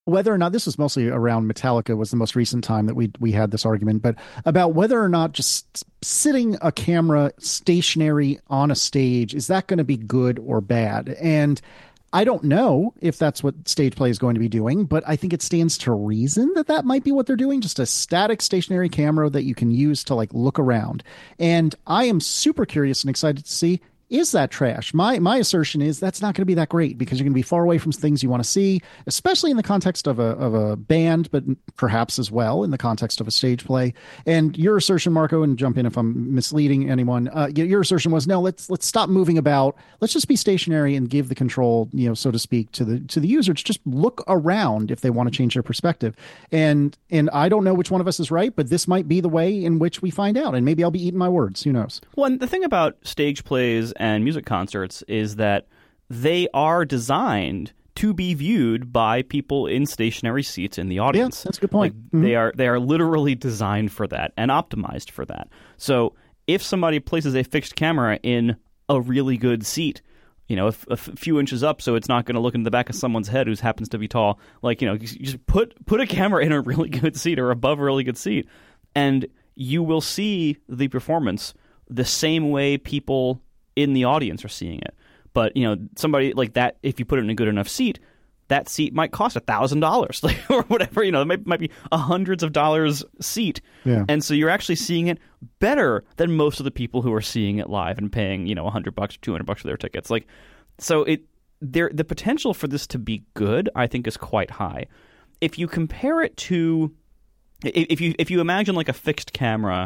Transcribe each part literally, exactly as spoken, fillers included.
whether or not this was mostly around Metallica was the most recent time that we we had this argument, but about whether or not just sitting a camera stationary on a stage, is that going to be good or bad? And I don't know if that's what stage play is going to be doing, but I think it stands to reason that that might be what they're doing. Just a static stationary camera that you can use to like look around. And I am super curious and excited to see, is that trash? My my assertion is that's not going to be that great because you're going to be far away from things you want to see, especially in the context of a of a band, but perhaps as well in the context of a stage play. And your assertion, Marco, and jump in if I'm misleading anyone. Uh, your assertion was no, let's let's stop moving about. Let's just be stationary and give the control, you know, so to speak, to the to the user to just look around if they want to change their perspective. And and I don't know which one of us is right, but this might be the way in which we find out. And maybe I'll be eating my words. Who knows? Well, and the thing about stage plays and music concerts is that they are designed to be viewed by people in stationary seats in the audience. Yeah, that's a good point. Like, mm-hmm. They are they are literally designed for that and optimized for that. So if somebody places a fixed camera in a really good seat, you know, a, a few inches up, so it's not going to look into the back of someone's head who happens to be tall, like, you know, you just put put a camera in a really good seat or above a really good seat, and you will see the performance the same way people in the audience are seeing it. But, you know, somebody like that, if you put it in a good enough seat, that seat might cost a thousand dollars or whatever. You know, it might, might be a hundreds of dollars seat. Yeah. And so you're actually seeing it better than most of the people who are seeing it live and paying, you know, a hundred bucks or two hundred bucks for their tickets. Like, so it there the potential for this to be good, I think, is quite high. If you compare it to, if you if you imagine like a fixed camera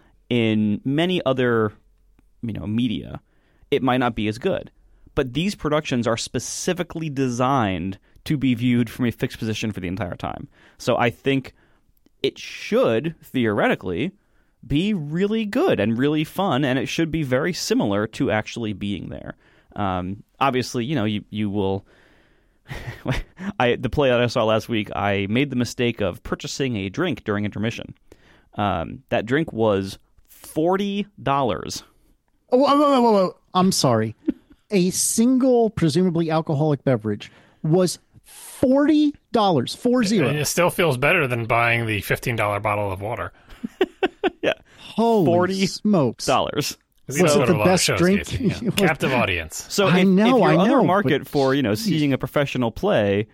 in many other, you know, media, it might not be as good. But these productions are specifically designed to be viewed from a fixed position for the entire time. So I think it should, theoretically, be really good and really fun, and it should be very similar to actually being there. Um, obviously, you know, you, you will... I the play that I saw last week, I made the mistake of purchasing a drink during intermission. Um, that drink was forty dollars. Oh, whoa, whoa, whoa, whoa. I'm sorry. A single, presumably alcoholic beverage was forty dollars. Four zero. It still feels better than buying the fifteen dollar bottle of water. Yeah. Holy forty smokes. dollars. Was it the best drink? Yeah. Captive audience. So I if, know, if your I other know, market but... for, you know, seeing a professional play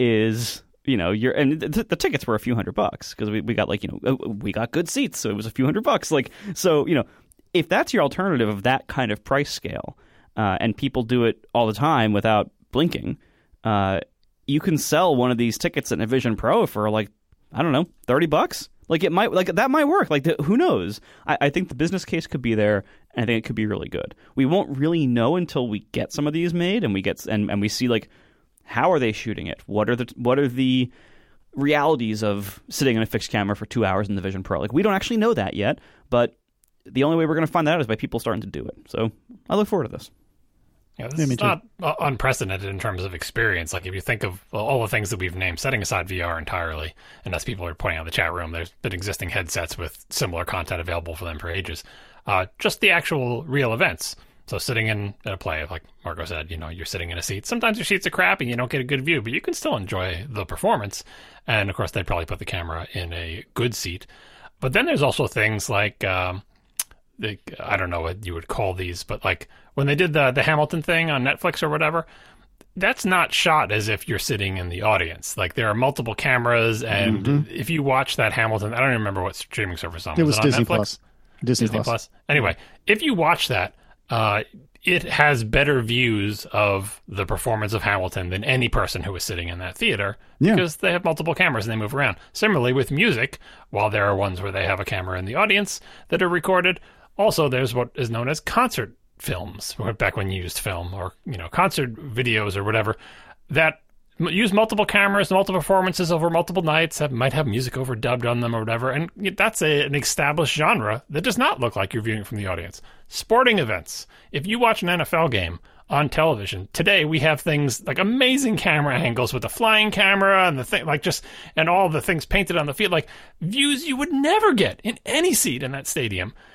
is, you know, you're, and the, the tickets were a few hundred bucks because we, we got like, you know, we got good seats. So it was a few hundred bucks. Like, so, you know, if that's your alternative of that kind of price scale, uh, and people do it all the time without blinking, uh, you can sell one of these tickets at a Vision Pro for like, I don't know, thirty bucks. Like it might, like that might work. Like the, who knows? I, I think the business case could be there, and I think it could be really good. We won't really know until we get some of these made, and we get and, and we see like how are they shooting it? What are the what are the realities of sitting in a fixed camera for two hours in the Vision Pro? Like we don't actually know that yet, but the only way we're going to find that out is by people starting to do it. So I look forward to this. Yeah, this yeah, is not uh, unprecedented in terms of experience. Like if you think of all the things that we've named, setting aside V R entirely, and as people are pointing out in the chat room, there's been existing headsets with similar content available for them for ages. Uh, just the actual real events. So sitting in a play, like Marco said, you know, you're sitting in a seat. Sometimes your seats are crappy, you don't get a good view, but you can still enjoy the performance. And of course, they'd probably put the camera in a good seat. But then there's also things like... Um, Like, I don't know what you would call these, but like when they did the the Hamilton thing on Netflix or whatever, that's not shot as if you're sitting in the audience. Like there are multiple cameras, and mm-hmm. if you watch that Hamilton, I don't even remember what streaming service on. It was, was it on Disney Netflix? Plus. Disney, Disney Plus. Plus. Anyway, if you watch that, uh, it has better views of the performance of Hamilton than any person who was sitting in that theater yeah. because they have multiple cameras and they move around. Similarly with music, while there are ones where they have a camera in the audience that are recorded. Also, there's what is known as concert films, back when you used film, or you know, concert videos or whatever, that use multiple cameras, multiple performances over multiple nights, have, might have music overdubbed on them or whatever, and that's a, an established genre that does not look like you're viewing from the audience. Sporting events. If you watch an N F L game on television, today we have things like amazing camera angles with the flying camera and the thing, like just, and all the things painted on the field, like views you would never get in any seat in that stadium.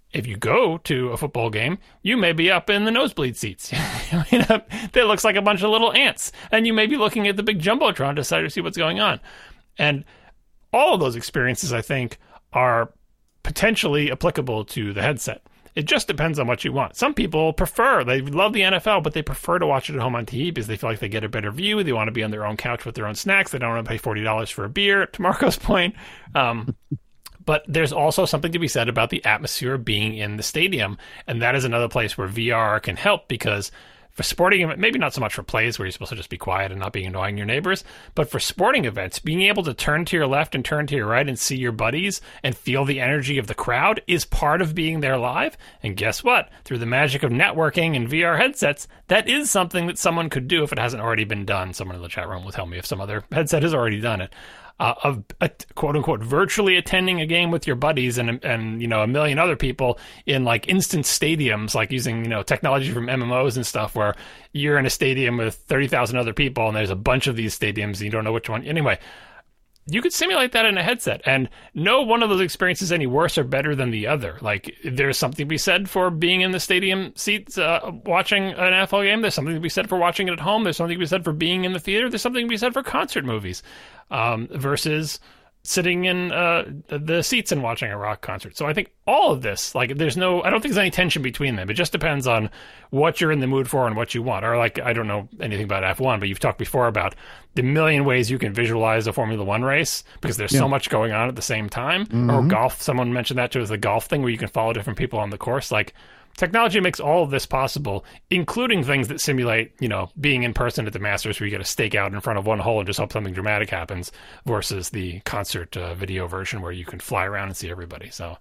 If you go to a football game, you may be up in the nosebleed seats. I mean, that looks like a bunch of little ants. And you may be looking at the big Jumbotron to decide to see what's going on. And all of those experiences, I think, are potentially applicable to the headset. It just depends on what you want. Some people prefer, they love the N F L, but they prefer to watch it at home on T V because they feel like they get a better view. They want to be on their own couch with their own snacks. They don't want to pay forty dollars for a beer, to Marco's point. Um, but there's also something to be said about the atmosphere of being in the stadium. And that is another place where V R can help, because for sporting events, maybe not so much for plays where you're supposed to just be quiet and not be annoying your neighbors, but for sporting events, being able to turn to your left and turn to your right and see your buddies and feel the energy of the crowd is part of being there live. And guess what? Through the magic of networking and V R headsets, that is something that someone could do if it hasn't already been done. Someone in the chat room will tell me if some other headset has already done it. Uh, of uh, quote unquote virtually attending a game with your buddies and and you know a million other people in like instant stadiums, like using you know technology from M M Os and stuff, where you're in a stadium with thirty thousand other people and there's a bunch of these stadiums and you don't know which one. Anyway, you could simulate that in a headset, and no one of those experiences any worse or better than the other. Like, there's something to be said for being in the stadium seats uh, watching an N F L game. There's something to be said for watching it at home. There's something to be said for being in the theater. There's something to be said for concert movies um, versus sitting in uh, the seats and watching a rock concert. So I think all of this, like, there's no, I don't think there's any tension between them. It just depends on what you're in the mood for and what you want. Or like, I don't know anything about F one, but you've talked before about the million ways you can visualize a Formula One race because there's yeah. so much going on at the same time. Mm-hmm. Or golf, someone mentioned that too, as the golf thing where you can follow different people on the course. Like, technology makes all of this possible, including things that simulate, you know, being in person at the Masters where you get a stake out in front of one hole and just hope something dramatic happens, versus the concert uh, video version where you can fly around and see everybody. So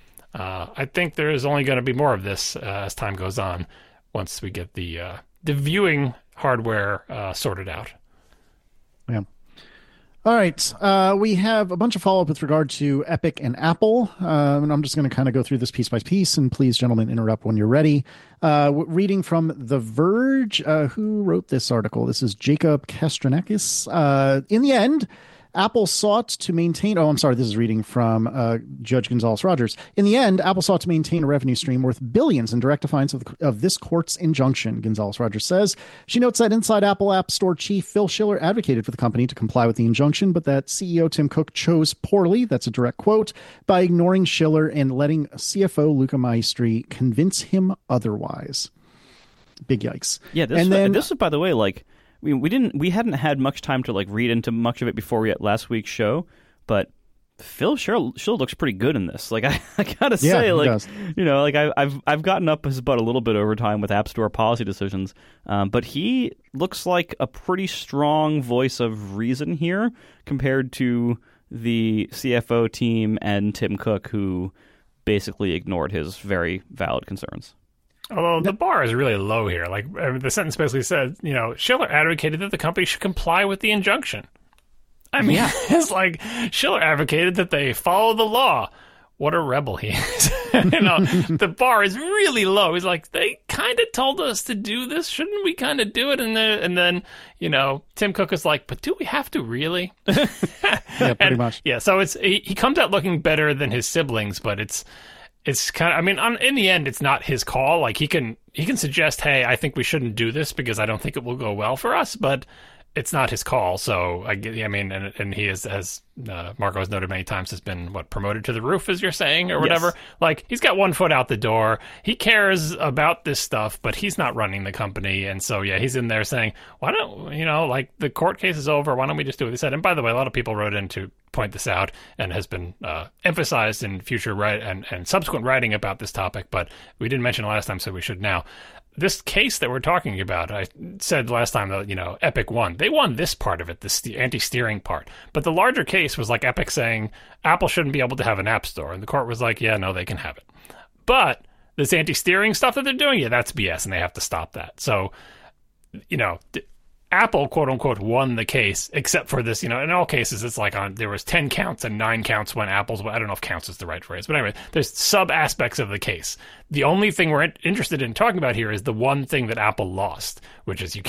uh, I think there is only going to be more of this uh, as time goes on once we get the uh, the viewing hardware uh, sorted out. Yeah. All right. Uh, we have a bunch of follow-up with regard to Epic and Apple. Um, and I'm just going to kind of go through this piece by piece. And please, gentlemen, interrupt when you're ready. Uh, reading from The Verge. Uh, who wrote this article? This is Jacob Kastranakis. Uh, in the end, Apple sought to maintain... Oh, I'm sorry. This is reading from uh, Judge Gonzalez-Rogers. In the end, Apple sought to maintain a revenue stream worth billions in direct defiance of, the, of this court's injunction, Gonzalez-Rogers says. She notes that Inside Apple App Store chief Phil Schiller advocated for the company to comply with the injunction, but that C E O Tim Cook chose poorly, that's a direct quote, by ignoring Schiller and letting C F O Luca Maestri convince him otherwise. Big yikes. Yeah, this, and then, this is, by the way, like... We we didn't we hadn't had much time to like read into much of it before we had last week's show, but Phil Schiller, Schiller looks pretty good in this. Like I, I gotta yeah, say, like does. you know, like I, I've I've gotten up his butt a little bit over time with App Store policy decisions, um, but he looks like a pretty strong voice of reason here compared to the C F O team and Tim Cook, who basically ignored his very valid concerns. Although the bar is really low here. Like, I mean, the sentence basically said, you know, Schiller advocated that the company should comply with the injunction. I mean, yeah. It's like Schiller advocated that they follow the law. What a rebel he is. You know, the bar is really low. He's like, they kind of told us to do this. Shouldn't we kind of do it? And then, and then, you know, Tim Cook is like, but do we have to really? Yeah, pretty and, much. Yeah, so it's he, he comes out looking better than his siblings, but it's it's kind of, I mean, on, in the end, it's not his call. Like, he can he can suggest, hey, I think we shouldn't do this because I don't think it will go well for us, but it's not his call. So I, I mean, and and he is, as uh, Marco has noted many times, has been what promoted to the roof, as you're saying, or whatever. Yes. Like, he's got one foot out the door. He cares about this stuff, but he's not running the company. And so, yeah, he's in there saying, why don't, you know, like, the court case is over. Why don't we just do what they said? And by the way, a lot of people wrote in to point this out and has been uh, emphasized in future write and, and subsequent writing about this topic, but we didn't mention it last time, so we should now. This case that we're talking about, I said last time that, you know, Epic won. They won this part of it, the st- anti-steering part. But the larger case was like Epic saying Apple shouldn't be able to have an app store. And the court was like, yeah, no, they can have it. But this anti-steering stuff that they're doing, yeah, that's B S, and they have to stop that. So, you know, d- Apple, quote unquote, won the case, except for this, you know, in all cases, it's like on, there was ten counts and nine counts when Apple's, I don't know if counts is the right phrase, but anyway, there's sub aspects of the case. The only thing we're in- interested in talking about here is the one thing that Apple lost, which is you can't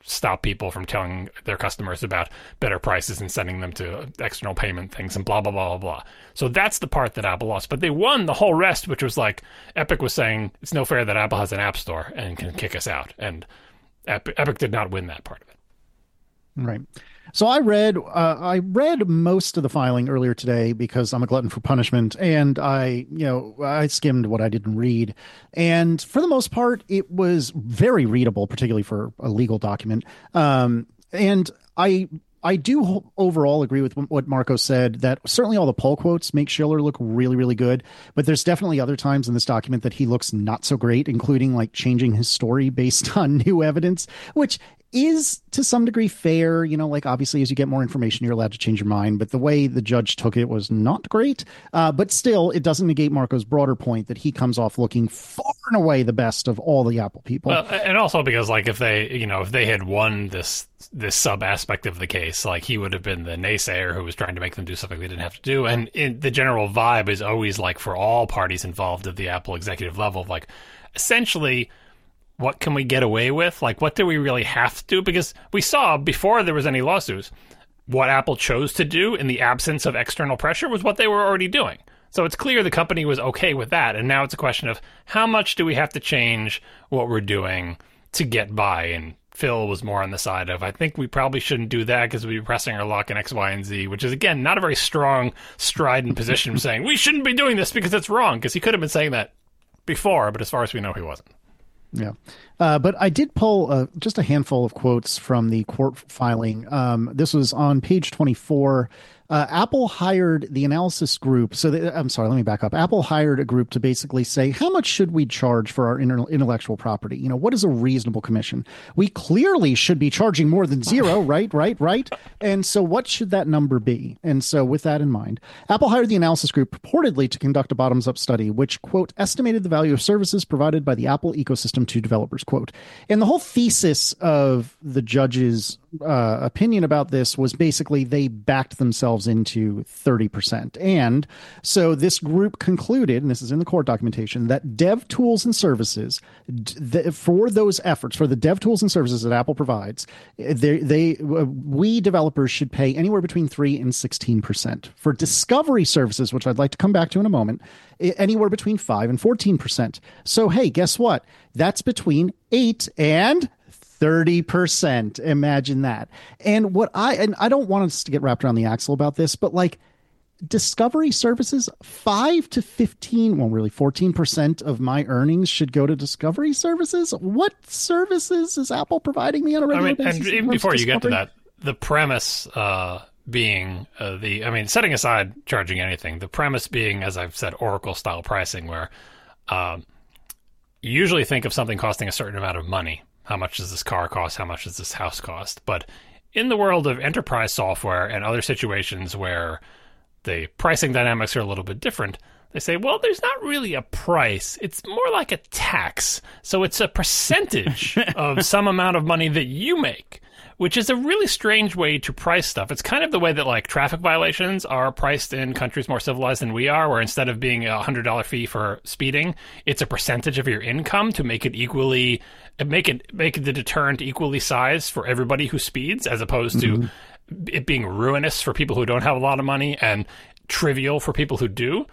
stop people from telling their customers about better prices and sending them to external payment things and blah, blah, blah, blah, blah. So that's the part that Apple lost. But they won the whole rest, which was like Epic was saying it's no fair that Apple has an app store and can kick us out. And Epic, Epic did not win that part of it. Right. So I read uh, I read most of the filing earlier today because I'm a glutton for punishment, and I you know I skimmed what I didn't read, and for the most part it was very readable, particularly for a legal document. Um, and I I do overall agree with what Marco said, that certainly all the pull quotes make Shiller look really, really good, but there's definitely other times in this document that he looks not so great, including like changing his story based on new evidence, which is to some degree fair. You know, like obviously as you get more information, you're allowed to change your mind, but the way the judge took it was not great. Uh, but still, it doesn't negate Marco's broader point that he comes off looking far and away the best of all the Apple people. Well, and also because like if they, you know, if they had won this this sub aspect of the case, like he would have been the naysayer who was trying to make them do something they didn't have to do. And in, the general vibe is always like for all parties involved at the Apple executive level, like essentially, what can we get away with? Like, what do we really have to do? Because we saw before there was any lawsuits, what Apple chose to do in the absence of external pressure was what they were already doing. So it's clear the company was okay with that. And now it's a question of how much do we have to change what we're doing to get by? And Phil was more on the side of, I think we probably shouldn't do that because we'd be pressing our luck in X, Y, and Z, which is, again, not a very strong strident position saying we shouldn't be doing this because it's wrong, because he could have been saying that before, but as far as we know, he wasn't. Yeah. Uh, but I did pull uh, just a handful of quotes from the court filing. Um, this was on page twenty-four. Uh, Apple hired the analysis group. So the, I'm sorry, let me back up. Apple hired a group to basically say, how much should we charge for our inter- intellectual property? You know, what is a reasonable commission? We clearly should be charging more than zero, right, right, right. And so what should that number be? And so with that in mind, Apple hired the analysis group purportedly to conduct a bottoms up study, which, quote, estimated the value of services provided by the Apple ecosystem to developers, quote. And the whole thesis of the judge's uh, opinion about this was basically they backed themselves into thirty percent. And so this group concluded, and this is in the court documentation, that dev tools and services th- for those efforts, for the dev tools and services that Apple provides, they, they uh, we developers should pay anywhere between three and sixteen percent. For discovery services, which I'd like to come back to in a moment, anywhere between five and fourteen percent. So, hey, guess what? That's between eight and thirty percent. Imagine that. And what I, and I don't want us to get wrapped around the axle about this, but like discovery services, five to fifteen, well, really fourteen percent of my earnings should go to discovery services. What services is Apple providing me on a regular I mean, basis? And even before you get to that, the premise uh, being uh, the, I mean, setting aside charging anything, the premise being, as I've said, Oracle style pricing, where um, you usually think of something costing a certain amount of money. How much does this car cost? How much does this house cost? But in the world of enterprise software and other situations where the pricing dynamics are a little bit different, they say, well, there's not really a price. It's more like a tax. So it's a percentage of some amount of money that you make, which is a really strange way to price stuff. It's kind of the way that like traffic violations are priced in countries more civilized than we are, where instead of being a one hundred dollars fee for speeding, it's a percentage of your income to make it equally, make it make the deterrent equally sized for everybody who speeds, as opposed to mm-hmm. it being ruinous for people who don't have a lot of money and trivial for people who do.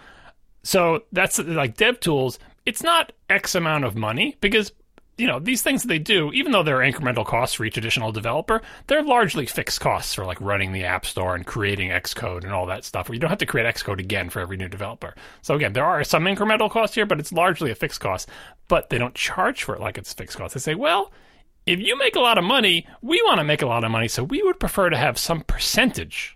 So that's like DevTools. It's not X amount of money because, you know, these things that they do, even though they're incremental costs for each additional developer, they're largely fixed costs for like running the App Store and creating Xcode and all that stuff, where you don't have to create Xcode again for every new developer. So again, there are some incremental costs here, but it's largely a fixed cost. But they don't charge for it like it's fixed cost. They say, well, if you make a lot of money, we want to make a lot of money, so we would prefer to have some percentage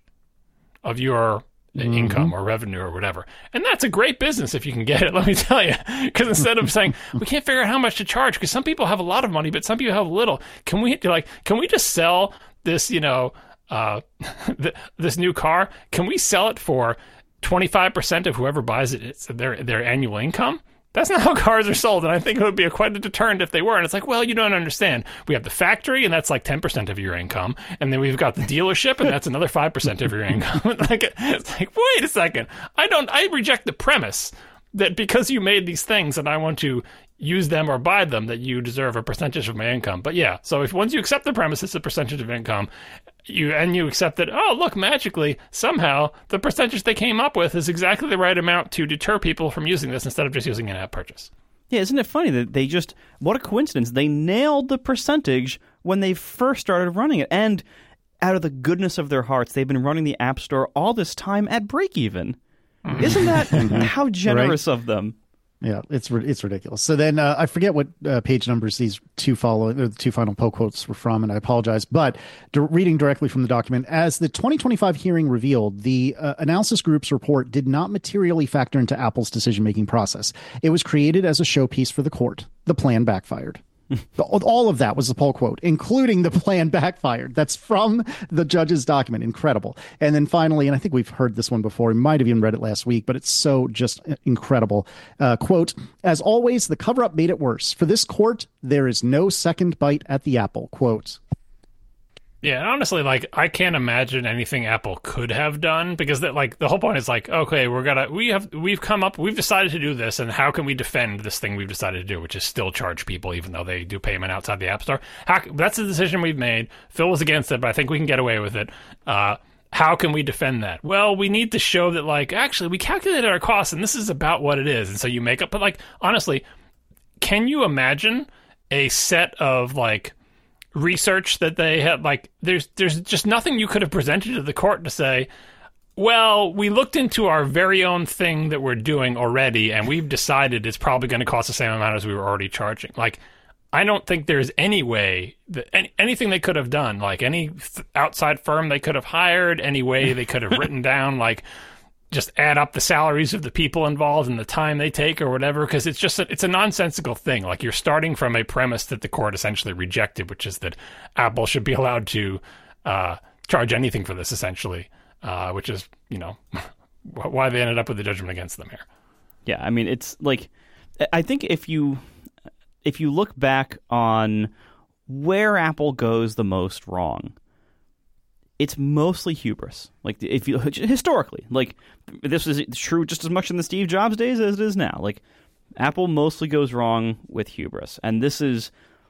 of your Mm-hmm. income or revenue or whatever. And that's a great business if you can get it, let me tell you. Because instead of saying, we can't figure out how much to charge, because some people have a lot of money, but some people have little. Can we like, can we just sell this, you know, uh, th- this new car? Can we sell it for twenty-five percent of whoever buys it, it's their, their annual income? That's not how cars are sold, and I think it would be a, quite a deterrent if they were. And it's like, well, you don't understand. We have the factory, and that's like ten percent of your income, and then we've got the dealership, and that's another five percent of your income. like, it's like, wait a second. I don't. I reject the premise that because you made these things, and I want to use them or buy them, that you deserve a percentage of my income. But yeah, so if once you accept the premise it's a percentage of income, you and you accept that, oh, look, magically, somehow, the percentage they came up with is exactly the right amount to deter people from using this instead of just using an app purchase. Yeah, isn't it funny that they just, what a coincidence, they nailed the percentage when they first started running it. And out of the goodness of their hearts, they've been running the App Store all this time at break even. Mm-hmm. Isn't that how generous right? of them? Yeah, it's it's ridiculous. So then uh, I forget what uh, page numbers these two follow the two final poll quotes were from, and I apologize. But d- reading directly from the document, as the twenty twenty-five hearing revealed, the uh, analysis group's report did not materially factor into Apple's decision-making process. It was created as a showpiece for the court. The plan backfired. All of that was the poll quote, including the plan backfired. That's from the judge's document. Incredible. And then finally, and I think we've heard this one before, we might have even read it last week, but it's so just incredible. Uh, quote, as always, the cover-up made it worse. For this court, there is no second bite at the apple. Quote. Yeah, and honestly, like, I can't imagine anything Apple could have done, because that, like, the whole point is like, okay, we're gonna we have we've come up we've decided to do this, and how can we defend this thing we've decided to do, which is still charge people even though they do payment outside the App Store? How, that's the decision we've made. Phil was against it, but I think we can get away with it. Uh, how can we defend that? Well, we need to show that, like, actually we calculated our costs, and this is about what it is, and so you make up. But like, honestly, can you imagine a set of like research that they had, like, there's there's just nothing you could have presented to the court to say, well, we looked into our very own thing that we're doing already, and we've decided it's probably going to cost the same amount as we were already charging. Like, I don't think there's any way that any, anything they could have done, like any th- outside firm they could have hired, any way they could have written down, like, just add up the salaries of the people involved and the time they take or whatever, because it's just a, it's a nonsensical thing. Like, you're starting from a premise that the court essentially rejected, which is that Apple should be allowed to uh, charge anything for this, essentially, uh, which is, you know, why they ended up with the judgment against them here. Yeah, I mean, it's like, I think if you if you look back on where Apple goes the most wrong, it's mostly hubris. Like, if you historically, like, this is true just as much in the Steve Jobs days as it is now. Like, Apple mostly goes wrong with hubris, and this is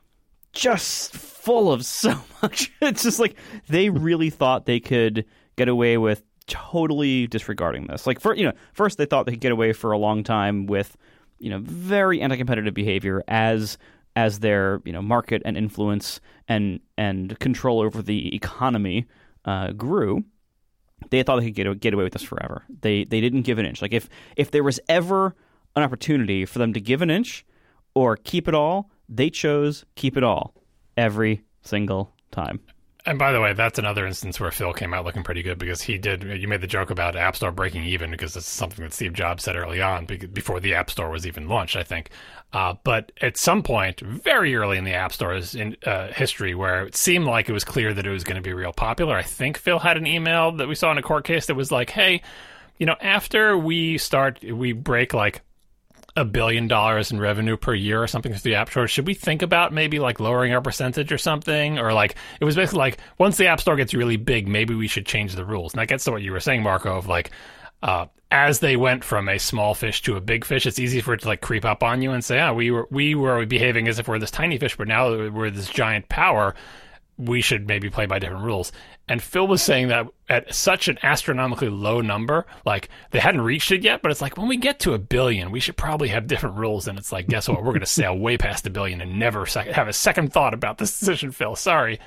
just full of so much. It's just like they really thought they could get away with totally disregarding this. Like, for you know, first they thought they could get away for a long time with, you know, very anti-competitive behavior as as their, you know, market and influence and and control over the economy Uh, grew. They thought they could get get away with this forever. They they didn't give an inch. Like, if if there was ever an opportunity for them to give an inch or keep it all, they chose keep it all every single time. And by the way, that's another instance where Phil came out looking pretty good, because he did. You made the joke about App Store breaking even, because it's something that Steve Jobs said early on, before the App Store was even launched, I think. Uh, but at some point, very early in the App Store's in, uh, history, where it seemed like it was clear that it was going to be real popular, I think Phil had an email that we saw in a court case that was like, hey, you know, after we start, we break like a billion dollars in revenue per year or something through the App Store, should we think about maybe like lowering our percentage or something? Or like, it was basically like, once the App Store gets really big, maybe we should change the rules. And that gets to what you were saying, Marco, of like, uh, as they went from a small fish to a big fish, it's easy for it to like creep up on you and say, oh, we were, we were behaving as if we're this tiny fish, but now that we're this giant power, we should maybe play by different rules. And Phil was saying that at such an astronomically low number, like, they hadn't reached it yet, but it's like, when we get to a billion, we should probably have different rules. And it's like, guess what? We're going to sail way past a billion and never sec- have a second thought about this decision, Phil. Sorry.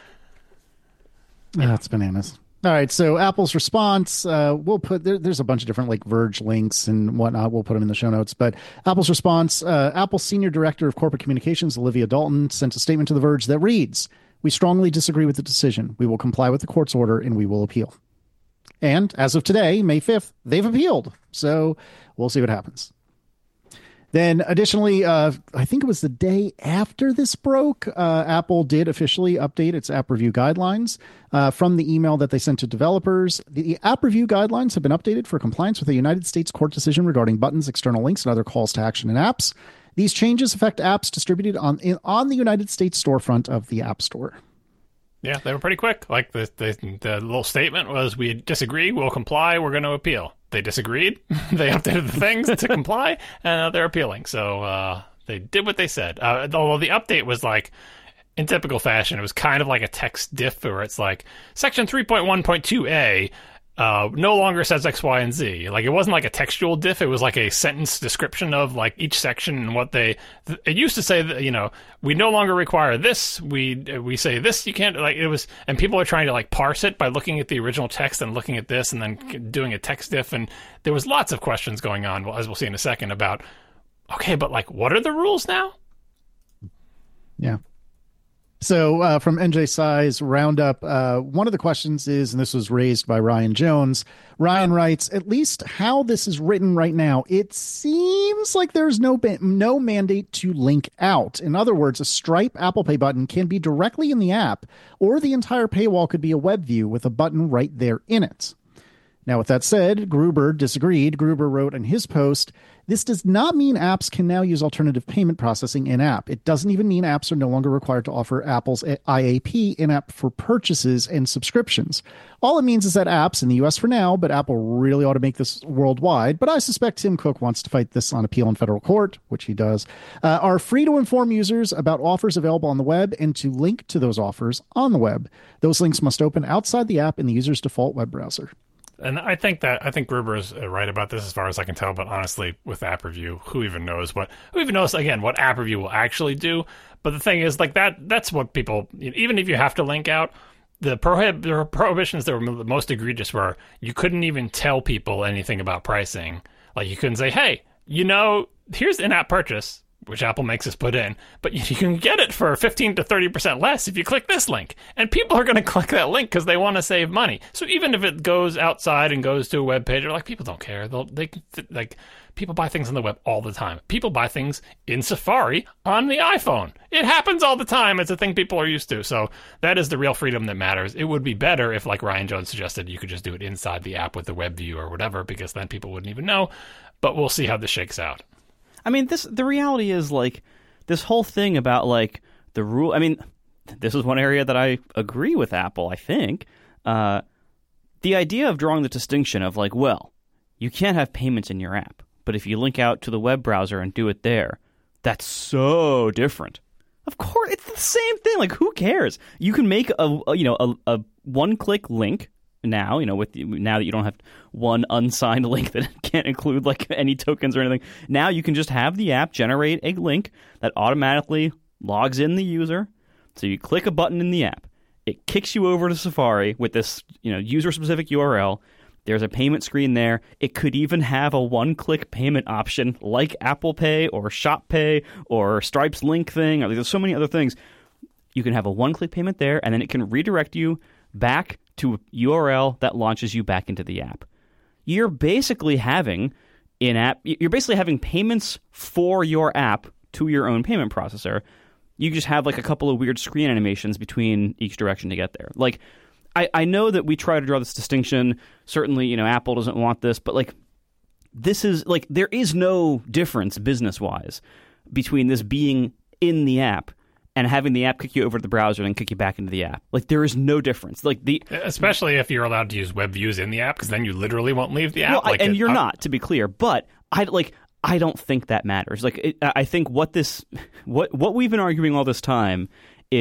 That's bananas. All right, so Apple's response, uh, we'll put, there, there's a bunch of different like Verge links and whatnot. We'll put them in the show notes. But Apple's response, uh, Apple's Senior Director of Corporate Communications, Olivia Dalton, sent a statement to The Verge that reads, we strongly disagree with the decision. We will comply with the court's order and we will appeal. And as of today, May fifth, they've appealed. So we'll see what happens. Then additionally, uh, I think it was the day after this broke, uh, Apple did officially update its app review guidelines uh, from the email that they sent to developers. The app review guidelines have been updated for compliance with a United States court decision regarding buttons, external links, and other calls to action in apps. These changes affect apps distributed on in, on the United States storefront of the App Store. Yeah, they were pretty quick. Like, the, the, the little statement was, we disagree, we'll comply, we're going to appeal. They disagreed. They updated the things to comply, and now they're appealing. So uh, They did what they said. Uh, although the update was like, in typical fashion, it was kind of like a text diff where it's like, section three point one point two A uh, no longer says X, Y, and Z. Like, it wasn't like a textual diff. It was like a sentence description of like each section and what they. Th- it used to say that, you know, we no longer require this. We we say this. You can't, like, it was, and people are trying to like parse it by looking at the original text and looking at this and then doing a text diff. And there was lots of questions going on, as we'll see in a second, about, okay, but like, what are the rules now? Yeah. So uh, from N J Size Roundup, uh, one of the questions is, and this was raised by Ryan Jones, Ryan writes, at least how this is written right now, it seems like there's no ba- no mandate to link out. In other words, a Stripe Apple Pay button can be directly in the app, or the entire paywall could be a web view with a button right there in it. Now, with that said, Gruber disagreed. Gruber wrote in his post, this does not mean apps can now use alternative payment processing in-app. It doesn't even mean apps are no longer required to offer Apple's I A P in-app for purchases and subscriptions. All it means is that apps, in the U S for now, but Apple really ought to make this worldwide, but I suspect Tim Cook wants to fight this on appeal in federal court, which he does, uh, are free to inform users about offers available on the web and to link to those offers on the web. Those links must open outside the app in the user's default web browser. And I think that I think Gruber is right about this as far as I can tell. But honestly, with App Review, who even knows what who even knows again what App Review will actually do? But the thing is, like that that's what people, even if you have to link out, the prohib the prohibitions that were the most egregious were you couldn't even tell people anything about pricing. Like you couldn't say, hey, you know, here's in-app purchase, which Apple makes us put in, but you can get it for fifteen to thirty percent less if you click this link. And people are going to click that link because they want to save money. So even if it goes outside and goes to a web page, they're like, people don't care. They'll, they like people buy things on the web all the time. People buy things in Safari on the iPhone. It happens all the time. It's a thing people are used to. So that is the real freedom that matters. It would be better if, like Ryan Jones suggested, you could just do it inside the app with the web view or whatever, because then people wouldn't even know. But we'll see how this shakes out. I mean, this the reality is, like, this whole thing about, like, the rule. I mean, this is one area that I agree with Apple, I think. Uh, the idea of drawing the distinction of, like, well, you can't have payments in your app, but if you link out to the web browser and do it there, that's so different. Of course, it's the same thing. Like, who cares? You can make a, a you know a, a one-click link. Now, you know, with now that you don't have one unsigned link that can't include like any tokens or anything, now you can just have the app generate a link that automatically logs in the user. So you click a button in the app, it kicks you over to Safari with this, you know, user-specific U R L. There's a payment screen there. It could even have a one-click payment option like Apple Pay or Shop Pay or Stripe's link thing. Or there's so many other things. You can have a one-click payment there, and then it can redirect you back to a U R L that launches you back into the app. You're basically having in-app, you're basically having payments for your app to your own payment processor. You just have like a couple of weird screen animations between each direction to get there. Like, I, I know that we try to draw this distinction. Certainly, you know, Apple doesn't want this, but like, this is like, there is no difference business-wise between this being in the app and having the app kick you over to the browser and kick you back into the app. Like, there is no difference. Like the Especially if you're allowed to use web views in the app, because then you literally won't leave the app. Well, like I, and it, you're uh, not, to be clear. But I like I don't think that matters. Like, it, I think what this what what we've been arguing all this time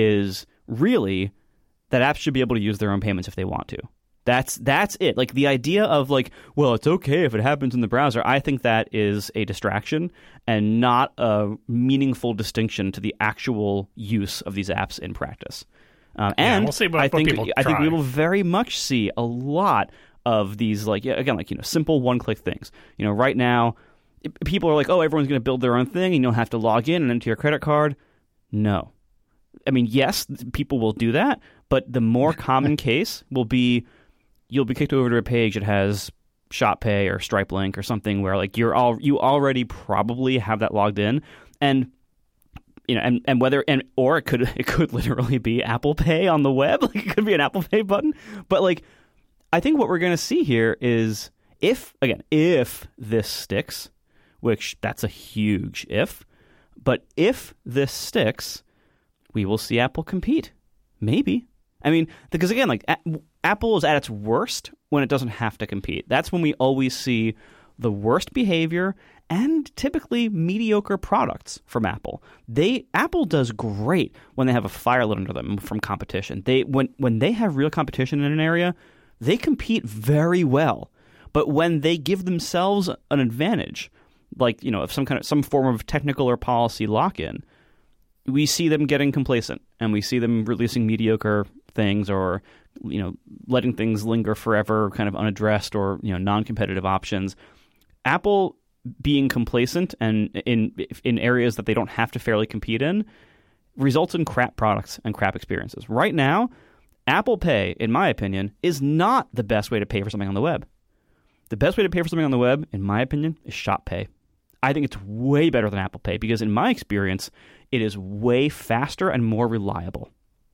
is really that apps should be able to use their own payments if they want to. That's that's it. Like, the idea of like, well, it's okay if it happens in the browser, I think that is a distraction and not a meaningful distinction to the actual use of these apps in practice. Um, and yeah, we'll see what, I think what I think we will very much see a lot of these, like, again, like, you know, simple one-click things. You know, right now, people are like, oh, everyone's going to build their own thing and you don't have to log in and enter your credit card. No. I mean, yes, people will do that, but the more common case will be you'll be kicked over to a page that has Shop Pay or Stripe Link or something where like you're all you already probably have that logged in, and you know, and, and whether and or it could it could literally be Apple Pay on the web, like it could be an Apple Pay button. But like, I think what we're going to see here is if again if this sticks, which that's a huge if, but if this sticks, we will see Apple compete. Maybe. I mean, because again, like a- Apple is at its worst when it doesn't have to compete. That's when we always see the worst behavior and typically mediocre products from Apple. They Apple does great when they have a fire lit under them from competition. They when when they have real competition in an area, they compete very well. But when they give themselves an advantage, like, you know, of some kind of some form of technical or policy lock-in, we see them getting complacent and we see them releasing mediocre things, or, you know, letting things linger forever, kind of unaddressed, or, you know, non-competitive options. Apple being complacent and in in areas that they don't have to fairly compete in results in crap products and crap experiences. Right now, Apple Pay, in my opinion, is not the best way to pay for something on the web. The best way to pay for something on the web, in my opinion, is Shop Pay. I think it's way better than Apple Pay because, in my experience, it is way faster and more reliable.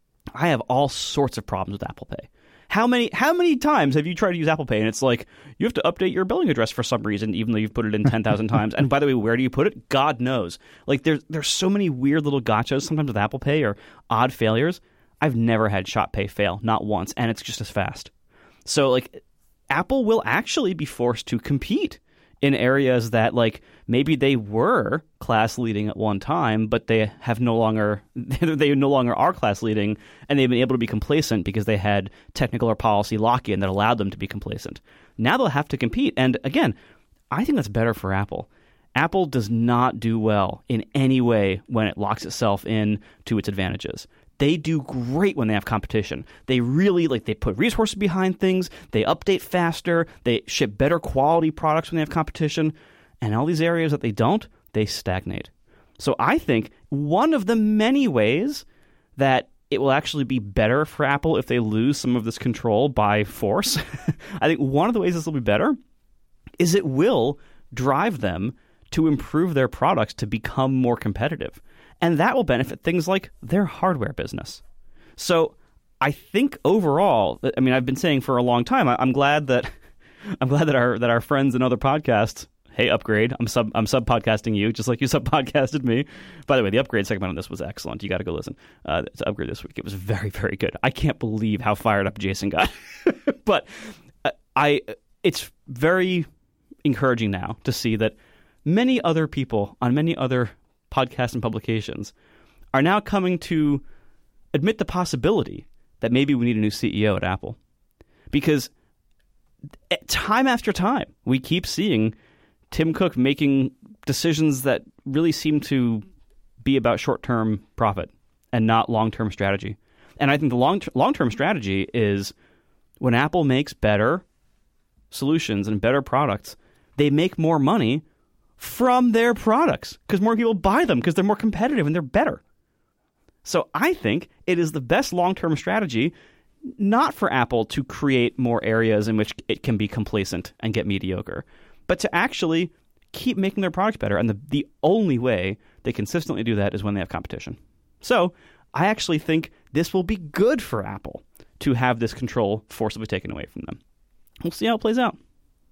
I have all sorts of problems with Apple Pay. How many how many times have you tried to use Apple Pay and it's like, you have to update your billing address for some reason, even though you've put it in ten thousand times? And by the way, where do you put it? God knows. Like, there's, there's so many weird little gotchas sometimes with Apple Pay, or odd failures. I've never had Shop Pay fail, not once, and it's just as fast. So, like, Apple will actually be forced to compete in areas that, like, maybe they were class leading at one time, but they have no longer they no longer are class leading, and they've been able to be complacent because they had technical or policy lock-in that allowed them to be complacent. Now they'll have to compete, and again, I think that's better for Apple. Apple does not do well in any way when it locks itself in to its advantages. They do great when they have competition. They really, like, they put resources behind things. They update faster. They ship better quality products when they have competition. And all these areas that they don't, they stagnate. So I think one of the many ways that it will actually be better for Apple if they lose some of this control by force, I think one of the ways this will be better is it will drive them to improve their products to become more competitive. And that will benefit things like their hardware business. So I think overall, I mean, I've been saying for a long time, I'm glad that I'm glad that our that our friends and other podcasts, hey, Upgrade, I'm sub I'm sub podcasting you just like you sub podcasted me. By the way, the Upgrade segment on this was excellent. You got to go listen uh, to Upgrade this week. It was very, very good. I can't believe how fired up Jason got. But I, it's very encouraging now to see that many other people on many other podcasts and publications are now coming to admit the possibility that maybe we need a new C E O at Apple. Because time after time, we keep seeing Tim Cook making decisions that really seem to be about short-term profit and not long-term strategy. And I think the long long-term strategy is when Apple makes better solutions and better products, they make more money from their products because more people buy them because they're more competitive and they're better. So I think it is the best long-term strategy not for Apple to create more areas in which it can be complacent and get mediocre, but to actually keep making their products better. And the, the only way they consistently do that is when they have competition. So I actually think this will be good for Apple to have this control forcibly taken away from them. We'll see how it plays out.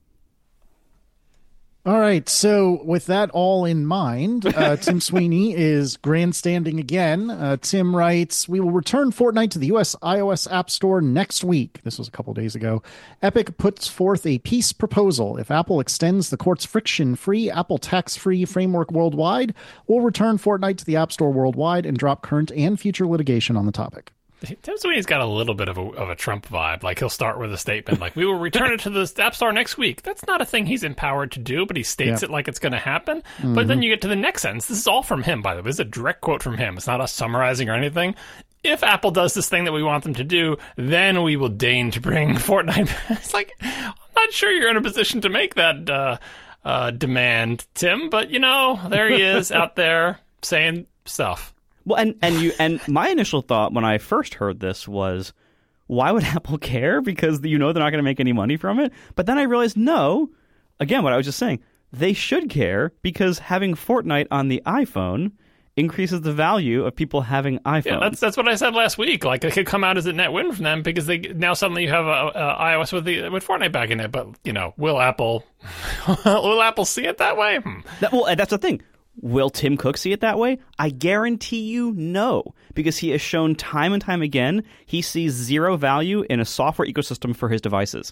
All right, so with that all in mind, uh, Tim Sweeney is grandstanding again. Uh, Tim writes, we will return Fortnite to the U S iOS App Store next week. This was a couple days ago. Epic puts forth a peace proposal. If Apple extends the court's friction-free, Apple tax-free framework worldwide, we'll return Fortnite to the App Store worldwide and drop current and future litigation on the topic. Tim Sweeney's got a little bit of a, of a Trump vibe. Like, he'll start with a statement like, we will return it to the App Store next week. That's not a thing he's empowered to do, but he states yeah. it like it's going to happen. Mm-hmm. But then you get to the next sentence. This is all from him, by the way. This is a direct quote from him. It's not us summarizing or anything. If Apple does this thing that we want them to do, then we will deign to bring Fortnite. It's like, I'm not sure you're in a position to make that uh, uh, demand, Tim. But, you know, there he is out there saying stuff. Well, and, and you and my initial thought when I first heard this was, why would Apple care? Because you know they're not going to make any money from it. But then I realized, no, again, what I was just saying, they should care because having Fortnite on the iPhone increases the value of people having iPhones. Yeah, that's that's what I said last week. Like, it could come out as a net win from them because they now suddenly you have a, a iOS with the with Fortnite back in it. But, you know, will Apple will Apple see it that way? Hmm. That, well, that's the thing. Will Tim Cook see it that way? I guarantee you no, because he has shown time and time again he sees zero value in a software ecosystem for his devices.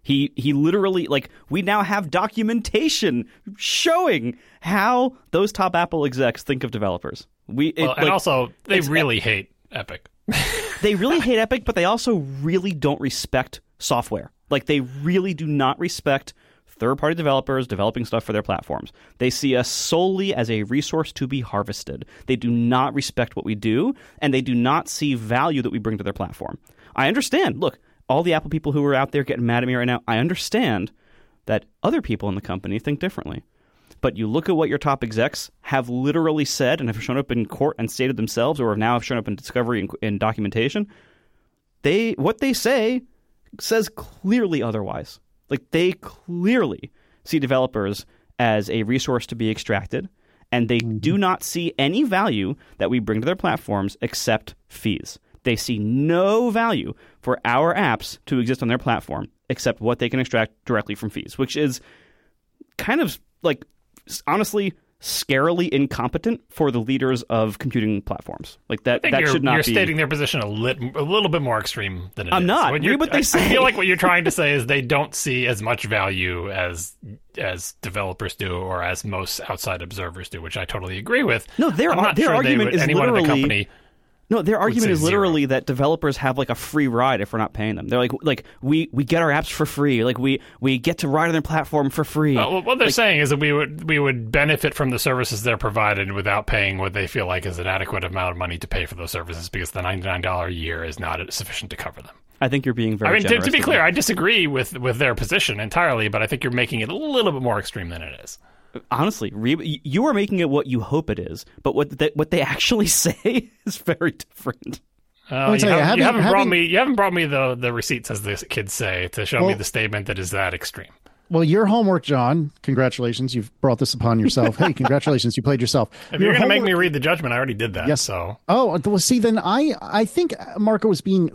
He he literally, like, we now have documentation showing how those top Apple execs think of developers. We it, well, and like, also they really hate Epic. They really hate Epic, but they also really don't respect software. Like, they really do not respect third-party developers developing stuff for their platforms. They see us solely as a resource to be harvested. They do not respect what we do, and they do not see value that we bring to their platform. I understand. Look, all the Apple people who are out there getting mad at me right now, I understand that other people in the company think differently. But you look at what your top execs have literally said and have shown up in court and stated themselves, or have now shown up in discovery and, and documentation, they what they say says clearly otherwise. Like, they clearly see developers as a resource to be extracted, and they mm-hmm. do not see any value that we bring to their platforms except fees. They see no value for our apps to exist on their platform except what they can extract directly from fees, which is kind of, like, honestly, scarily incompetent for the leaders of computing platforms. Like, that, that should not you're be... You're stating their position a, lit, a little bit more extreme than it I'm is. not. When Read what they I, say. I feel like what you're trying to say is they don't see as much value as as developers do, or as most outside observers do, which I totally agree with. No, their, I'm not their sure argument would, is anyone literally... in the company No, their argument is literally zero. that developers have, like, a free ride if we're not paying them. They're like, like we, we get our apps for free. Like, we, we get to ride on their platform for free. Uh, well, what they're like, saying is that we would we would benefit from the services they're provided without paying what they feel like is an adequate amount of money to pay for those services, because the ninety-nine dollars a year is not sufficient to cover them. I think you're being very I mean, to, generous to be with clear, them. I disagree with, with their position entirely, but I think you're making it a little bit more extreme than it is. Honestly, Re- you are making it what you hope it is, but what they, what they actually say is very different. Uh, you, you, have, having, you haven't having, brought me. You haven't brought me the the receipts, as the kids say, to show well, me the statement that is that extreme. Well, your homework, John. Congratulations, you've brought this upon yourself. Hey, congratulations, you played yourself. If your you're going to make me homework... read the judgment, I already did that. Yes. So. Oh, well, see, then I I think Marco was being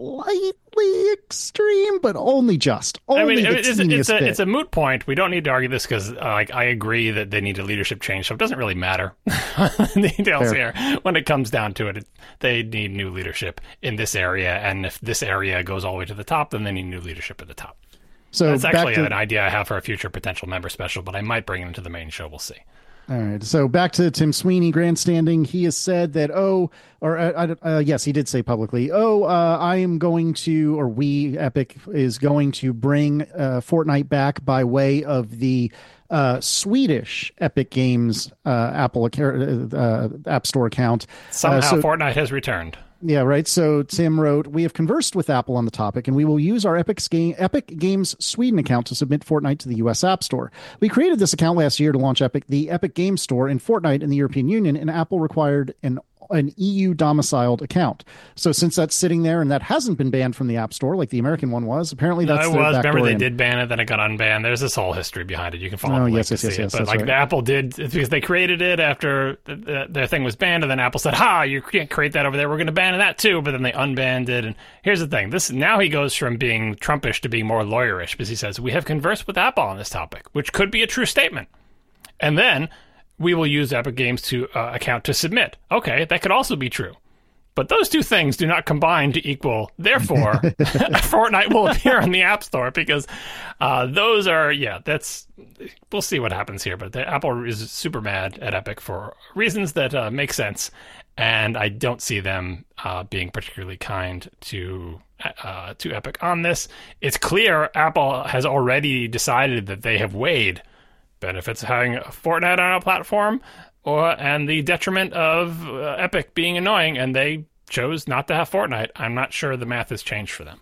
slightly extreme, but only just. Only I mean, the it's, it's, teeniest a, bit. it's a moot point. We don't need to argue this because, uh, like, I agree that they need a leadership change, so it doesn't really matter the details Fair. here. When it comes down to it, it, they need new leadership in this area, and if this area goes all the way to the top, then they need new leadership at the top. So that's actually to... an idea I have for a future potential member special, but I might bring it into the main show. We'll see. All right. So back to Tim Sweeney grandstanding. He has said that, oh, or uh, uh, yes, he did say publicly, oh, uh, I am going to, or we, Epic, is going to bring uh, Fortnite back by way of the uh, Swedish Epic Games uh, Apple uh, App Store account. Somehow uh, so, Fortnite has returned. Yeah, right. So Tim wrote, we have conversed with Apple on the topic, and we will use our Epic's game, Epic Games Sweden account to submit Fortnite to the U S App Store. We created this account last year to launch Epic, the Epic Games Store, and Fortnite in the European Union, and Apple required an an E U domiciled account. So since that's sitting there and that hasn't been banned from the App Store like the American one was, apparently that's no, it their was. Remember, they in. did ban it, then it got unbanned. There's this whole history behind it. You can follow oh, the yes, link yes, to yes, see yes, it. But like right. the Apple did, it's because they created it after the, the, their thing was banned, and then Apple said, "Ha, you can't create that over there. We're going to ban that too." But then they unbanned it. And here's the thing: this now he goes from being Trumpish to being more lawyerish, because he says we have conversed with Apple on this topic, which could be a true statement, and then we will use Epic Games to uh, account to submit. Okay, that could also be true. But those two things do not combine to equal, therefore, Fortnite will appear in the App Store, because uh, those are, yeah, that's, we'll see what happens here. But the, Apple is super mad at Epic for reasons that uh, make sense, and I don't see them uh, being particularly kind to uh, to Epic on this. It's clear Apple has already decided that they have weighed benefits of having Fortnite on a platform, or and the detriment of uh, Epic being annoying, and they chose not to have Fortnite. I'm not sure the math has changed for them.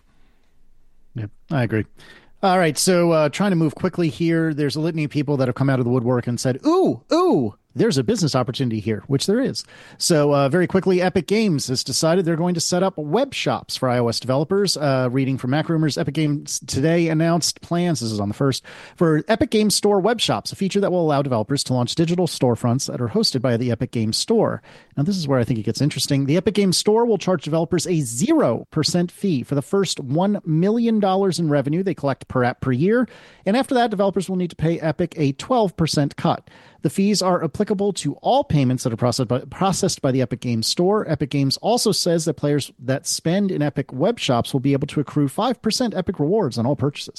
Yeah, I agree. All right, so uh, trying to move quickly here. There's a litany of people that have come out of the woodwork and said, ooh, ooh, there's a business opportunity here, which there is. So uh, very quickly, Epic Games has decided they're going to set up web shops for iOS developers. Uh, reading from Mac Rumors, Epic Games today announced plans, this is on the first, for Epic Games Store web shops, a feature that will allow developers to launch digital storefronts that are hosted by the Epic Games Store. Now, this is where I think it gets interesting. The Epic Games Store will charge developers a zero percent fee for the first one million dollars in revenue they collect per app per year. And after that, developers will need to pay Epic a twelve percent cut. The fees are applicable to all payments that are processed by, processed by the Epic Games Store. Epic Games also says that players that spend in Epic web shops will be able to accrue five percent Epic rewards on all purchases.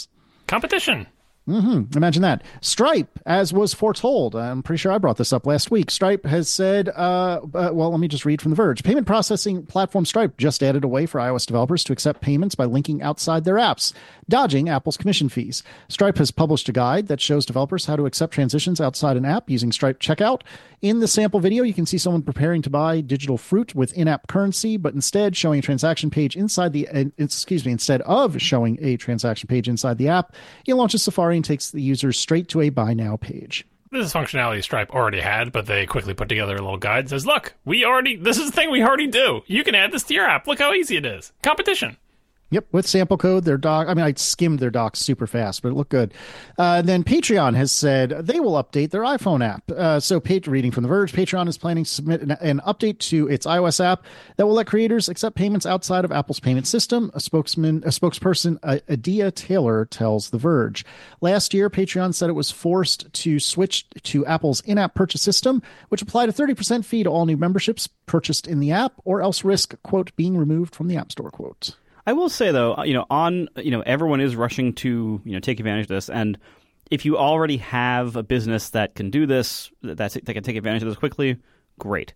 Competition. Mm-hmm. Imagine that. Stripe, as was foretold, I'm pretty sure I brought this up last week. Stripe has said, uh, uh, well, let me just read from The Verge. Payment processing platform Stripe just added a way for iOS developers to accept payments by linking outside their apps, dodging Apple's commission fees. Stripe has published a guide that shows developers how to accept transitions outside an app using Stripe Checkout. In the sample video, you can see someone preparing to buy digital fruit with in-app currency, but instead showing a transaction page inside the, uh, excuse me, instead of showing a transaction page inside the app, it launches Safari and takes the user straight to a buy now page. This is functionality Stripe already had, but they quickly put together a little guide that says, look, we already, this is the thing we already do. You can add this to your app. Look how easy it is. Competition. Yep, with sample code, their doc. I mean, I skimmed their docs super fast, but it looked good. Uh, then Patreon has said they will update their iPhone app. Uh, so, Pat- reading from The Verge, Patreon is planning to submit an, an update to its iOS app that will let creators accept payments outside of Apple's payment system. A spokesman, a spokesperson, uh, Adia Taylor, tells The Verge. Last year, Patreon said it was forced to switch to Apple's in-app purchase system, which applied a thirty percent fee to all new memberships purchased in the app, or else risk, quote, being removed from the App Store, quote. I will say, though, you know, on, you know, everyone is rushing to, you know, take advantage of this. And if you already have a business that can do this, that's, that can take advantage of this quickly, great.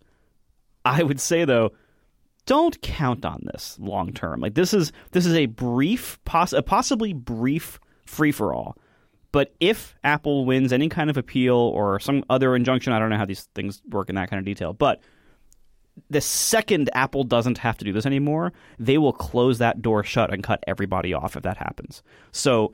I would say, though, don't count on this long term. Like, this is this is a brief, poss- a possibly brief free-for-all. But if Apple wins any kind of appeal or some other injunction, I don't know how these things work in that kind of detail, but the second Apple doesn't have to do this anymore, they will close that door shut and cut everybody off if that happens. So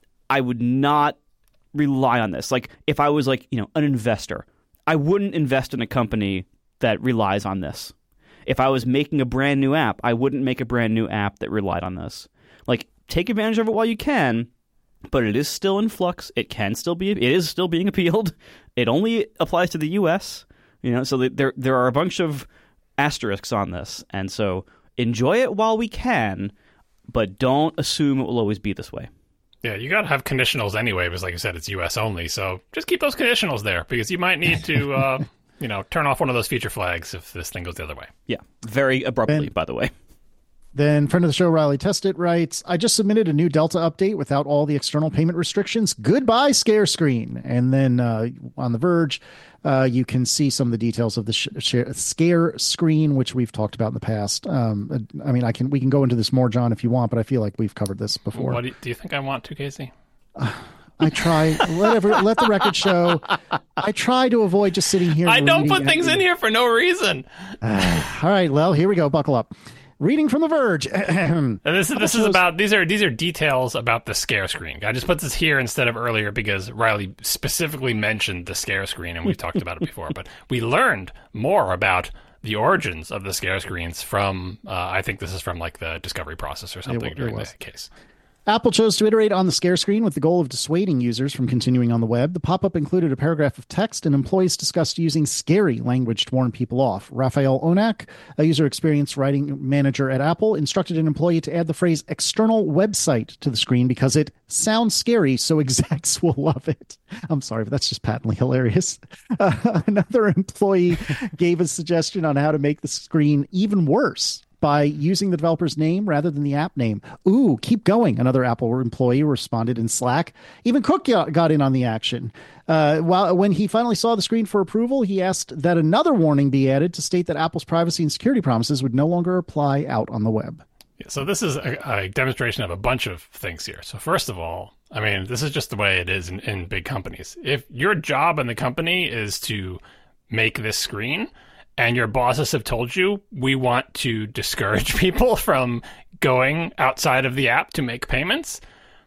I would not rely on this. Like, if I was like, you know, an investor, I wouldn't invest in a company that relies on this. If I was making a brand new app, I wouldn't make a brand new app that relied on this. Like, take advantage of it while you can, but it is still in flux. It can still be, it is still being appealed. It only applies to the U S, you know, so there there are a bunch of asterisks on this, and so enjoy it while we can, but don't assume it will always be this way. Yeah, you got to have conditionals anyway, because like I said, it's U S only, so just keep those conditionals there, because you might need to, uh, you know, turn off one of those feature flags if this thing goes the other way. Yeah, very abruptly, ben, by the way. Then friend of the show, Riley Testit, writes, I just submitted a new Delta update without all the external payment restrictions. Goodbye, scare screen. And then uh, on The Verge, uh, you can see some of the details of the sh- sh- scare screen, which we've talked about in the past. Um, I mean, I can we can go into this more, John, if you want, but I feel like we've covered this before. What do you, do you think I want to, Casey? Uh, I try, let, every, let the record show, I try to avoid just sitting here. I don't put things in here for no reason. Uh, all right, well, here we go. Buckle up. Reading from The Verge. And this, this is about, these are these are details about the scare screen. I just put this here instead of earlier because Riley specifically mentioned the scare screen, and we've talked about it before. But we learned more about the origins of the scare screens from, uh, I think this is from like the discovery process or something it, during it that case. Apple chose to iterate on the scare screen with the goal of dissuading users from continuing on the web. The pop-up included a paragraph of text, and employees discussed using scary language to warn people off. Raphael Onak, a user experience writing manager at Apple, instructed an employee to add the phrase external website to the screen because it sounds scary, so execs will love it. I'm sorry, but that's just patently hilarious. Uh, another employee gave a suggestion on how to make the screen even worse by using the developer's name rather than the app name. Ooh, keep going, another Apple employee responded in Slack. Even Cook got in on the action. Uh, while, when he finally saw the screen for approval, he asked that another warning be added to state that Apple's privacy and security promises would no longer apply out on the web. Yeah, so this is a, a demonstration of a bunch of things here. So first of all, I mean, this is just the way it is in, in big companies. If your job in the company is to make this screen, and your bosses have told you, we want to discourage people from going outside of the app to make payments,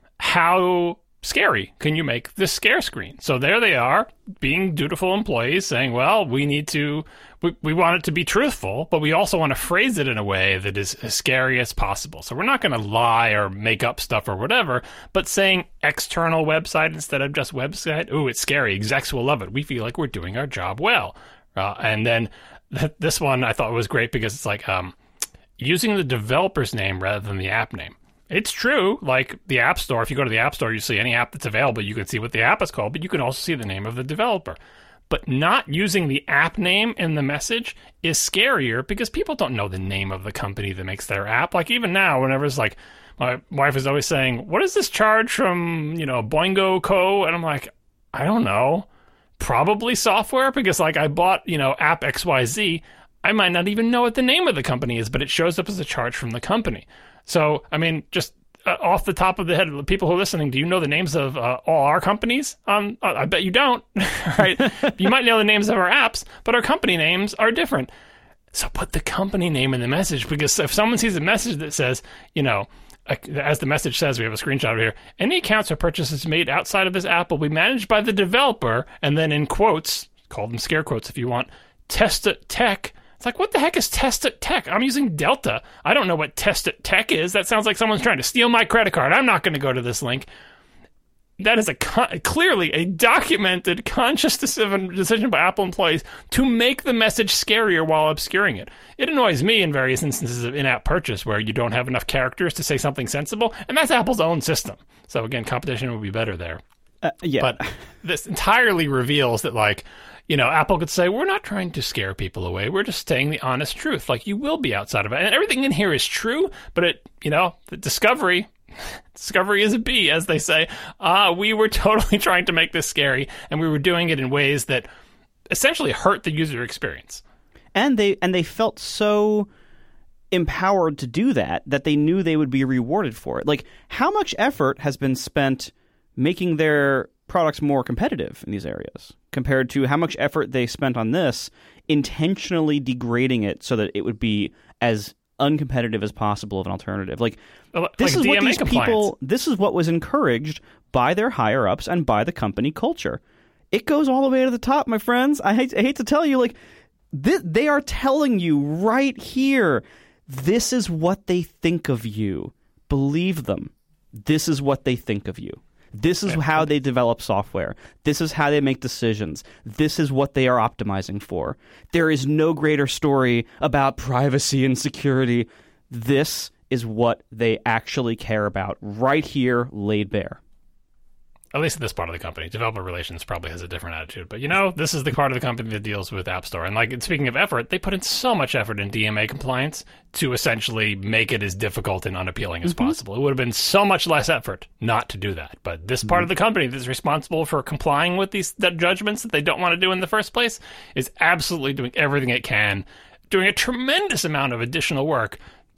how scary can you make this scare screen? So there they are, being dutiful employees, saying, well, we need to, we, we want it to be truthful, but we also want to phrase it in a way that is as scary as possible. So we're not going to lie or make up stuff or whatever, but saying external website instead of just website, ooh, it's scary. Execs will love it. We feel like we're doing our job well. Uh, and then this one I thought was great because it's like um, using the developer's name rather than the app name. It's true, like the App Store, if you go to the App Store, you see any app that's available, you can see what the app is called, but you can also see the name of the developer. But not using the app name in the message is scarier because people don't know the name of the company that makes their app. Like even now, whenever it's like, My wife is always saying, what is this charge from, you know, Boingo Co? And I'm like, I don't know. Probably software, because like I bought, you know, app X Y Z. I might not even know what the name of the company is, but it shows up as a charge from the company. So, I mean, just uh, off the top of the head, people who are listening, do you know the names of uh, all our companies? Um, I bet you don't, right? You might know the names of our apps, but our company names are different. So put the company name in the message, because if someone sees a message that says, you know, as the message says, we have a screenshot of here, any accounts or purchases made outside of this app will be managed by the developer, and then in quotes, call them scare quotes if you want, Test It Tech. It's like, what the heck is Test It Tech? I'm using Delta. I don't know what Test It Tech is. That sounds like someone's trying to steal my credit card. I'm not going to go to this link. That is a con- clearly a documented, conscious decision by Apple employees to make the message scarier while obscuring it. It annoys me in various instances of in-app purchase where you don't have enough characters to say something sensible, and that's Apple's own system. So again, competition would be better there. Uh, yeah. But this entirely reveals that, like, you know, Apple could say, we're not trying to scare people away. We're just saying the honest truth. Like, you will be outside of it. And everything in here is true, but it, you know, the discovery... Discovery is a B, as they say. Uh, we were totally trying to make this scary, and we were doing it in ways that essentially hurt the user experience. And they and they felt so empowered to do that that they knew they would be rewarded for it. Like, how much effort has been spent making their products more competitive in these areas compared to how much effort they spent on this intentionally degrading it so that it would be as uncompetitive as possible of an alternative. Like, like this is D M A what these compliance. people, this is what was encouraged by their higher ups and by the company culture. It goes all the way to the top, my friends. I hate, I hate to tell you, like, this, they are telling you right here, this is what they think of you. Believe them. This is what they think of you. This is how they develop software. This is how they make decisions. This is what they are optimizing for. There is no greater story about privacy and security. This is what they actually care about right here, laid bare. At least in this part of the company. Developer relations probably has a different attitude. But, you know, this is the part of the company that deals with App Store. And, like, speaking of effort, they put in so much effort in D M A compliance to essentially make it as difficult and unappealing as mm-hmm. possible. It would have been so much less effort not to do that. But this mm-hmm. part of the company that's responsible for complying with these that judgments that they don't want to do in the first place is absolutely doing everything it can, doing a tremendous amount of additional work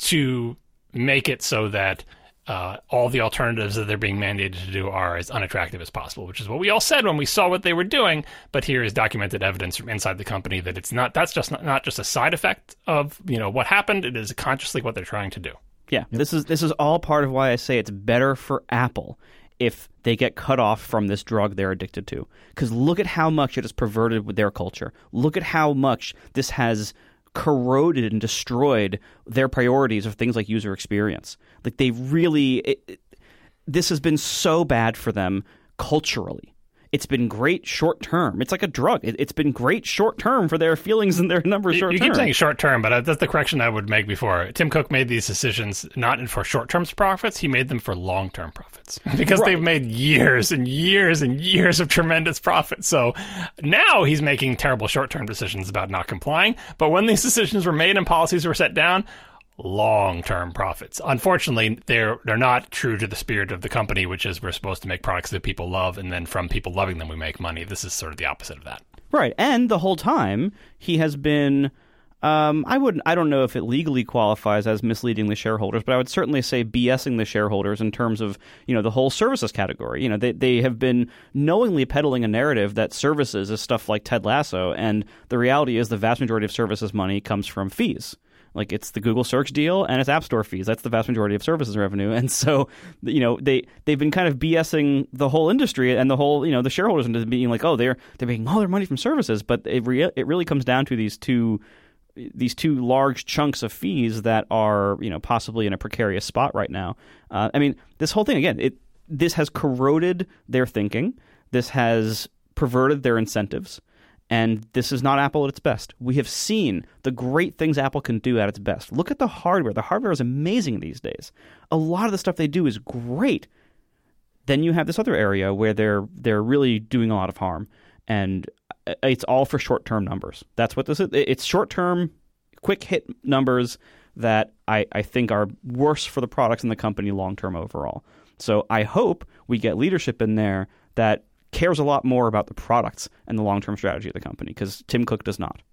to make it so that Uh, all the alternatives that they're being mandated to do are as unattractive as possible, which is what we all said when we saw what they were doing. But here is documented evidence from inside the company that it's not. That's just not, not just a side effect of, you know, what happened. It is consciously what they're trying to do. Yeah, yep. this is this is all part of why I say it's better for Apple if they get cut off from this drug they're addicted to. Because look at how much it has perverted with their culture. Look at how much this has corroded and destroyed their priorities of things like user experience. Like, they really it, it, this has been so bad for them culturally. It's been great short term. It's like a drug. It, it's been great short term for their feelings and their numbers short term. You keep saying short term, but that's the correction I would make before. Tim Cook made these decisions not for short term profits. He made them for long term profits because right. they've made years and years and years of tremendous profits. So now he's making terrible short term decisions about not complying. But when these decisions were made and policies were set down, long-term profits. Unfortunately, they're they're not true to the spirit of the company, which is we're supposed to make products that people love, and then from people loving them, we make money. This is sort of the opposite of that. Right, and the whole time he has been. Um, I wouldn't. I don't know if it legally qualifies as misleading the shareholders, but I would certainly say BSing the shareholders in terms of, you know, the whole services category. You know, they they have been knowingly peddling a narrative that services is stuff like Ted Lasso, and the reality is the vast majority of services money comes from fees. Like, it's the Google search deal and it's App Store fees. That's the vast majority of services revenue. And so, you know, they, they've been kind of BSing the whole industry and the whole, you know, the shareholders into being like, oh, they're they're making all their money from services. But it, re- it really comes down to these two these two large chunks of fees that are, you know, possibly in a precarious spot right now. Uh, I mean, this whole thing, again, it this has corroded their thinking. This has perverted their incentives. And this is not Apple at its best. We have seen the great things Apple can do at its best. Look at the hardware. The hardware is amazing these days. A lot of the stuff they do is great. Then you have this other area where they're they're really doing a lot of harm. And it's all for short-term numbers. That's what this is. It's short-term, quick hit numbers that I, I think are worse for the products and the company long term overall. So I hope we get leadership in there that cares a lot more about the products and the long term strategy of the company, because Tim Cook does not.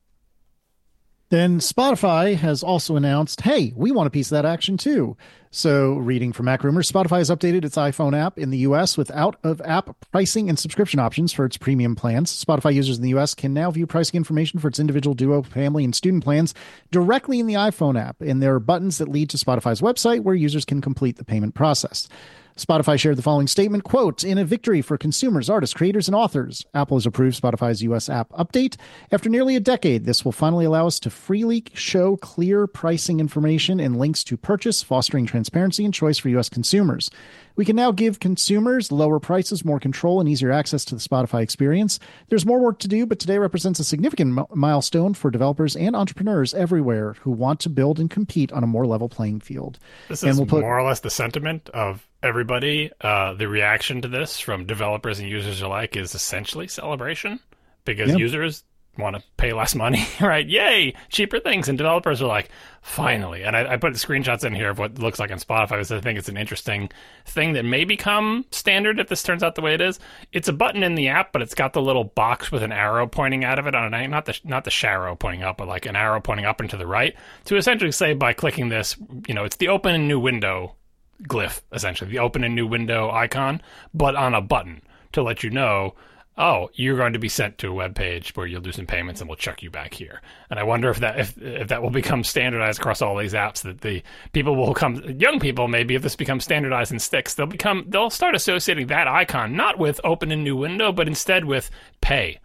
Then Spotify has also announced, hey, we want a piece of that action too. So reading from Mac Rumors, Spotify has updated its iPhone app in the U S with out-of-app pricing and subscription options for its premium plans. Spotify users in the U S can now view pricing information for its individual, duo, family, and student plans directly in the iPhone app. And there are buttons that lead to Spotify's website where users can complete the payment process. Spotify shared the following statement, quote, in a victory for consumers, artists, creators, and authors, Apple has approved Spotify's U S app update. After nearly a decade, this will finally allow us to freely show clear pricing information and links to purchase, fostering transparency and choice for U S consumers. We can now give consumers lower prices, more control, and easier access to the Spotify experience. There's more work to do, but today represents a significant m- milestone for developers and entrepreneurs everywhere who want to build and compete on a more level playing field. This and is we'll put- more or less the sentiment of everybody. Uh, the reaction to this from developers and users alike is essentially celebration, because yeah. users want to pay less money, right? Yay, cheaper things. And developers are like, finally. And I, I put screenshots in here of what it looks like on Spotify, because I think it's an interesting thing that may become standard if this turns out the way it is. It's a button in the app, but it's got the little box with an arrow pointing out of it on an, not the not the sharrow pointing up, but like an arrow pointing up and to the right, to essentially say, by clicking this, you know, it's the open and new window glyph, essentially, the open and new window icon, but on a button to let you know, oh, you're going to be sent to a web page where you'll do some payments and we'll chuck you back here. And I wonder if that if if that will become standardized across all these apps, that the people will come, young people maybe, if this becomes standardized and sticks, they'll become they'll start associating that icon not with open and new window, but instead with pay.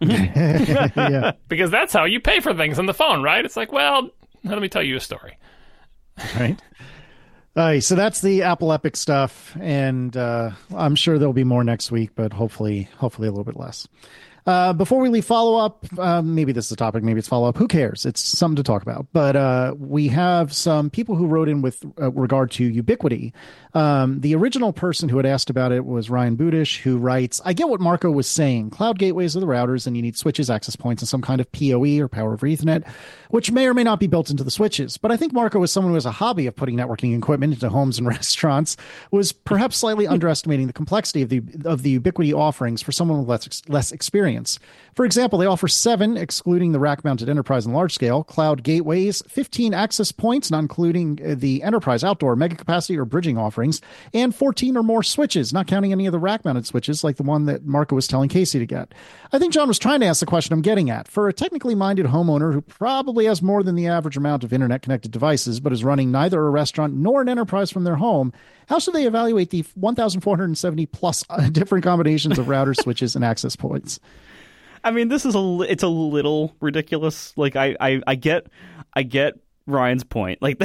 yeah. Because that's how you pay for things on the phone, right? It's like, well, let me tell you a story. Right. Uh, so that's the Apple Epic stuff, and uh, I'm sure there'll be more next week, but hopefully, hopefully a little bit less. Uh, before we leave follow-up, uh, maybe this is a topic, maybe it's follow-up. Who cares? It's something to talk about. But uh, we have some people who wrote in with uh, regard to Ubiquiti. Um, the original person who had asked about it was Ryan Budish, who writes, I get what Marco was saying. Cloud gateways are the routers, and you need switches, access points, and some kind of P O E or power over Ethernet, which may or may not be built into the switches. But I think Marco, as someone who has a hobby of putting networking equipment into homes and restaurants, was perhaps slightly underestimating the complexity of the of the Ubiquiti offerings for someone with less, less experience. For example, they offer seven, excluding the rack-mounted enterprise and large-scale, cloud gateways, fifteen access points, not including the enterprise, outdoor, mega capacity, or bridging offerings, and fourteen or more switches, not counting any of the rack-mounted switches like the one that Marco was telling Casey to get. I think John was trying to ask the question I'm getting at. For a technically minded homeowner who probably has more than the average amount of internet-connected devices but is running neither a restaurant nor an enterprise from their home, how should they evaluate the one thousand four hundred seventy plus different combinations of routers, switches, and access points? I mean, this is a li- it's a little ridiculous. Like, I, I, I get I get Ryan's point. Like,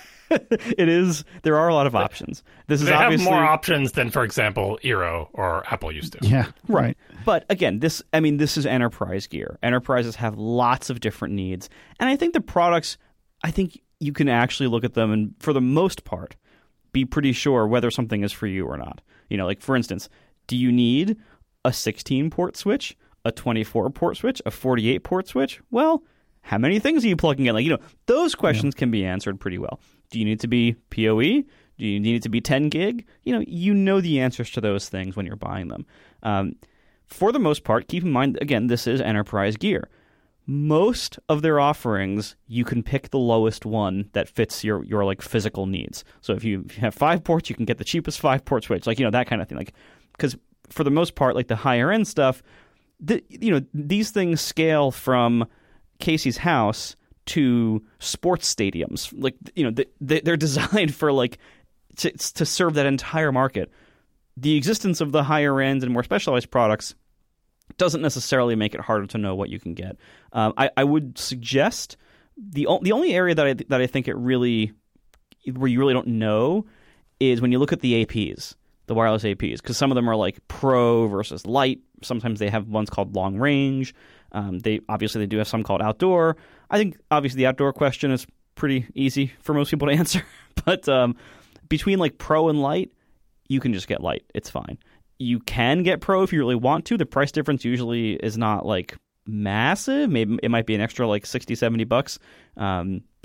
it is, there are a lot of options. This is they obviously have more options than, for example, Eero or Apple used to. Yeah, right. But again, this I mean, this is enterprise gear. Enterprises have lots of different needs, and I think the products, I think you can actually look at them and, for the most part, be pretty sure whether something is for you or not. You know, like, for instance, do you need a sixteen port switch, a twenty-four port switch, a forty-eight port switch? Well, how many things are you plugging in? Like, you know, those questions yeah. can be answered pretty well. Do you need it to be P O E? Do you need it to be ten gig? You know, you know the answers to those things when you're buying them. Um, for the most part, keep in mind, again, this is enterprise gear. Most of their offerings, you can pick the lowest one that fits your, your like physical needs. So if you, if you have five ports, you can get the cheapest five port switch, like, you know, that kind of thing. Like, because for the most part, like the higher end stuff, the, you know, these things scale from Casey's house to sports stadiums. Like, you know, they, they're designed for like to, to serve that entire market. The existence of the higher end and more specialized products doesn't necessarily make it harder to know what you can get. Um, I, I would suggest the the only area that I that I think it really where you really don't know is when you look at the A Ps, the wireless A Ps, because some of them are like Pro versus Light. Sometimes they have ones called long range. Um, they obviously they do have some called outdoor. I think obviously the outdoor question is pretty easy for most people to answer, but um, between like Pro and Light, you can just get Light. It's fine. You can get Pro if you really want to. The price difference usually is not like massive. Maybe it might be an extra like sixty, seventy bucks. Um,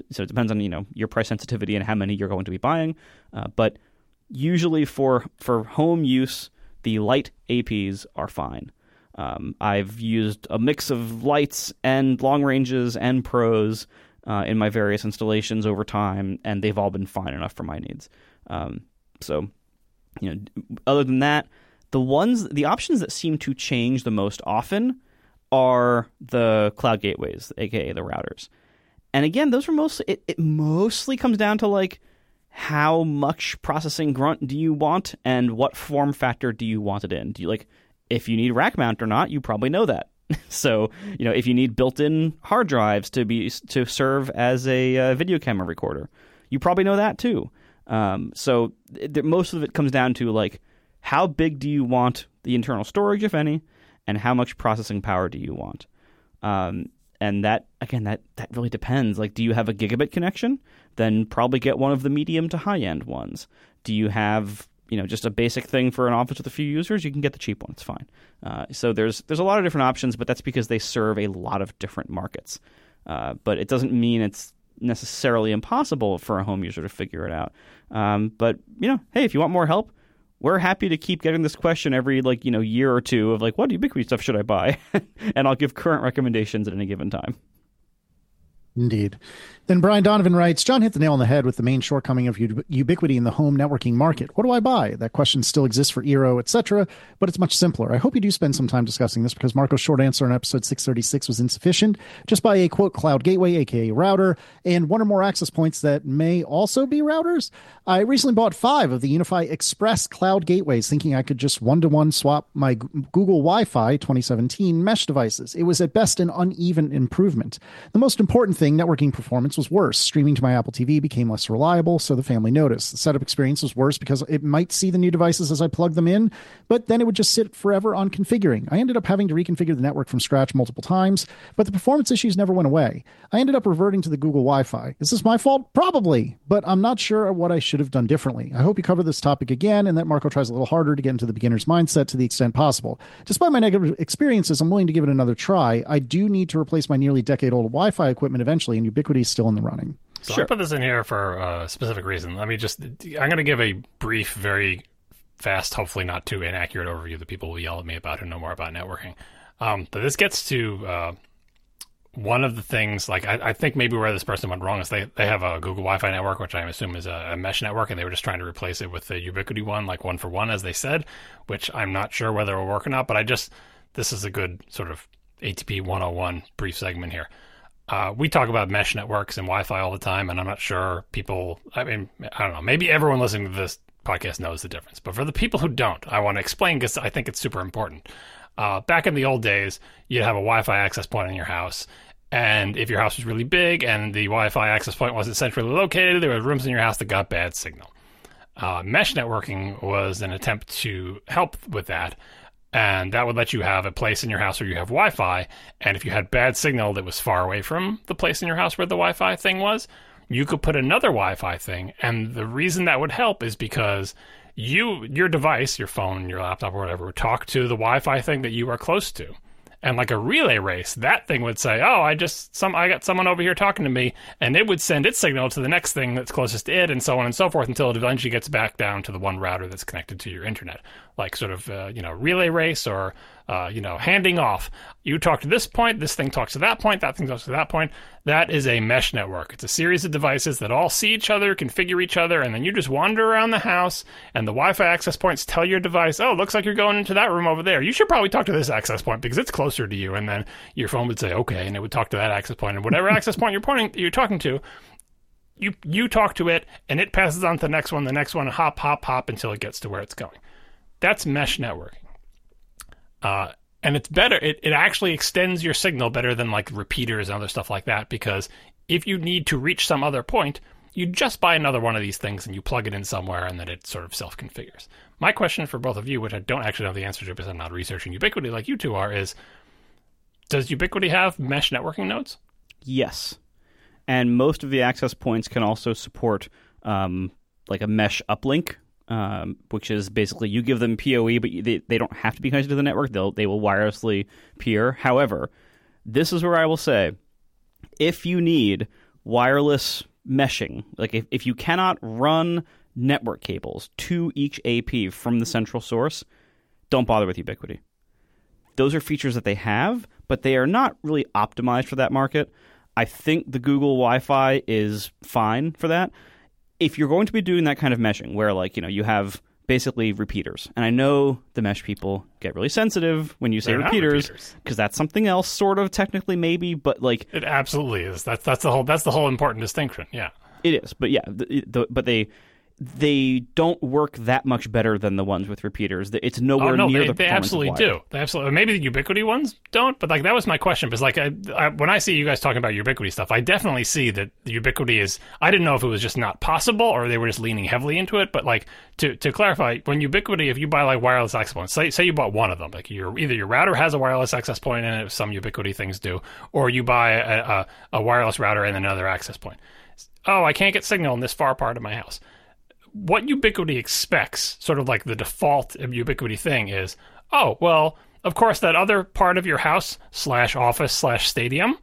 So it depends on, you know, your price sensitivity and how many you're going to be buying. Uh, but usually for for home use, the light A Ps are fine. Um, I've used a mix of lights and long ranges and pros uh, in my various installations over time, and they've all been fine enough for my needs. Um, so, you know, other than that, the ones, the options that seem to change the most often are the cloud gateways, aka the routers. And again, those are mostly, it, it mostly comes down to like, how much processing grunt do you want and what form factor do you want it in? Do you like, if you need rack mount or not, you probably know that. So, you know, if you need built-in hard drives to be to serve as a uh, video camera recorder, you probably know that too. Um, so th- most of it comes down to like, how big do you want the internal storage, if any, and how much processing power do you want? Um, and that, again, that, that really depends. Like, do you have a gigabit connection? Then probably get one of the medium to high-end ones. Do you have, you know, just a basic thing for an office with a few users? You can get the cheap one. It's fine. Uh, so there's there's a lot of different options, but that's because they serve a lot of different markets. Uh, but it doesn't mean it's necessarily impossible for a home user to figure it out. Um, but, you know, hey, if you want more help, we're happy to keep getting this question every, like, you know, year or two of, like, what Ubiquiti stuff should I buy? And I'll give current recommendations at any given time. Indeed. Then Brian Donovan writes, John hit the nail on the head with the main shortcoming of Ubiquiti in the home networking market. What do I buy? That question still exists for Eero, et cetera, but it's much simpler. I hope you do spend some time discussing this because Marco's short answer in episode six thirty-six was insufficient. Just buy a, quote, cloud gateway, aka router, and one or more access points that may also be routers. I recently bought five of the Unify Express cloud gateways, thinking I could just one-to-one swap my Google Wi-Fi twenty seventeen mesh devices. It was at best an uneven improvement. The most important thing, networking performance, was worse. Streaming to my Apple T V became less reliable, so the family noticed. The setup experience was worse because it might see the new devices as I plug them in, but then it would just sit forever on configuring. I ended up having to reconfigure the network from scratch multiple times, but the performance issues never went away. I ended up reverting to the Google Wi-Fi. Is this my fault? Probably, but I'm not sure what I should have done differently. I hope you cover this topic again and that Marco tries a little harder to get into the beginner's mindset to the extent possible. Despite my negative experiences, I'm willing to give it another try. I do need to replace my nearly decade-old Wi-Fi equipment eventually, and Ubiquiti is still in the running. So Sure. I put this in here for a specific reason. Let me just, I'm going to give a brief, very fast, hopefully not too inaccurate overview that people will yell at me about who know more about networking. Um, but this gets to uh, one of the things, like I, I think maybe where this person went wrong is they, they have a Google Wi-Fi network, which I assume is a, a mesh network, and they were just trying to replace it with the Ubiquiti one, like one for one, as they said, which I'm not sure whether it will work or not, but I just, this is a good sort of A T P one oh one brief segment here. Uh, we talk about mesh networks and Wi-Fi all the time, and I'm not sure people, I mean, I don't know, maybe everyone listening to this podcast knows the difference. But for the people who don't, I want to explain because I think it's super important. Uh, back in the old days, you'd have a Wi-Fi access point in your house, and if your house was really big and the Wi-Fi access point wasn't centrally located, there were rooms in your house that got bad signal. Uh, mesh networking was an attempt to help with that. And that would let you have a place in your house where you have Wi-Fi. And if you had bad signal that was far away from the place in your house where the Wi-Fi thing was, you could put another Wi-Fi thing. And the reason that would help is because you, your device, your phone, your laptop, or whatever, would talk to the Wi-Fi thing that you are close to. And like a relay race, that thing would say, oh, I just, some, I got someone over here talking to me, and it would send its signal to the next thing that's closest to it, and so on and so forth, until it eventually gets back down to the one router that's connected to your internet. Like sort of, uh, you know, relay race or, uh, you know, handing off. You talk to this point, this thing talks to that point, that thing talks to that point. That is a mesh network. It's a series of devices that all see each other, configure each other, and then you just wander around the house, and the Wi-Fi access points tell your device, oh, looks like you're going into that room over there. You should probably talk to this access point because it's closer to you. And then your phone would say, okay, and it would talk to that access point. And whatever access point you're pointing, you're talking to, you you talk to it, and it passes on to the next one, the next one, hop, hop, hop, until it gets to where it's going. That's mesh networking. Uh, and it's better. It, it actually extends your signal better than like repeaters and other stuff like that, because if you need to reach some other point, you just buy another one of these things and you plug it in somewhere, and then it sort of self-configures. My question for both of you, which I don't actually know the answer to because I'm not researching Ubiquiti like you two are, is does Ubiquiti have mesh networking nodes? Yes. And most of the access points can also support um, like a mesh uplink, um, which is basically you give them P O E, but they, they don't have to be connected to the network. They'll, they will wirelessly peer. However, this is where I will say, if you need wireless meshing, like if, if you cannot run network cables to each A P from the central source, don't bother with Ubiquiti. Those are features that they have, but they are not really optimized for that market. I think the Google Wi-Fi is fine for that. If you're going to be doing that kind of meshing where, like, you know, you have basically repeaters, and I know the mesh people get really sensitive when you say They're repeaters because that's something else, sort of, technically, maybe, but like it absolutely is. That's that's the whole that's the whole important distinction. Yeah, it is. But yeah, the, the, but they they don't work that much better than the ones with repeaters. It's nowhere oh, no, near they, the they performance absolutely of do. They absolutely maybe the Ubiquiti ones don't, but like that was my question. Because like I, I, when I see you guys talking about Ubiquiti stuff, I definitely see that the Ubiquiti is. I didn't know if it was just not possible or they were just leaning heavily into it. But like to to clarify, when Ubiquiti, if you buy like wireless access points, say say you bought one of them, like your either your router has a wireless access point in it, some Ubiquiti things do, or you buy a, a, a wireless router and another access point. Oh, I can't get signal in this far part of my house. What Ubiquiti expects, sort of like the default of Ubiquiti thing is, oh, well, of course, that other part of your house slash office slash stadium,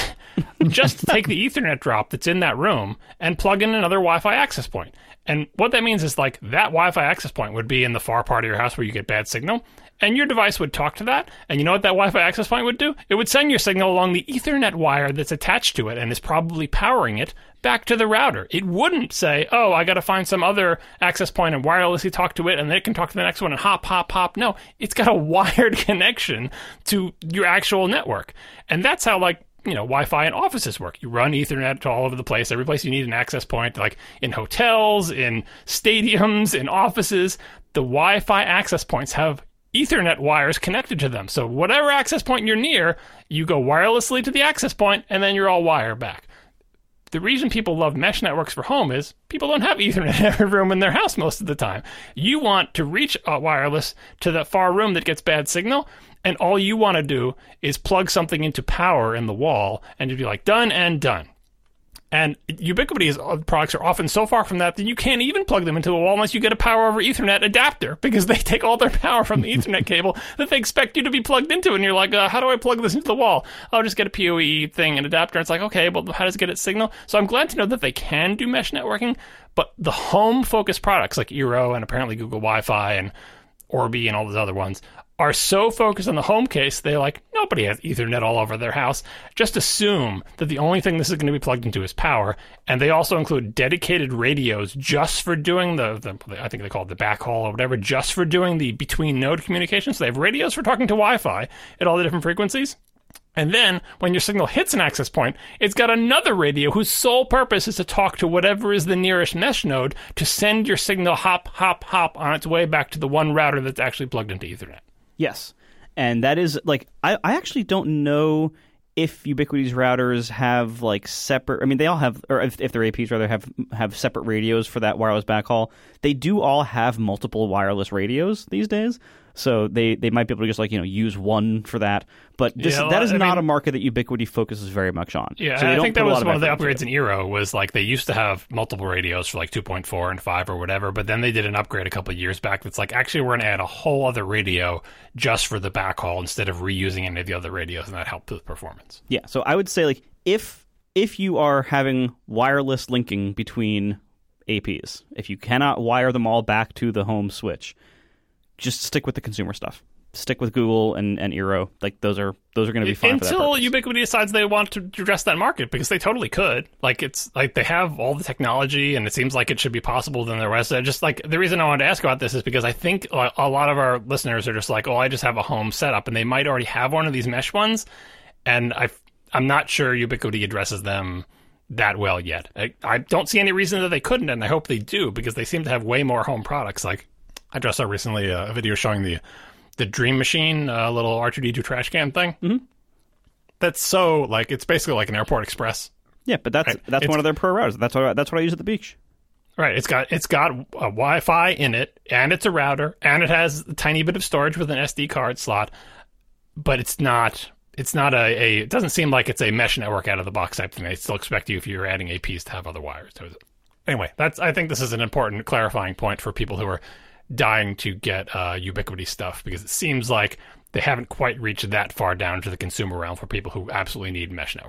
just take the Ethernet drop that's in that room and plug in another Wi-Fi access point. And what that means is like that Wi-Fi access point would be in the far part of your house where you get bad signal, and your device would talk to that. And you know what that Wi-Fi access point would do? It would send your signal along the Ethernet wire that's attached to it and is probably powering it back to the router. It wouldn't say, oh, I got to find some other access point and wirelessly talk to it, and then it can talk to the next one and hop, hop, hop. No, it's got a wired connection to your actual network. And that's how, like, you know, Wi-Fi in offices work. You run Ethernet to all over the place. Every place you need an access point, like in hotels, in stadiums, in offices, the Wi-Fi access points have Ethernet wires connected to them. So whatever access point you're near, you go wirelessly to the access point, and then you're all wire back. The reason people love mesh networks for home is people don't have Ethernet in every room in their house most of the time. You want to reach a wireless to that far room that gets bad signal, and all you want to do is plug something into power in the wall, and you'd be like, done and done. And Ubiquiti's products are often so far from that that you can't even plug them into a wall unless you get a power over Ethernet adapter, because they take all their power from the Ethernet cable that they expect you to be plugged into. And you're like, uh, how do I plug this into the wall? I'll just get a P O E thing and adapter. And it's like, okay, but how does it get its signal? So I'm glad to know that they can do mesh networking, but the home-focused products like Eero and apparently Google Wi-Fi and Orbi and all those other ones are so focused on the home case, they're like, nobody has Ethernet all over their house. Just assume that the only thing this is going to be plugged into is power. And they also include dedicated radios just for doing the, the I think they call it the backhaul or whatever, just for doing the between node communication. So they have radios for talking to Wi-Fi at all the different frequencies. And then when your signal hits an access point, it's got another radio whose sole purpose is to talk to whatever is the nearest mesh node to send your signal hop, hop, hop on its way back to the one router that's actually plugged into Ethernet. Yes. And that is, like, I, I actually don't know if Ubiquiti's routers have, like, separate... I mean, they all have... Or if, if their A Ps, rather, have have separate radios for that wireless backhaul. They do all have multiple wireless radios these days. So they, they might be able to just, like, you know, use one for that. But this, yeah, well, that is I not mean, a market that Ubiquiti focuses very much on. Yeah, so I don't think that put a was lot of one of the effort into upgrades in Eero was, like, they used to have multiple radios for, like, two point four and five or whatever, but then they did an upgrade a couple of years back that's like, actually, we're going to add a whole other radio just for the backhaul instead of reusing any of the other radios, and that helped with performance. Yeah, so I would say, like, if if you are having wireless linking between A Ps, if you cannot wire them all back to the home switch, just stick with the consumer stuff. Stick with Google and, and Eero. Like, those are those are going to be fine until for that Ubiquiti decides they want to address that market, because they totally could. Like, it's like they have all the technology, and it seems like it should be possible than the rest. Just like the reason I wanted to ask about this is because I think a lot of our listeners are just like, oh, I just have a home setup, and they might already have one of these mesh ones, and I I'm not sure Ubiquiti addresses them that well yet. I, I don't see any reason that they couldn't, and I hope they do, because they seem to have way more home products. Like, I just saw recently a video showing the the Dream Machine, a uh, little R two D two trash can thing. Mm-hmm. That's so, like, it's basically like an Airport Express. Yeah, but that's right? that's it's, one of their pro routers. That's what that's what I use at the beach. Right. It's got it's got a Wi-Fi in it, and it's a router, and it has a tiny bit of storage with an S D card slot. But it's not it's not a, a it doesn't seem like it's a mesh network out of the box type thing. They still expect you, if you're adding A Ps, to have other wires to it. Anyway, that's I think this is an important clarifying point for people who are dying to get uh, Ubiquiti stuff, because it seems like they haven't quite reached that far down to the consumer realm for people who absolutely need mesh networking.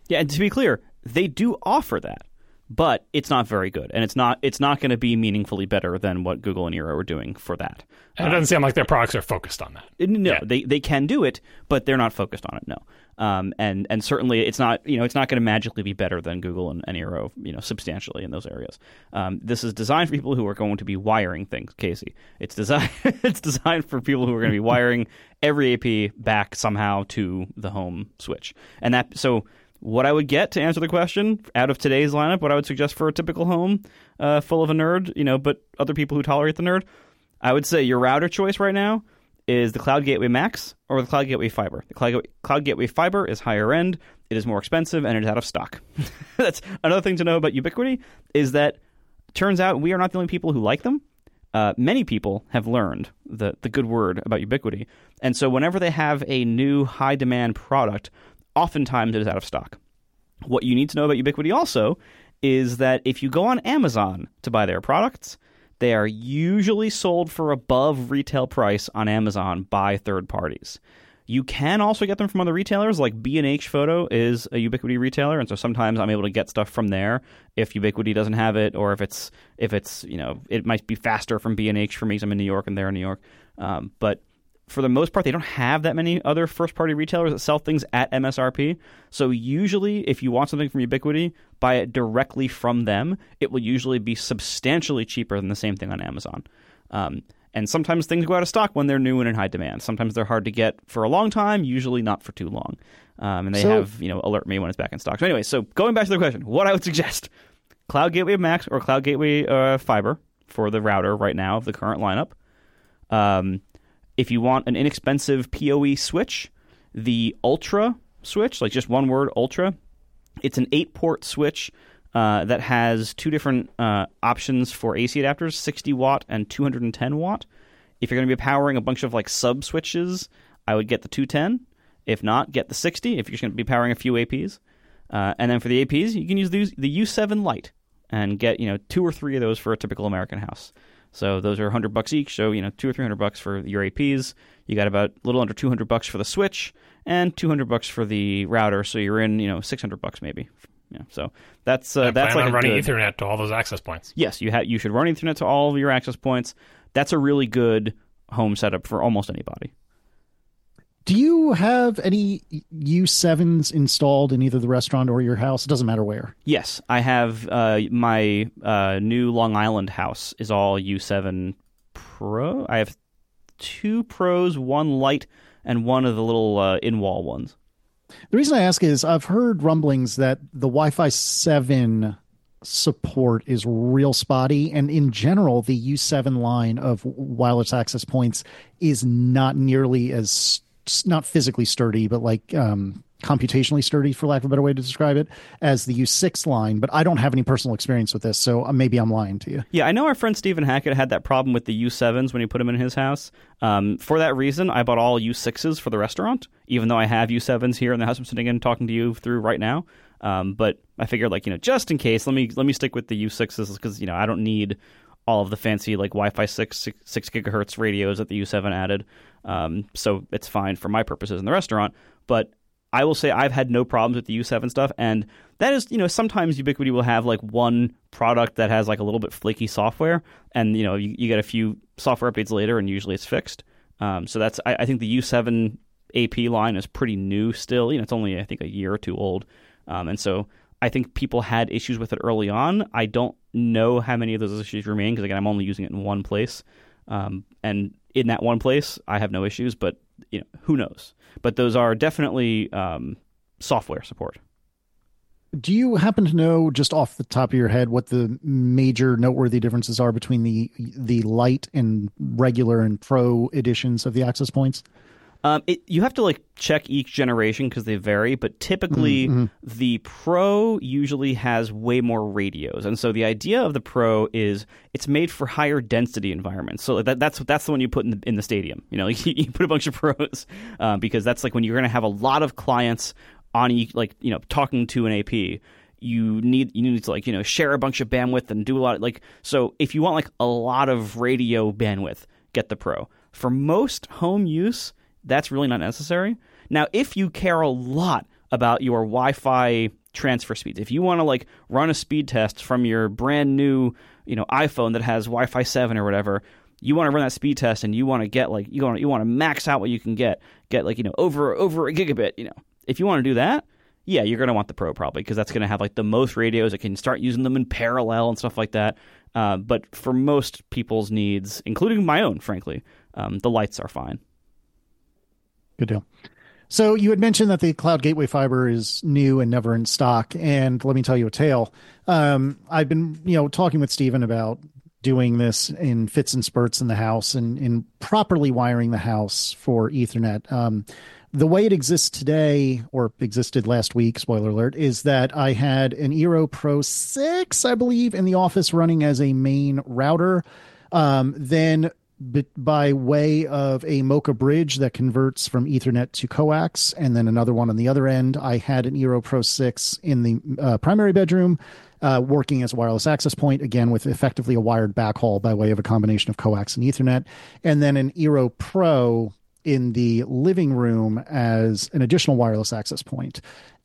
Yeah, and to be clear, they do offer that, but it's not very good, and it's not it's not going to be meaningfully better than what Google and Eero are doing for that. And it doesn't seem like their products are focused on that. No, yeah. they they can do it, but they're not focused on it. No, um, and and certainly it's not you know it's not going to magically be better than Google and, and Eero you know substantially in those areas. Um, this is designed for people who are going to be wiring things, Casey. It's designed it's designed for people who are going to be wiring every A P back somehow to the home switch, and that so. What I would get to answer the question out of today's lineup, what I would suggest for a typical home uh, full of a nerd, you know, but other people who tolerate the nerd, I would say your router choice right now is the Cloud Gateway Max or the Cloud Gateway Fiber. The Cloud, Cloud Gateway Fiber is higher end, it is more expensive, and it is out of stock. That's another thing to know about Ubiquiti is that turns out we are not the only people who like them. Uh, many people have learned the, the good word about Ubiquiti. And so whenever they have a new high-demand product, oftentimes it is out of stock. What you need to know about Ubiquiti also is that if you go on Amazon to buy their products, they are usually sold for above retail price on Amazon by third parties. You can also get them from other retailers, like B and H Photo is a Ubiquiti retailer, and so sometimes I'm able to get stuff from there if Ubiquiti doesn't have it, or if it's if it's you know it might be faster from B and H for me because I'm in New York and they're in New York. Um, but for the most part, they don't have that many other first-party retailers that sell things at M S R P. So usually, if you want something from Ubiquiti, buy it directly from them. It will usually be substantially cheaper than the same thing on Amazon. Um, and sometimes things go out of stock when they're new and in high demand. Sometimes they're hard to get for a long time, usually not for too long. Um, and they so, have, you know, alert me when it's back in stock. So anyway, so going back to the question, what I would suggest, Cloud Gateway Max or Cloud Gateway uh, Fiber for the router right now of the current lineup. Um... If you want an inexpensive P O E switch, the Ultra switch, like just one word, Ultra, it's an eight-port switch uh, that has two different uh, options for A C adapters, sixty watt and two hundred ten watt. If you're going to be powering a bunch of like sub-switches, I would get the two ten. If not, get the sixty if you're just going to be powering a few A Ps. Uh, and then for the A Ps, you can use the, the U seven Lite and get you know two or three of those for a typical American house. So those are one hundred bucks each, so you know two or three hundred bucks for your A Ps. You got about a little under two hundred bucks for the switch and two hundred bucks for the router, so you're in, you know, six hundred bucks maybe. Yeah, so that's uh, yeah, that's plan like on a running good... Ethernet to all those access points. Yes, you ha- you should run Ethernet to all of your access points. That's a really good home setup for almost anybody. Do you have any U sevens installed in either the restaurant or your house? It doesn't matter where. Yes, I have uh, my uh, new Long Island house is all U seven Pro. I have two Pros, one Lite, and one of the little uh, in-wall ones. The reason I ask is I've heard rumblings that the Wi-Fi seven support is real spotty, and in general, the U seven line of wireless access points is not nearly as not physically sturdy, but like um, computationally sturdy, for lack of a better way to describe it, as the U six line. But I don't have any personal experience with this, so maybe I'm lying to you. Yeah, I know our friend Stephen Hackett had that problem with the U sevens when he put them in his house. Um, for that reason, I bought all U sixes for the restaurant, even though I have U sevens here in the house I'm sitting in talking to you through right now. Um, but I figured, like, you know, just in case, let me let me stick with the U sixes because, you know, I don't need all of the fancy like Wi-Fi six, six, six gigahertz radios that the U seven added. Um, so it's fine for my purposes in the restaurant. But I will say I've had no problems with the U seven stuff. And that is, you know, sometimes Ubiquiti will have like one product that has like a little bit flaky software. And, you know, you, you get a few software updates later and usually it's fixed. Um, so that's, I, I think the U seven A P line is pretty new still. You know, it's only, I think, a year or two old. Um, and so I think people had issues with it early on. I don't know how many of those issues remain because, again, I'm only using it in one place. Um, and in that one place, I have no issues, but you know, who knows? But those are definitely um, software support. Do you happen to know, just off the top of your head, what the major noteworthy differences are between the the Lite and regular and Pro editions of the access points? Um, it, you have to like check each generation because they vary, but typically mm-hmm. the Pro usually has way more radios, and so the idea of the Pro is it's made for higher density environments. So that, that's that's the one you put in the, in the stadium. You know, like you, you put a bunch of Pros uh, because that's like when you're going to have a lot of clients on each, like you know, talking to an A P. You need you need to like you know share a bunch of bandwidth and do a lot of, like so. If you want like a lot of radio bandwidth, get the Pro. For most home use, that's really not necessary. Now, if you care a lot about your Wi-Fi transfer speeds. If you want to like run a speed test from your brand new, you know, iPhone that has Wi-Fi seven or whatever, you want to run that speed test and you want to get like you want you want to max out what you can get, get like, you know, over over a gigabit, you know. If you want to do that, yeah, you're going to want the Pro probably because that's going to have like the most radios. It can start using them in parallel and stuff like that. Uh, but for most people's needs, including my own, frankly, um, the lights are fine. Good deal. So you had mentioned that the Cloud Gateway Fiber is new and never in stock. And let me tell you a tale. Um, I've been, you know, talking with Stephen about doing this in fits and spurts in the house and in properly wiring the house for Ethernet. Um, the way it exists today, or existed last week, spoiler alert, is that I had an Eero Pro six, I believe, in the office running as a main router. Um, then But by way of a Mocha bridge that converts from Ethernet to coax, and then another one on the other end, I had an Eero Pro six in the uh, primary bedroom, uh, working as a wireless access point, again with effectively a wired backhaul by way of a combination of coax and Ethernet, and then an Eero Pro in the living room as an additional wireless access point.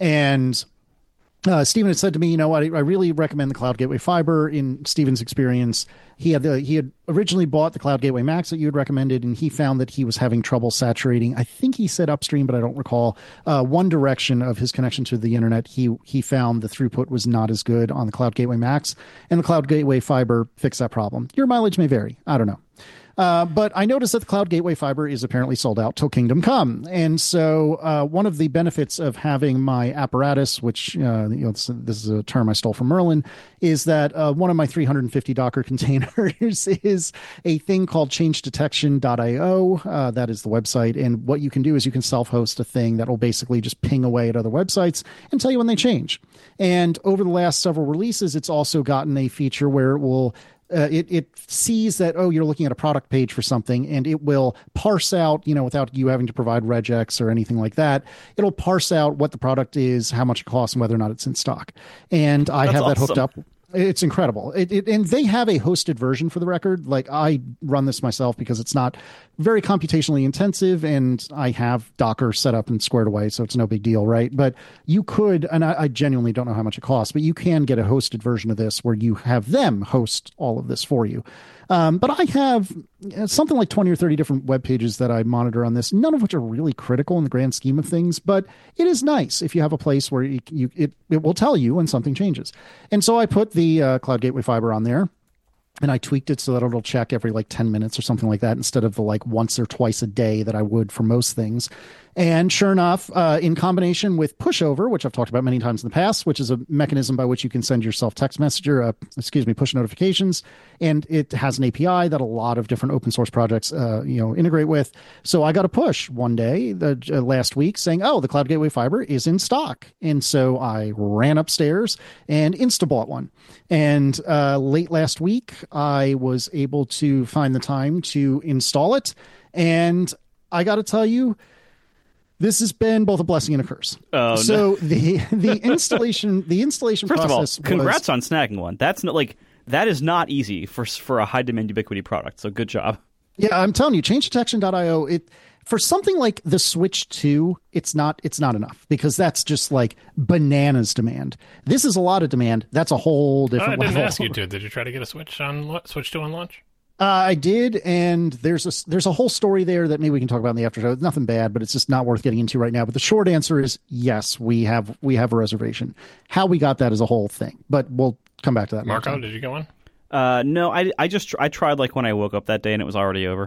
And Uh, Stephen had said to me, you know, I, I really recommend the Cloud Gateway Fiber. In Stephen's experience, he had the, he had originally bought the Cloud Gateway Max that you had recommended, and he found that he was having trouble saturating. I think he said upstream, but I don't recall. Uh, one direction of his connection to the internet, he he found the throughput was not as good on the Cloud Gateway Max, and the Cloud Gateway Fiber fixed that problem. Your mileage may vary. I don't know. Uh, but I noticed that the Cloud Gateway Fiber is apparently sold out till Kingdom Come. And so uh, one of the benefits of having my apparatus, which uh, you know, this, this is a term I stole from Merlin, is that uh, one of my three hundred fifty Docker containers is a thing called change detection dot io. Uh, that is the website. And what you can do is you can self-host a thing that will basically just ping away at other websites and tell you when they change. And over the last several releases, it's also gotten a feature where it will Uh, it, it sees that, oh, you're looking at a product page for something, and it will parse out, you know, without you having to provide regex or anything like that, it'll parse out what the product is, how much it costs, and whether or not it's in stock. And I That's have that hooked awesome. up. It's incredible. It, it, and they have a hosted version for the record. Like, I run this myself because it's not very computationally intensive, and I have Docker set up and squared away, so it's no big deal, right? But you could, and I, I genuinely don't know how much it costs, but you can get a hosted version of this where you have them host all of this for you. Um, but I have something like twenty or thirty different web pages that I monitor on this, none of which are really critical in the grand scheme of things, but it is nice if you have a place where you, you it, it will tell you when something changes. And so I put the uh, Cloud Gateway Fiber on there, and I tweaked it so that it'll check every like ten minutes or something like that, instead of the like once or twice a day that I would for most things. And sure enough, uh, in combination with Pushover, which I've talked about many times in the past, which is a mechanism by which you can send yourself text message or, uh, excuse me, push notifications. And it has an A P I that a lot of different open source projects, uh, you know, integrate with. So I got a push one day the, uh, last week saying, oh, the Cloud Gateway Fiber is in stock. And so I ran upstairs and insta-bought one. And uh, late last week, I was able to find the time to install it. And I got to tell you, this has been both a blessing and a curse. Oh, so no. the the installation the installation First process. of all, congrats was, on snagging one. That's not like that is not easy for for a high demand Ubiquity product. So good job. Yeah, I'm telling you, change detection dot io. It for something like the Switch two, it's not it's not enough because that's just like bananas demand. This is a lot of demand. That's a whole Oh, I different didn't level. ask you to. Did you try to get a Switch on Switch two on launch? Uh, I did, and there's a there's a whole story there that maybe we can talk about in the after show. It's nothing bad, but it's just not worth getting into right now. But the short answer is yes, we have we have a reservation. How we got that is a whole thing, but we'll come back to that. Marco, did you go on? Uh, no, I, I just tr- I tried like when I woke up that day and it was already over.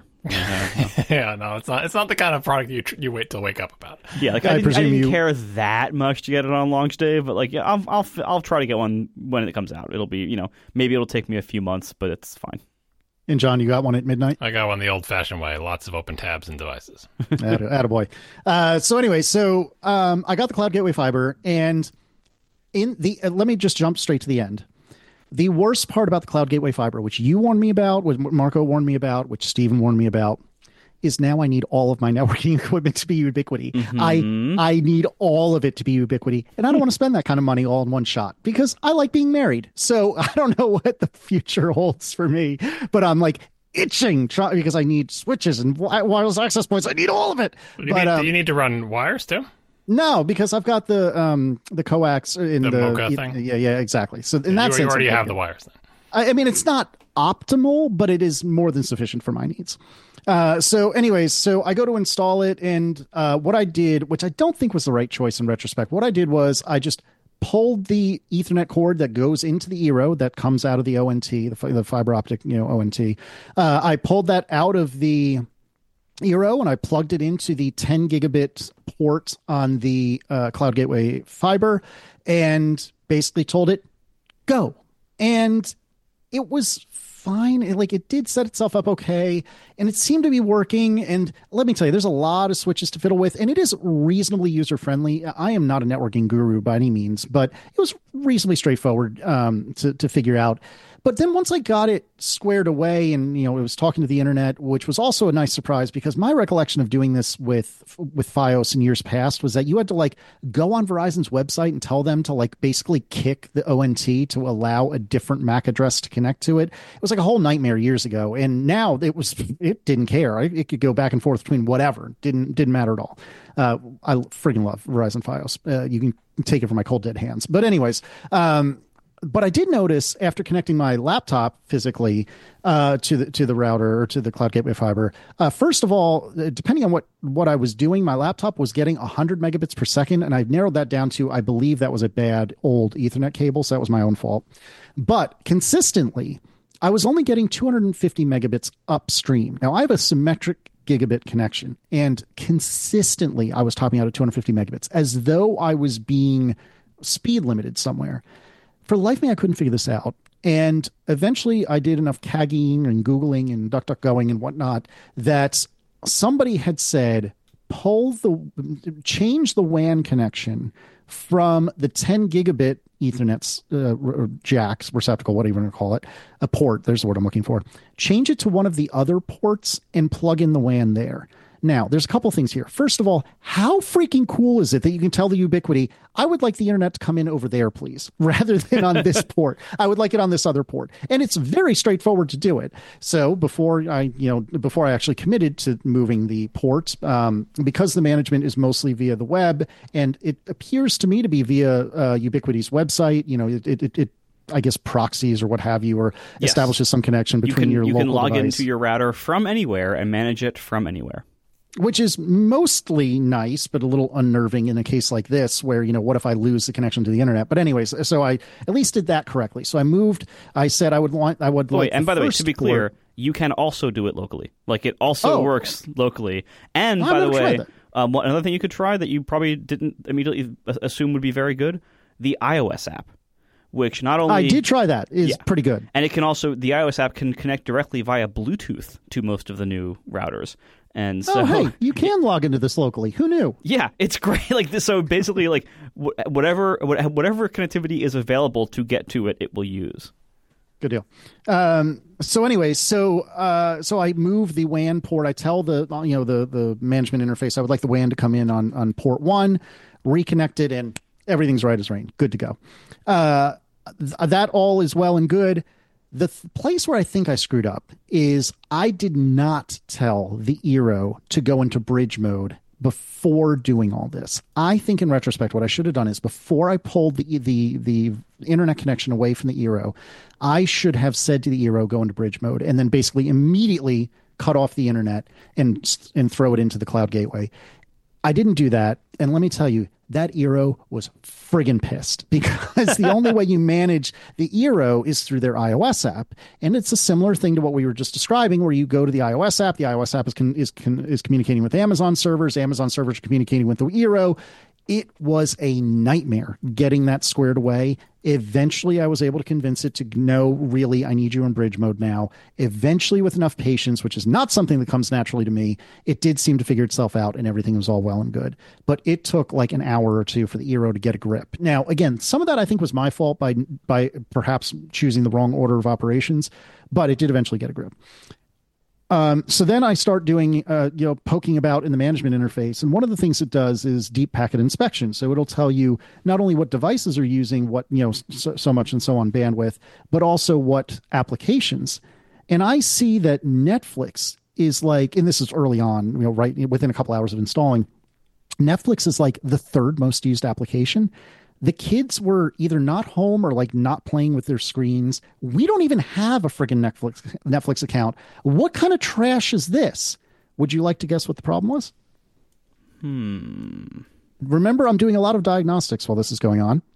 Yeah, no, it's not. It's not the kind of product you tr- you wait till wake up about. Yeah, like I I, didn't, I presume didn't you- care that much to get it on launch day, but like yeah, I'll I'll f- I'll try to get one when it comes out. It'll be you know maybe it'll take me a few months, but it's fine. And John, you got one at midnight? I got one the old-fashioned way. Lots of open tabs and devices. Atta, attaboy. Uh, so anyway, so um, I got the Cloud Gateway Fiber, and in the uh, let me just jump straight to the end. The worst part about the Cloud Gateway Fiber, which you warned me about, which Marco warned me about, which Stephen warned me about, is now I need all of my networking equipment to be Ubiquity. Mm-hmm. I I need all of it to be Ubiquity, and I don't want to spend that kind of money all in one shot because I like being married. So I don't know what the future holds for me, but I'm like itching try, because I need switches and wi- wireless access points. I need all of it. Do you, but need, um, do you need to run wires too? No, because I've got the um the coax in The the, Mocha it- thing? yeah, yeah, exactly. So in You, that you sense, already I'm have okay. the wires then. I, I mean, it's not optimal, but it is more than sufficient for my needs. Uh, so anyways, so I go to install it, and uh, what I did, which I don't think was the right choice in retrospect, what I did was I just pulled the Ethernet cord that goes into the Eero that comes out of the O N T, the, fi- the fiber optic, you know, O N T. Uh, I pulled that out of the Eero and I plugged it into the ten gigabit port on the uh, Cloud Gateway fiber and basically told it, go. And it was fine. It, like it did set itself up okay, and it seemed to be working. And let me tell you, there's a lot of switches to fiddle with, and it is reasonably user friendly. I am not a networking guru by any means, but it was reasonably straightforward um, to to figure out. But then once I got it squared away and, you know, it was talking to the internet, which was also a nice surprise because my recollection of doing this with with Fios in years past was that you had to like go on Verizon's website and tell them to like basically kick the O N T to allow a different M A C address to connect to it. It was like a whole nightmare years ago. And now it was, it didn't care. It could go back and forth between whatever. Didn't, didn't matter at all. Uh, I freaking love Verizon Fios. Uh, you can take it from my cold dead hands. But anyways, um, but I did notice after connecting my laptop physically uh, to the to the router or to the Cloud Gateway fiber, uh, first of all, depending on what, what I was doing, my laptop was getting one hundred megabits per second, and I've narrowed that down to, I believe that was a bad old Ethernet cable, so that was my own fault. But consistently, I was only getting two hundred fifty megabits upstream. Now, I have a symmetric gigabit connection, and consistently I was topping out at two hundred fifty megabits, as though I was being speed limited somewhere. For the life of me, I couldn't figure this out. And eventually I did enough cagging and Googling and DuckDuckGoing and whatnot that somebody had said, pull the, change the W A N connection from the ten gigabit Ethernet uh, or jacks, receptacle, whatever you want to call it, a port, there's the word I'm looking for. Change it to one of the other ports and plug in the W A N there. Now, there's a couple things here. First of all, how freaking cool is it that you can tell the Ubiquiti, I would like the internet to come in over there, please, rather than on this port. I would like it on this other port. And it's very straightforward to do it. So before I, you know, before I actually committed to moving the ports, um, because the management is mostly via the web, and it appears to me to be via uh, Ubiquiti's website, you know, it, it, it I guess proxies or what have you, or Yes. establishes some connection You between can, your you local can log device. into your router from anywhere and manage it from anywhere. Which is mostly nice, but a little unnerving in a case like this where, you know, what if I lose the connection to the internet? But anyways, so I at least did that correctly. So I moved, I said I would want, I would Oh, like wait, and by the way, first to be clear, port- you can also do it locally. Like it also Oh. works locally. And I've by the never tried way, that. um, what, another thing you could try that you probably didn't immediately assume would be very good, the iOS app, which not only I did try that. Is Yeah. pretty good. and it can also the iOS app can connect directly via Bluetooth to most of the new routers. And so Oh, hey, you can log into this locally. Who knew? yeah, it's great. Like this, so basically, like wh- whatever wh- whatever connectivity is available to get to it, it will use. Good deal. Um, so anyway, so uh, so I move the W A N port. I tell the you know the the management interface I would like the W A N to come in on on port one, reconnect it, and everything's right as rain. Good to go. Uh, th- that all is well and good. The th- place where I think I screwed up is I did not tell the Eero to go into bridge mode before doing all this. I think in retrospect, what I should have done is before I pulled the the the internet connection away from the Eero, I should have said to the Eero, go into bridge mode, and then basically immediately cut off the internet and and throw it into the Cloud Gateway. I didn't do that, and let me tell you, that Eero was friggin' pissed because the only way you manage the Eero is through their iOS app, and it's a similar thing to what we were just describing, where you go to the iOS app, the iOS app is con- is con- is communicating with Amazon servers, Amazon servers are communicating with the Eero. It was a nightmare getting that squared away. Eventually, I was able to convince it to know, really, I need you in bridge mode now. Eventually, with enough patience, which is not something that comes naturally to me, it did seem to figure itself out and everything was all well and good. But it took like an hour or two for the Eero to get a grip. Now, again, some of that I think was my fault by by perhaps choosing the wrong order of operations, but it did eventually get a grip. Um, so then I start doing, uh, you know, poking about in the management interface. And one of the things it does is deep packet inspection. So it'll tell you not only what devices are using what, you know, so, so much and so on bandwidth, but also what applications. And I see that Netflix is like, and this is early on, you know, right within a couple hours of installing, Netflix is like the third most used application. The kids were either not home or like not playing with their screens. We don't even have a friggin' Netflix Netflix account. What kind of trash is this? Would you like to guess what the problem was? Hmm. Remember, I'm doing a lot of diagnostics while this is going on.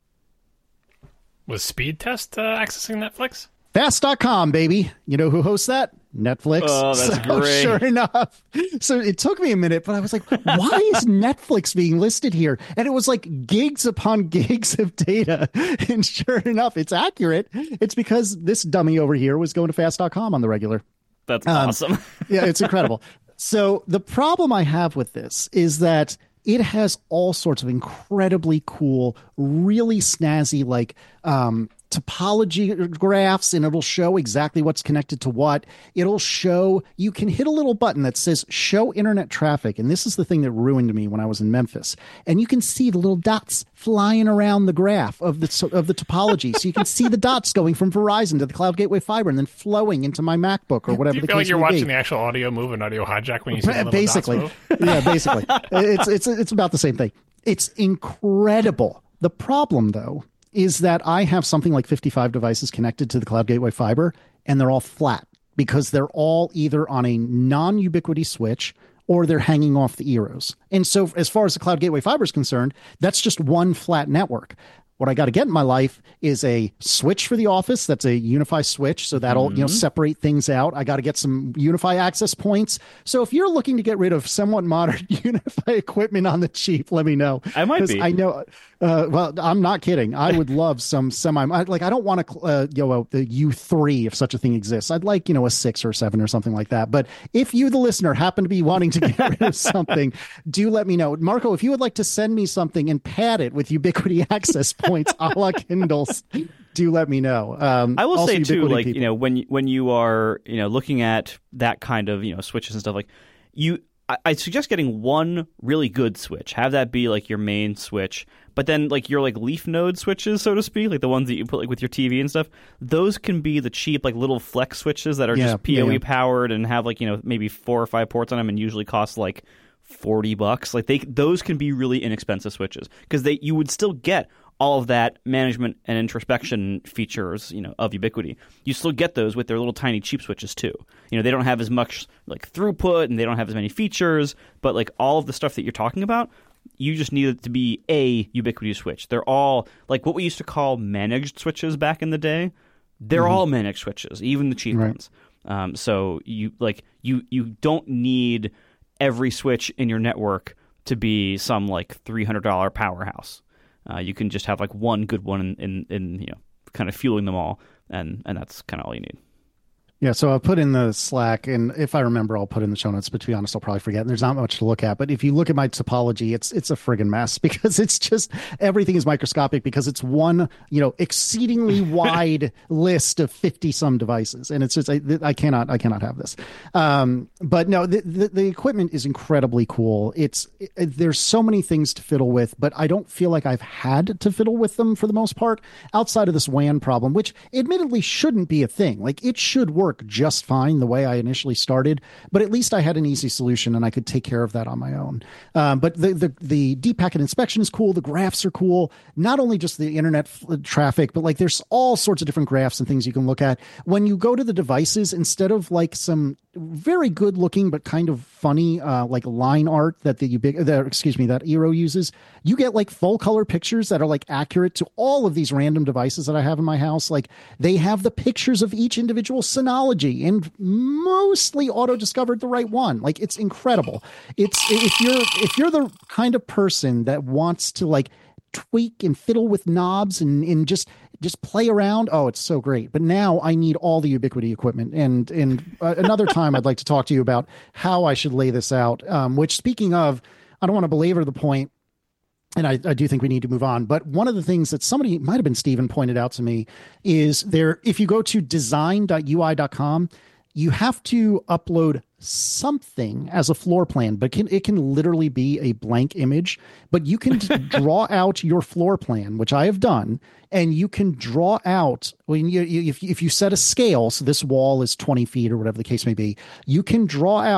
Was Speed Test uh, accessing Netflix? Fast dot com, baby. You know who hosts that? Netflix. Oh, that's so, great. Sure enough. So it took me a minute, but I was like, why is Netflix being listed here? And it was like gigs upon gigs of data. And sure enough, it's accurate. It's because this dummy over here was going to fast dot com on the regular. That's Um, awesome. Yeah, it's incredible. So the problem I have with this is that it has all sorts of incredibly cool, really snazzy, like um, topology graphs, and it'll show exactly what's connected to what. It'll show, you can hit a little button that says show internet traffic. And this is the thing that ruined me when I was in Memphis. And you can see the little dots flying around the graph of the of the topology. So you can see the dots going from Verizon to the Cloud Gateway Fiber and then flowing into my MacBook or whatever Do you the feel case like you're may watching be. the actual audio move and audio hijack when you see the little Basically. dots move? Yeah, basically. It's it's it's about the same thing. It's incredible. The problem, though, is that I have something like fifty-five devices connected to the Cloud Gateway Fiber, and they're all flat because they're all either on a non-ubiquity switch or they're hanging off the Eros. And so as far as the Cloud Gateway Fiber is concerned, that's just one flat network. What I got to get in my life is a switch for the office. That's a Unify switch. So that'll, mm-hmm. you know, separate things out. I got to get some Unify access points. So if you're looking to get rid of somewhat modern Unify equipment on the cheap, let me know. I might be. I know. Uh, well, I'm not kidding. I would love some semi, like, I don't want to, uh, you know, the U three, if such a thing exists. I'd like, you know, a six or seven or something like that. But if you, the listener, happen to be wanting to get rid of something, do let me know. Marco, if you would like to send me something and pad it with Ubiquity access points a la Kindles, do let me know. Um, I will also say too, Ubiquity like, people. you know, when, when you are, you know, looking at that kind of, you know, switches and stuff, like you, I, I suggest getting one really good switch. Have that be like your main switch. But then, like, your, like, leaf node switches, so to speak, like the ones that you put, like, with your T V and stuff, those can be the cheap, like, little flex switches that are Yeah, just P O E yeah, yeah. powered and have, like, you know, maybe four or five ports on them and usually cost, like, forty bucks. Like, they those can be really inexpensive switches because they you would still get all of that management and introspection features, you know, of Ubiquity. You still get those with their little tiny cheap switches, too. You know, they don't have as much, like, throughput and they don't have as many features, but, like, all of the stuff that you're talking about, you just need it to be a Ubiquity switch. They're all, like what we used to call managed switches back in the day. They're mm-hmm. all managed switches, even the cheap right. ones. Um, so you like you you don't need every switch in your network to be some like three hundred dollars powerhouse. Uh, you can just have like one good one in, in, in you know kind of fueling them all, and and that's kind of all you need. Yeah, so I'll put in the Slack, and if I remember, I'll put in the show notes, but to be honest, I'll probably forget. And there's not much to look at. But if you look at my topology, it's it's a friggin' mess because it's just everything is microscopic because it's one, you know, exceedingly wide list of fifty-some devices. And it's just, I, I cannot, I cannot have this. Um, but no, the, the, the equipment is incredibly cool. It's, it, there's so many things to fiddle with, but I don't feel like I've had to fiddle with them for the most part outside of this W A N problem, which admittedly shouldn't be a thing. Like, it should work just fine the way I initially started, but at least I had an easy solution and I could take care of that on my own. Um, but the, the, the deep packet inspection is cool. The graphs are cool. Not only just the internet f- traffic, but like there's all sorts of different graphs and things you can look at. When you go to the devices, instead of like some very good looking, but kind of funny, uh, like line art that the Ubiq- that, excuse me, that Eero uses, you get like full color pictures that are like accurate to all of these random devices that I have in my house. Like they have the pictures of each individual Synology and mostly auto discovered the right one. Like it's incredible. It's if you're if you're the kind of person that wants to like tweak and fiddle with knobs and, and just just play around. Oh, it's so great. But now I need all the Ubiquity equipment. And and uh, another time I'd like to talk to you about how I should lay this out, um, which speaking of, I don't want to belabor the point, and I, I do think we need to move on. But one of the things that somebody, might have been Steven, pointed out to me is there, if you go to design dot U I dot com, you have to upload something as a floor plan, but can, it can literally be a blank image, but you can draw out your floor plan, which I have done, and you can draw out when you, you if, if you set a scale, so this wall is twenty feet or whatever the case may be, you can draw out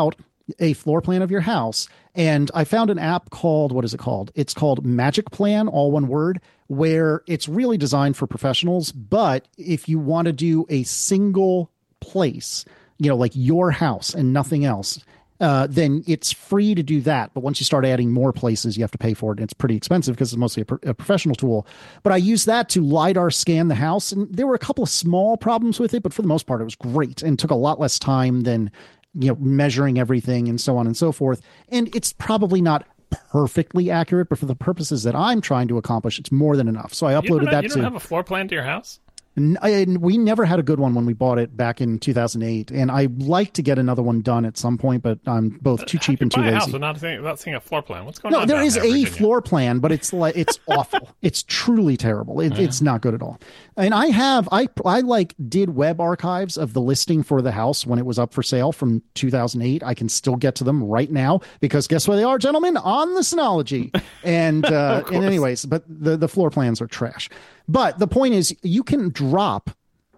a floor plan of your house. And I found an app called, what is it called? It's called Magic Plan, all one word, where it's really designed for professionals. But if you want to do a single place, you know, like your house and nothing else, uh, then it's free to do that. But once you start adding more places, you have to pay for it. And it's pretty expensive because it's mostly a, pro- a professional tool. But I used that to LiDAR scan the house. And there were a couple of small problems with it, but for the most part, it was great and took a lot less time than, you know, measuring everything and so on and so forth. And it's probably not perfectly accurate, but for the purposes that I'm trying to accomplish, it's more than enough. So I uploaded you that you to. You don't have a floor plan to your house? And, and we never had a good one when we bought it back in two thousand eight, and I'd like to get another one done at some point, but I'm both too cheap and too lazy. House without seeing, without seeing a floor plan. What's going no, on? No, there is there, a Virginia? floor plan, but it's like it's awful. It's truly terrible. It, yeah. It's not good at all. And I have I I like did web archives of the listing for the house when it was up for sale from two thousand eight. I can still get to them right now because guess where they are, gentlemen? On the Synology. And uh, and anyways, but the the floor plans are trash. But the point is, you can drop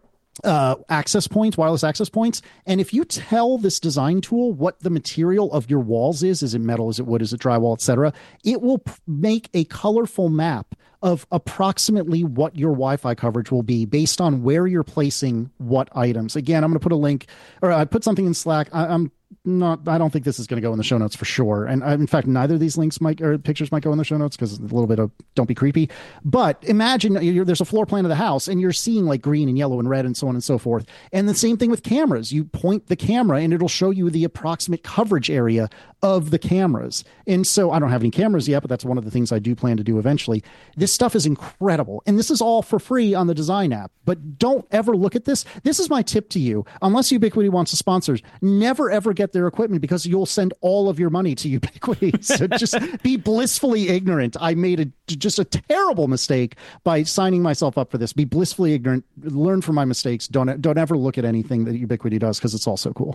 uh access points, wireless access points, and if you tell this design tool what the material of your walls is is it metal, is it wood, is it drywall, etc., it will p- make a colorful map of approximately what your Wi-Fi coverage will be based on where you're placing what items. Again, I'm going to put a link, or I put something in Slack. I, I'm not I don't think this is going to go in the show notes for sure, and uh, in fact neither of these links might or pictures might go in the show notes because a little bit of don't be creepy. But imagine you're, there's a floor plan of the house and you're seeing like green and yellow and red and so on and so forth, and the same thing with cameras. You point the camera and it'll show you the approximate coverage area of the cameras. And so I don't have any cameras yet, but that's one of the things I do plan to do eventually. This stuff is incredible, and this is all for free on the Design app. But don't ever look at this. This is my tip to you, unless Ubiquiti wants to sponsor, never ever get their equipment because you'll send all of your money to Ubiquiti. So just be blissfully ignorant. I made a just a terrible mistake by signing myself up for this. Be blissfully ignorant. Learn from my mistakes. Don't don't ever look at anything that Ubiquiti does because it's all so cool.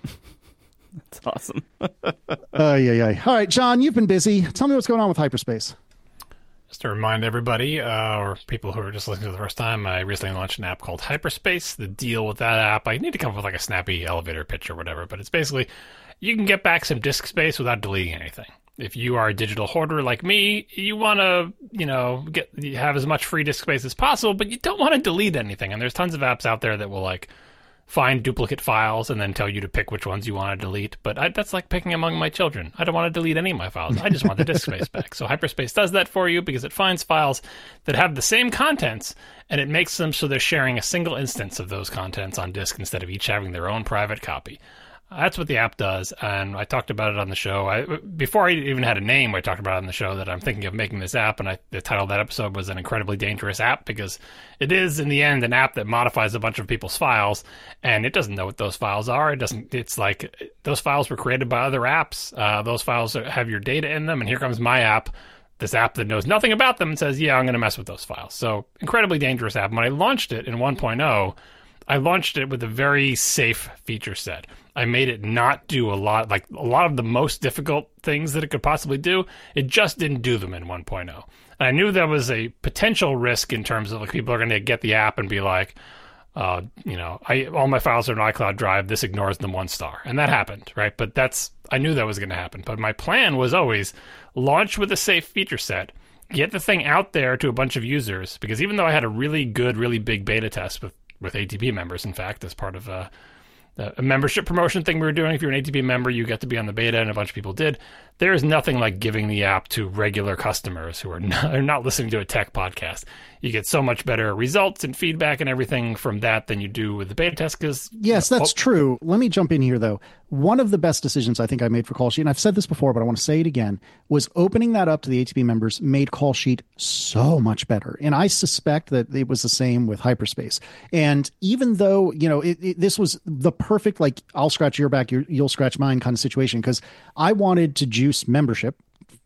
That's awesome. uh, yeah, yeah. All right, John, you've been busy. Tell me what's going on with Hyperspace. Just to remind everybody, uh, or people who are just listening for the first time, I recently launched an app called Hyperspace. The deal with that app, I need to come up with like a snappy elevator pitch or whatever, but it's basically you can get back some disk space without deleting anything. If you are a digital hoarder like me, you want to, you know, get have as much free disk space as possible, but you don't want to delete anything. And there's tons of apps out there that will like find duplicate files and then tell you to pick which ones you want to delete. But I, that's like picking among my children. I don't want to delete any of my files. I just want the disk space back. So Hyperspace does that for you because it finds files that have the same contents and it makes them so they're sharing a single instance of those contents on disk instead of each having their own private copy. That's what the app does, and I talked about it on the show. I, before I even had a name, I talked about it on the show that I'm thinking of making this app, and I, the title of that episode was An Incredibly Dangerous App, because it is, in the end, an app that modifies a bunch of people's files, and it doesn't know what those files are. It doesn't. It's like those files were created by other apps. Uh, those files have your data in them, and here comes my app, this app that knows nothing about them, and says, yeah, I'm going to mess with those files. So, incredibly dangerous app. When I launched it in one point oh, I launched it with a very safe feature set. I made it not do a lot, like a lot of the most difficult things that it could possibly do. It just didn't do them in one point oh. And I knew there was a potential risk in terms of like people are going to get the app and be like, uh, you know, I all my files are in iCloud Drive. This ignores them one star. And that happened, right? But that's, I knew that was going to happen. But my plan was always launch with a safe feature set, get the thing out there to a bunch of users, because even though I had a really good, really big beta test with, with A T P members, in fact, as part of a, a membership promotion thing we were doing. If you're an A T P member, you get to be on the beta, and a bunch of people did. There is nothing like giving the app to regular customers who are not, are not listening to a tech podcast. You get so much better results and feedback and everything from that than you do with the beta test. Because yes, you know, that's oh, true. Let me jump in here, though. One of the best decisions I think I made for Call Sheet, and I've said this before, but I want to say it again, was opening that up to the A T P members made Call Sheet so much better. And I suspect that it was the same with Hyperspace. And even though, you know, it, it, this was the perfect, like, I'll scratch your back, you're, you'll scratch mine kind of situation, because I wanted to juice membership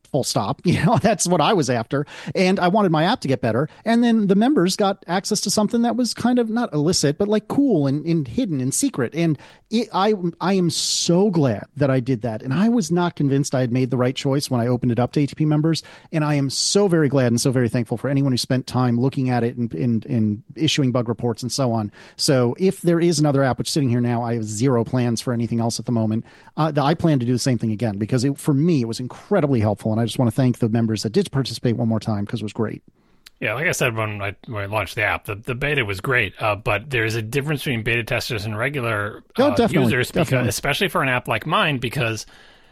full stop. You know, that's what I was after. And I wanted my app to get better. And then the members got access to something that was kind of not illicit, but like cool and, and hidden and secret. And it, I, I am so glad that I did that. And I was not convinced I had made the right choice when I opened it up to A T P members. And I am so very glad and so very thankful for anyone who spent time looking at it and, and, and issuing bug reports and so on. So if there is another app, which sitting here now, I have zero plans for anything else at the moment. Uh, I plan to do the same thing again, because it, for me, it was incredibly helpful. And I just want to thank the members that did participate one more time, because it was great. Yeah, like I said when I, when I launched the app, the, the beta was great, uh, but there's a difference between beta testers and regular uh, oh, users, because, definitely. especially for an app like mine, because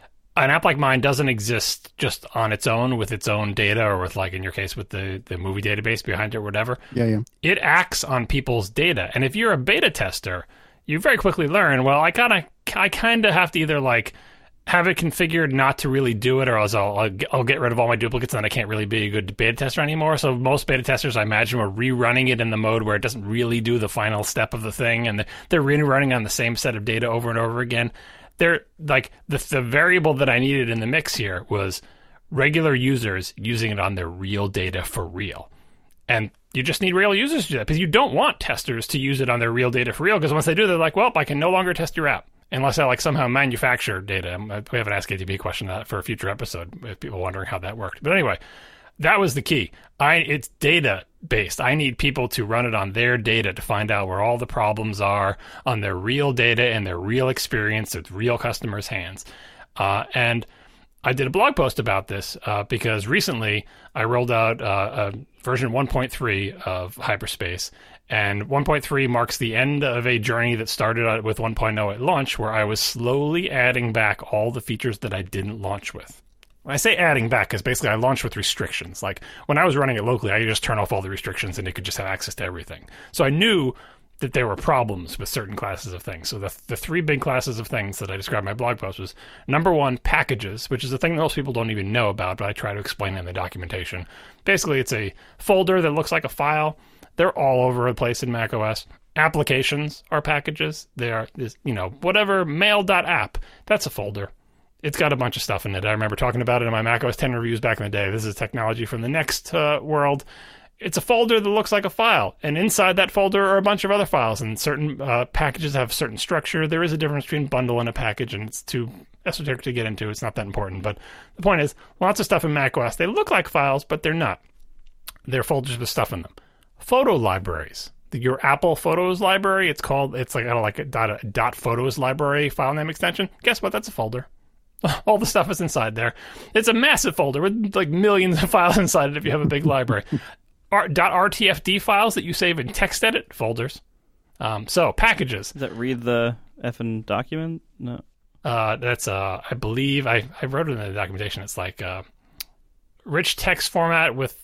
an app like mine doesn't exist just on its own with its own data, or with, like in your case, with the, the movie database behind it or whatever. Yeah, yeah. It acts on people's data. And if you're a beta tester, you very quickly learn, well, I kind of I kind of have to either like have it configured not to really do it, or else I'll, I'll, I'll get rid of all my duplicates and then I can't really be a good beta tester anymore. So most beta testers, I imagine, were rerunning it in the mode where it doesn't really do the final step of the thing, and they're rerunning on the same set of data over and over again. They're like the, the variable that I needed in the mix here was regular users using it on their real data for real. And you just need real users to do that, because you don't want testers to use it on their real data for real, because once they do, they're like, well, I can no longer test your app. Unless I like somehow manufacture data. We have an Ask A T P question that for a future episode, if people are wondering how that worked. But anyway, that was the key. I It's data based. I need people to run it on their data to find out where all the problems are, on their real data and their real experience with real customers' hands. Uh, and I did a blog post about this uh, because recently I rolled out uh, a version one point three of Hyperspace. And one point three marks the end of a journey that started with one point oh at launch, where I was slowly adding back all the features that I didn't launch with. When I say adding back, because basically I launched with restrictions. Like when I was running it locally, I could just turn off all the restrictions and it could just have access to everything. So I knew that there were problems with certain classes of things. So the the three big classes of things that I described in my blog post was, number one, packages, which is a thing that most people don't even know about, but I try to explain in the documentation. Basically, it's a folder that looks like a file. They're all over the place in macOS. Applications are packages. They are, you know, whatever, mail.app, that's a folder. It's got a bunch of stuff in it. I remember talking about it in my macOS ten reviews back in the day. This is technology from the next uh, world. It's a folder that looks like a file. And inside that folder are a bunch of other files. And certain uh, packages have certain structure. There is a difference between bundle and a package, and it's too esoteric to get into. It's not that important. But the point is, lots of stuff in macOS, they look like files, but they're not. They're folders with stuff in them. Photo libraries. Your Apple Photos library, it's called, it's like, I don't know, like a dot, a dot photos library file name extension. Guess what? That's a folder. All the stuff is inside there. It's a massive folder with like millions of files inside it if you have a big library. R, .rtfd files that you save in TextEdit, folders. Um, so, packages. Does that read the effing document? No. Uh, that's, uh, I believe, I, I wrote it in the documentation. It's like uh, rich text format with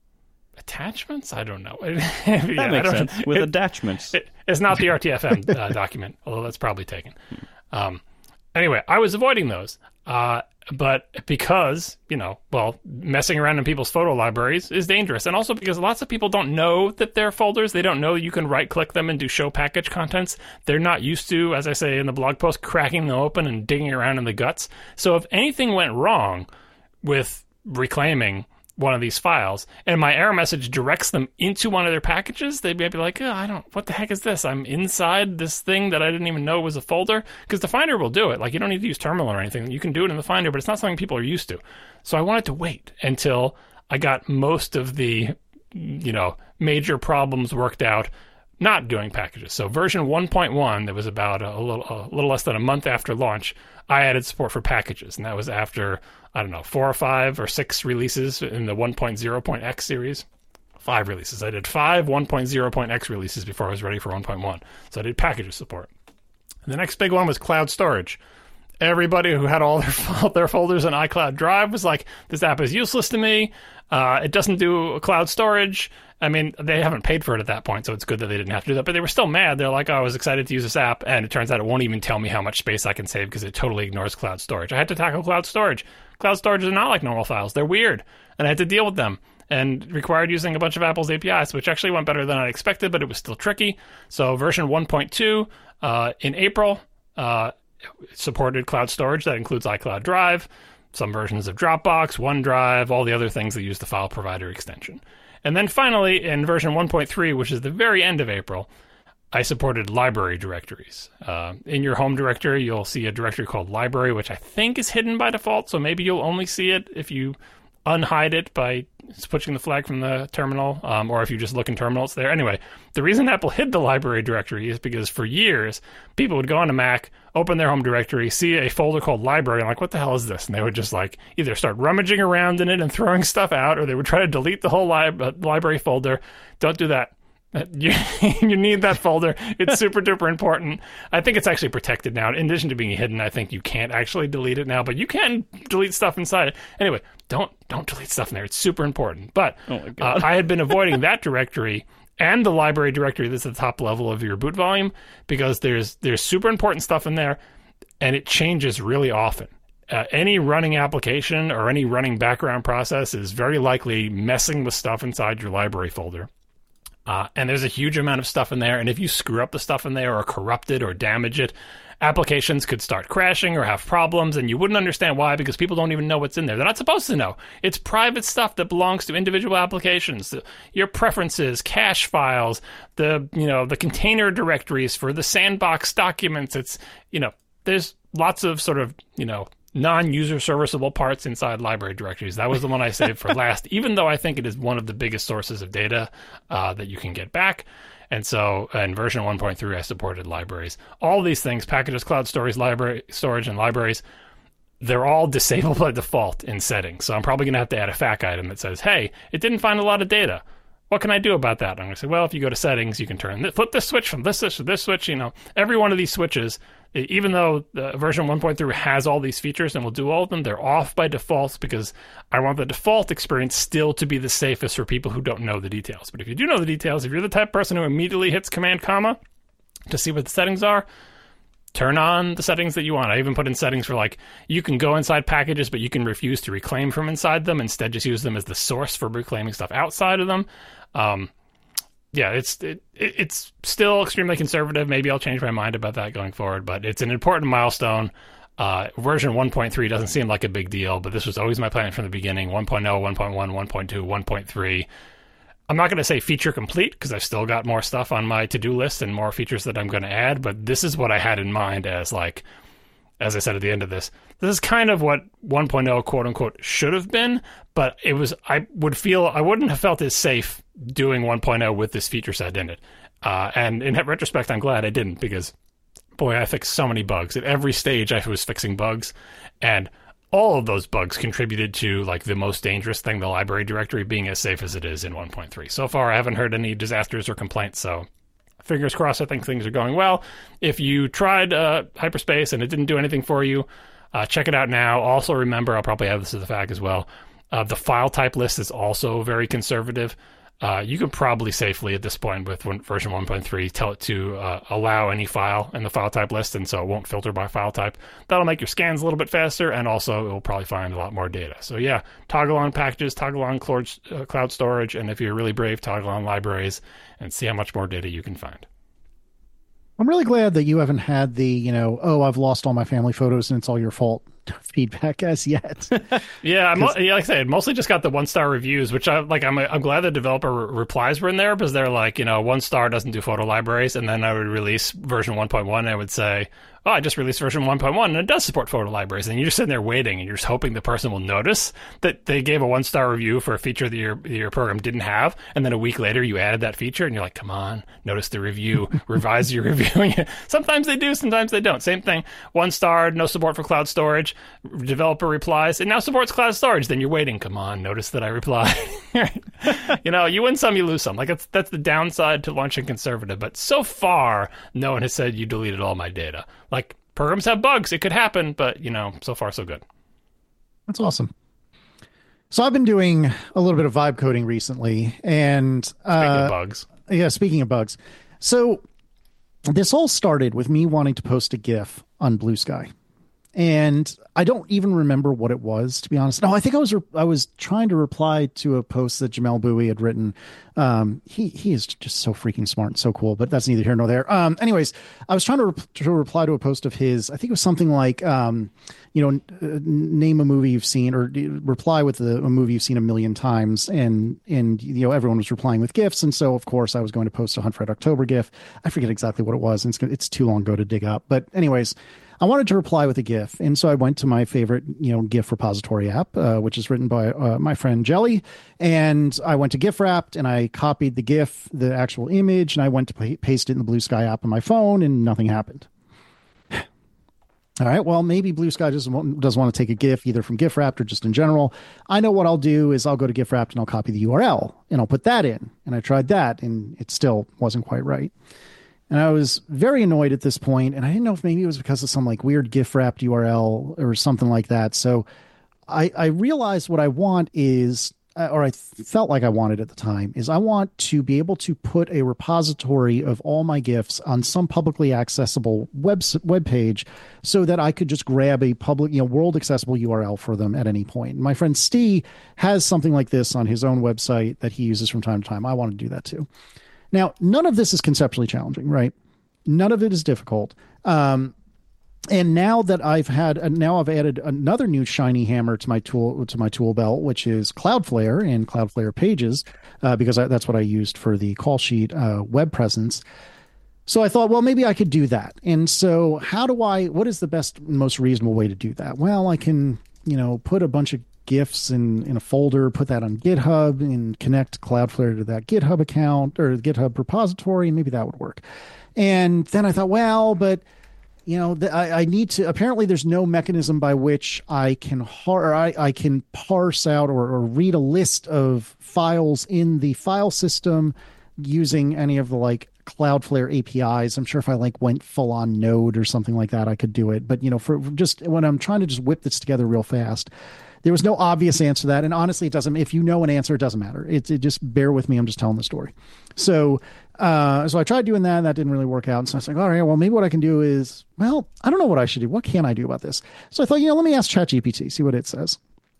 attachments? I don't know. yeah, that makes sense. With it, attachments. It, it's not the R T F M uh, document, although that's probably taken. Um, anyway, I was avoiding those. Uh, but because, you know, well, messing around in people's photo libraries is dangerous. And also because lots of people don't know that they're folders. They don't know you can right-click them and do show package contents. They're not used to, as I say in the blog post, cracking them open and digging around in the guts. So if anything went wrong with reclaiming one of these files, and my error message directs them into one of their packages, they'd be like, oh, I don't, what the heck is this? I'm inside this thing that I didn't even know was a folder. Because the Finder will do it. Like, you don't need to use Terminal or anything. You can do it in the Finder, but it's not something people are used to. So I wanted to wait until I got most of the, you know, major problems worked out, not doing packages. So version one point one, that was about a little, a little less than a month after launch, I added support for packages. And that was after, I don't know, four or five or six releases in the one point oh point x series. Five releases. I did five one point oh point x releases before I was ready for one point one. So I did packages support. And the next big one was cloud storage. Everybody who had all their, their folders in iCloud Drive was like, this app is useless to me. Uh, it doesn't do cloud storage. I mean, they haven't paid for it at that point, so it's good that they didn't have to do that. But they were still mad. They're like, oh, I was excited to use this app, and it turns out it won't even tell me how much space I can save because it totally ignores cloud storage. I had to tackle cloud storage. Cloud storage is not like normal files. They're weird, and I had to deal with them, and required using a bunch of Apple's A P Is, which actually went better than I expected, but it was still tricky. So version one point two uh, in April uh, supported cloud storage. That includes iCloud Drive. some versions of Dropbox, OneDrive, all the other things that use the file provider extension. And then finally, in version one point three, which is the very end of April, I supported library directories. Uh, in your home directory, you'll see a directory called library, which I think is hidden by default, so maybe you'll only see it if you unhide it by switching the flag from the terminal, um, or if you just look in terminal, it's there. Anyway, the reason Apple hid the library directory is because for years, people would go on a Mac, open their home directory, see a folder called library, and like, what the hell is this? And they would just like either start rummaging around in it and throwing stuff out, or they would try to delete the whole li- uh, library folder. Don't do that. You, you need that folder. It's super duper important. I think it's actually protected now. In addition to being hidden, I think you can't actually delete it now, but you can delete stuff inside it. Anyway, don't don't delete stuff in there. It's super important. But oh my God. uh, I had been avoiding that directory and the library directory that's at the top level of your boot volume because there's there's super important stuff in there, and it changes really often. Uh, any running application or any running background process is very likely messing with stuff inside your library folder. Uh, and there's a huge amount of stuff in there, and if you screw up the stuff in there or corrupt it or damage it, applications could start crashing or have problems, and you wouldn't understand why because people don't even know what's in there. They're not supposed to know. It's private stuff that belongs to individual applications. The, your preferences, cache files, the you know the container directories for the sandbox documents. It's you know there's lots of sort of you know non-user serviceable parts inside library directories. That was the one I saved for last, even though I think it is one of the biggest sources of data uh, that you can get back. And so in version one point three, I supported libraries. All these things, packages, cloud storage, library storage, and libraries, they're all disabled by default in settings. So I'm probably going to have to add a F A Q item that says, hey, it didn't find a lot of data. What can I do about that? I'm going to say, well, if you go to settings, you can turn flip this switch from this switch to this switch. You know, every one of these switches, even though the version one point three has all these features and will do all of them, they're off by default because I want the default experience still to be the safest for people who don't know the details. But if you do know the details, if you're the type of person who immediately hits Command comma to see what the settings are, turn on the settings that you want. I even put in settings for like, you can go inside packages, but you can refuse to reclaim from inside them. Instead, just use them as the source for reclaiming stuff outside of them. Um, yeah, it's it, it's still extremely conservative. Maybe I'll change my mind about that going forward, but it's an important milestone. Uh, version one point three doesn't seem like a big deal, but this was always my plan from the beginning. one point oh, one point one, one point two, one point three. I'm not going to say feature complete because I've still got more stuff on my to-do list and more features that I'm going to add, but this is what I had in mind as like, as I said at the end of this, this is kind of what one point oh quote unquote should have been, but it was, I would feel, I wouldn't have felt as safe doing one point oh with this feature set in it. Uh, and in retrospect, I'm glad I didn't because, boy, I fixed so many bugs. At every stage, I was fixing bugs, and all of those bugs contributed to like the most dangerous thing, the library directory being as safe as it is in one point three. So far, I haven't heard any disasters or complaints, so fingers crossed, I think things are going well. If you tried uh, Hyperspace and it didn't do anything for you, uh, check it out now. Also remember, I'll probably add this as a fact as well, uh, the file type list is also very conservative. Uh, you can probably safely at this point with one, version one point three tell it to uh, allow any file in the file type list, and so it won't filter by file type. That'll make your scans a little bit faster, and also it will probably find a lot more data. So yeah, toggle on packages, toggle on cloud, uh, cloud storage, and if you're really brave, toggle on libraries, and see how much more data you can find. I'm really glad that you haven't had the, you know, oh, I've lost all my family photos and it's all your fault feedback as yet. yeah, I'm, yeah, like I said, mostly just got the one star reviews, which I like. I'm I'm glad the developer re- replies were in there because they're like, you know, one star doesn't do photo libraries, and then I would release version one point one, and I would say, oh, I just released version one point one, and it does support photo libraries, and you're just sitting there waiting, and you're just hoping the person will notice that they gave a one star review for a feature that your your program didn't have, and then a week later you added that feature, and you're like, come on, notice the review, revise your review. Sometimes they do, sometimes they don't. Same thing, one star, no support for cloud storage. Developer replies, it now supports cloud storage. Then you're waiting. Come on, notice that I replied. You know, you win some, you lose some. Like that's that's the downside to launching conservative. But so far, no one has said you deleted all my data. Like programs have bugs; it could happen. But you know, so far so good. That's awesome. So I've been doing a little bit of vibe coding recently, and uh, speaking of bugs, yeah, speaking of bugs. So this all started with me wanting to post a GIF on Blue Sky. And I don't even remember what it was, to be honest. No, I think I was re- I was trying to reply to a post that Jamel Bowie had written. Um, he he is just so freaking smart and so cool, but that's neither here nor there. Um, anyways, I was trying to, re- to reply to a post of his. I think it was something like, um, you know, uh, name a movie you've seen, or reply with a, a movie you've seen a million times, and and you know everyone was replying with GIFs, and so of course I was going to post a Hunt for Red October GIF. I forget exactly what it was, and it's it's too long ago to dig up. But anyways, I wanted to reply with a GIF, and so I went to my favorite, you know, GIF repository app, uh, which is written by uh, my friend Jelly, and I went to GIFwrapped, and I copied the GIF, the actual image, and I went to p- paste it in the Blue Sky app on my phone, and nothing happened. All right, well, maybe Blue Sky just doesn't want to take a GIF either from GIFwrapped or just in general. I know what I'll do is I'll go to GIFwrapped and I'll copy the U R L, and I'll put that in, and I tried that, and it still wasn't quite right. And I was very annoyed at this point, and I didn't know if maybe it was because of some like weird GIF wrapped U R L or something like that. So I, I realized what I want is, or I felt like I wanted at the time, is I want to be able to put a repository of all my GIFs on some publicly accessible web web page, so that I could just grab a public, you know, world accessible U R L for them at any point. My friend Steve has something like this on his own website that he uses from time to time. I want to do that too. Now, none of this is conceptually challenging, right? None of it is difficult. Um, and now that I've had, uh, now I've added another new shiny hammer to my tool to my tool belt, which is Cloudflare and Cloudflare Pages, uh, because I, that's what I used for the call sheet uh, web presence. So I thought, well, maybe I could do that. And so, how do I? What is the best, most reasonable way to do that? Well, I can, you know, put a bunch of GIFs in, in a folder, put that on GitHub, and connect Cloudflare to that GitHub account or GitHub repository, and maybe that would work. And then I thought, well, but you know, the, I, I need to. Apparently, there's no mechanism by which I can or I, I can parse out or, or read a list of files in the file system using any of the like Cloudflare A P Is. I'm sure if I like went full on Node or something like that, I could do it. But you know, for just when I'm trying to just whip this together real fast, there was no obvious answer to that. And honestly, it doesn't, if you know an answer, it doesn't matter. It's, it just bear with me. I'm just telling the story. So, uh, so I tried doing that and that didn't really work out. And so I was like, all right, well, maybe what I can do is, well, I don't know what I should do. What can I do about this? So I thought, you know, let me ask ChatGPT, see what it says.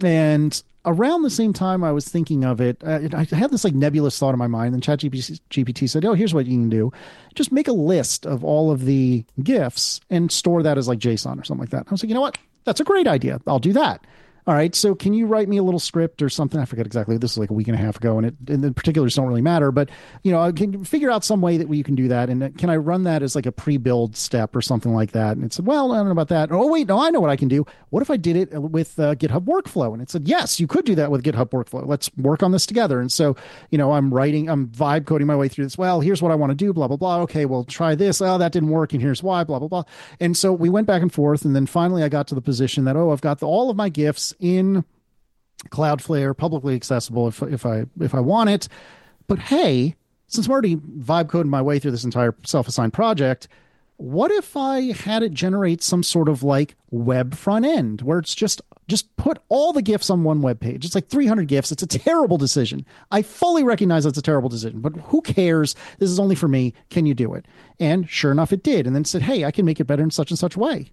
And around the same time I was thinking of it, uh, I had this like nebulous thought in my mind, and ChatGPT G P T said, oh, here's what you can do. Just make a list of all of the GIFs and store that as like JSON or something like that. I was like, you know what? That's a great idea. I'll do that. All right, so can you write me a little script or something? I forget exactly. This is like a week and a half ago, and, it, and the particulars don't really matter. But, you know, I can figure out some way that you can do that. And can I run that as like a pre-build step or something like that? And it said, well, I don't know about that. Oh, wait, no, I know what I can do. What if I did it with uh, GitHub Workflow? And it said, yes, you could do that with GitHub Workflow. Let's work on this together. And so, you know, I'm writing, I'm vibe coding my way through this. Well, here's what I want to do, blah, blah, blah. Okay, well, try this. Oh, that didn't work. And here's why, blah, blah, blah. And so we went back and forth. And then finally I got to the position that, oh, I've got the, all of my GIFs in Cloudflare, publicly accessible if if I if I want it. But hey, since I'm already vibe coding my way through this entire self-assigned project, what if I had it generate some sort of like web front end where it's just just put all the GIFs on one web page? It's like three hundred GIFs. It's a terrible decision. I fully recognize it's a terrible decision, but who cares? This is only for me. Can you do it? And sure enough, it did. And then said, hey, I can make it better in such and such way.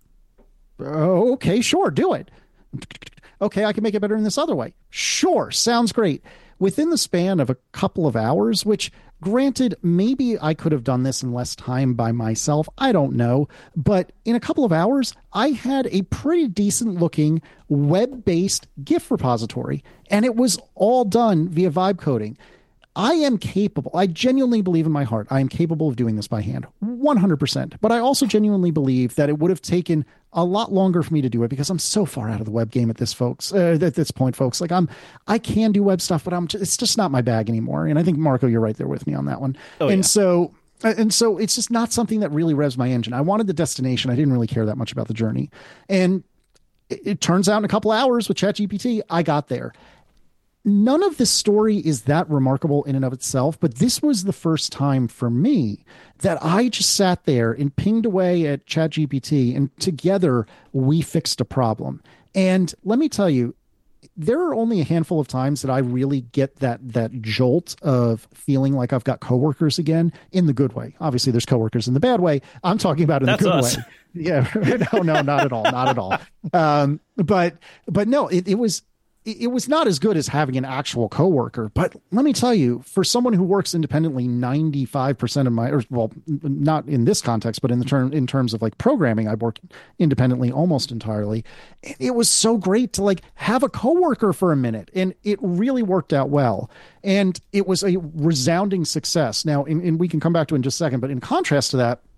Oh, okay, sure, do it. Okay, I can make it better in this other way. Sure, sounds great. Within the span of a couple of hours, which granted, maybe I could have done this in less time by myself. I don't know. But in a couple of hours, I had a pretty decent looking web-based GIF repository, and it was all done via vibe coding. I am capable. I genuinely believe in my heart I am capable of doing this by hand, one hundred percent. But I also genuinely believe that it would have taken a lot longer for me to do it because I'm so far out of the web game at this folks uh, at this point, folks. Like I'm, I can do web stuff, but I'm. Just, it's just not my bag anymore. And I think Marco, you're right there with me on that one. Oh, and yeah. so. And so it's just not something that really revs my engine. I wanted the destination. I didn't really care that much about the journey. And it, it turns out in a couple of hours with ChatGPT, I got there. None of this story is that remarkable in and of itself, but this was the first time for me that I just sat there and pinged away at ChatGPT, and together we fixed a problem. And let me tell you, there are only a handful of times that I really get that that jolt of feeling like I've got coworkers again in the good way. Obviously, there's coworkers in the bad way. I'm talking about in That's the good us. way. Yeah, no, no, not at all, not at all. Um, but but no, it, it was. It was not as good as having an actual coworker, but let me tell you, for someone who works independently, ninety-five percent of my, or well, not in this context, but in the term, in terms of like programming, I work independently almost entirely. It was so great to like have a coworker for a minute, and it really worked out well. And it was a resounding success. Now, and, and we can come back to it in just a second, but in contrast to that,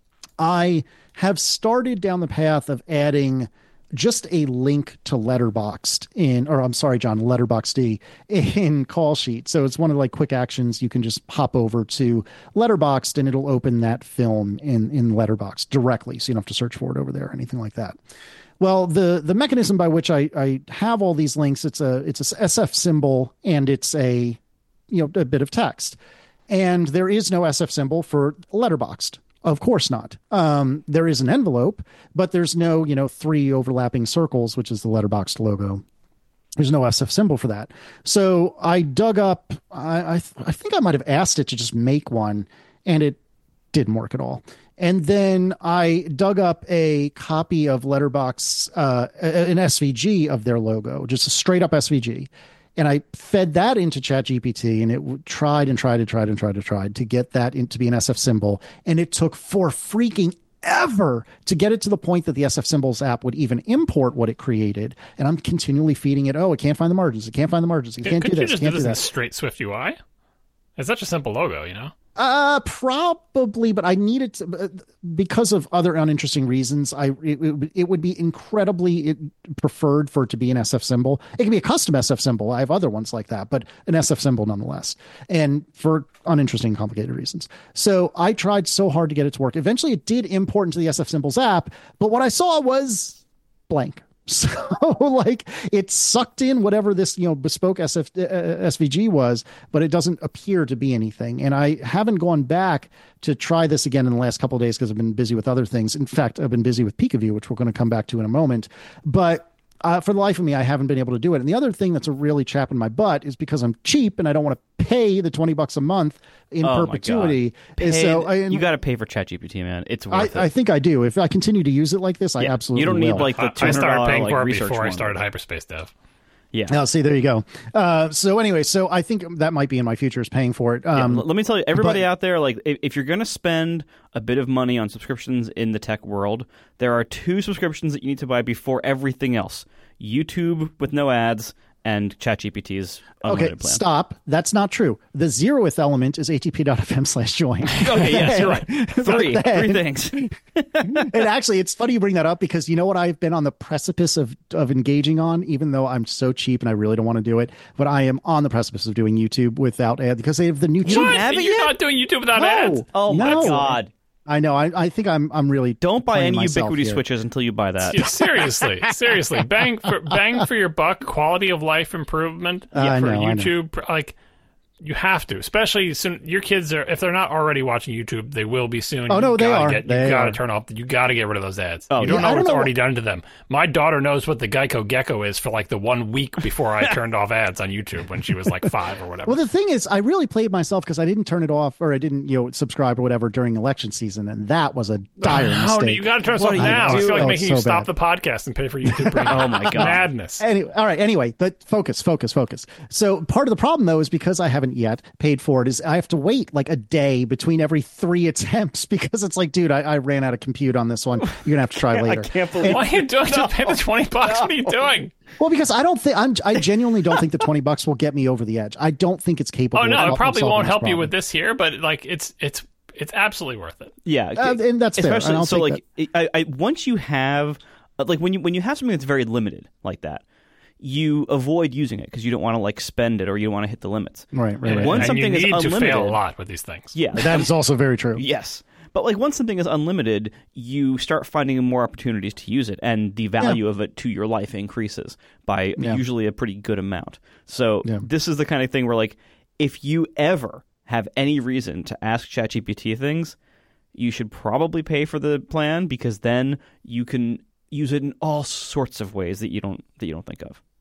I have started down the path of adding just a link to Letterboxd in, or I'm sorry, John, Letterboxd in Call Sheet. So it's one of like quick actions. You can just hop over to Letterboxd and it'll open that film in, in Letterboxd directly. So you don't have to search for it over there or anything like that. Well, the, the mechanism by which I, I have all these links, it's a, it's a S F symbol and it's a, you know, a bit of text, and there is no S F symbol for Letterboxd. Of course not. Um, there is an envelope, but there's no, you know, three overlapping circles, which is the Letterboxd logo. There's no S F symbol for that. So I dug up, I, I, I think I might have asked it to just make one, and it didn't work at all. And then I dug up a copy of Letterboxd, uh, an S V G of their logo, just a straight up S V G. And I fed that into ChatGPT, and it tried and tried and tried and tried and tried to get that in, to be an S F symbol. And it took for freaking ever to get it to the point that the S F Symbols app would even import what it created. And I'm continually feeding it, oh, it can't find the margins. It can't find the margins. It can't Couldn't do you this. just Can't do do this in that. straight Swift U I? It's such a simple logo, you know? Uh, probably, but I need it to, because of other uninteresting reasons. I it, it, it would be incredibly preferred for it to be an S F symbol. It can be a custom S F symbol. I have other ones like that, but an S F symbol nonetheless, and for uninteresting, complicated reasons. So I tried so hard to get it to work. Eventually, it did import into the S F Symbols app, but what I saw was blank. So like it sucked in whatever this, you know, bespoke S F, uh, S V G was, but it doesn't appear to be anything. And I haven't gone back to try this again in the last couple of days because I've been busy with other things. In fact, I've been busy with Peekaview, which we're going to come back to in a moment. But uh, for the life of me, I haven't been able to do it. And the other thing that's a really chapping my butt is because I'm cheap and I don't want to pay the twenty bucks a month in Oh perpetuity. Paid, so I, you got to pay for ChatGPT, man. It's worth I, it. I think I do. If I continue to use it like this, I Yeah, absolutely you don't need will. like the I, two I hundred started dollars paying like, for it research before I one. started Hyperspace Dev. Yeah. Oh, see, there you go. Uh, so anyway, so I think that might be in my future is paying for it. Um, yeah, l- let me tell you, everybody but- out there, like if, if you're going to spend a bit of money on subscriptions in the tech world, there are two subscriptions that you need to buy before everything else: YouTube with no ads and ChatGPT's unlimited Okay, plan. stop. That's not true. The zeroth element is atp.fm slash join. Okay, yes, you're right. Three, But then- three things. And actually, it's funny you bring that up because you know what I've been on the precipice of, of engaging on, even though I'm so cheap and I really don't want to do it, but I am on the precipice of doing YouTube without ads because they have the new You don't What? have it You're yet? not doing YouTube without No. ads? Oh my No. god! I know. I, I think I'm I'm really Don't buy playing any myself Ubiquity here. switches until you buy that. Yeah, seriously, seriously, bang for bang for your buck, quality of life improvement Uh, I for know, I know. YouTube. Like you have to, especially soon. Your kids are if they're not already watching YouTube, they will be soon. Oh, You no, they gotta are. Get, They you got are. to turn off. You got to get rid of those ads. Oh, you don't yeah, know I don't what's know already what- done to them. My daughter knows what the Geico Gecko is for like the one week before I turned off ads on YouTube when she was like five or whatever. Well, the thing is, I really played myself because I didn't turn it off or I didn't, you know, subscribe or whatever during election season, and that was a dire How do mistake. you got to turn this What off are you now? I feel doing? like Oh, making so you stop bad. the podcast and pay for YouTube Premium. Oh, my God. madness! Anyway, all right. Anyway, but focus, focus, focus. So part of the problem, though, is because I haven't yet paid for it, is I have to wait like a day between every three attempts because it's like, dude, I, I ran out of compute on this one. You're gonna have to try later. I can't believe Why are you doing to pay the twenty bucks? What are you doing? Well, because I don't think I'm. I genuinely don't think the twenty bucks will get me over the edge. I don't think it's capable. Oh no, of, it of probably solving won't this help you problem. with this here, but like it's it's it's absolutely worth it. Yeah, Uh, and that's fair, especially and I'll so. take Like, I, I once you have uh, like when you when you have something that's very limited like that, you avoid using it because you don't want to like spend it or you don't want to hit the limits. Right, right, right. Once and something you is need to unlimited, fail a lot with these things. yeah, That is also very true. yes. But like once something is unlimited, you start finding more opportunities to use it, and the value of it to your life increases by Yeah. usually a pretty good amount. So Yeah. this is the kind of thing where like if you ever have any reason to ask ChatGPT things, you should probably pay for the plan because then you can use it in all sorts of ways that you don't that you don't think of.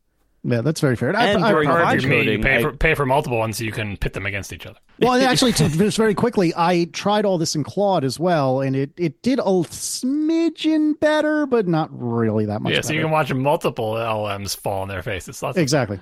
Yeah, that's very fair. And I, during I, Or vibe if you're me, you coding, pay I- for, pay for multiple ones so you can pit them against each other. well, and actually, to, just very quickly, I tried all this in Claude as well, and it, it did a smidgen better, but not really that much Yeah, better. so you can watch multiple L Ms fall on their face. It's lots of Exactly.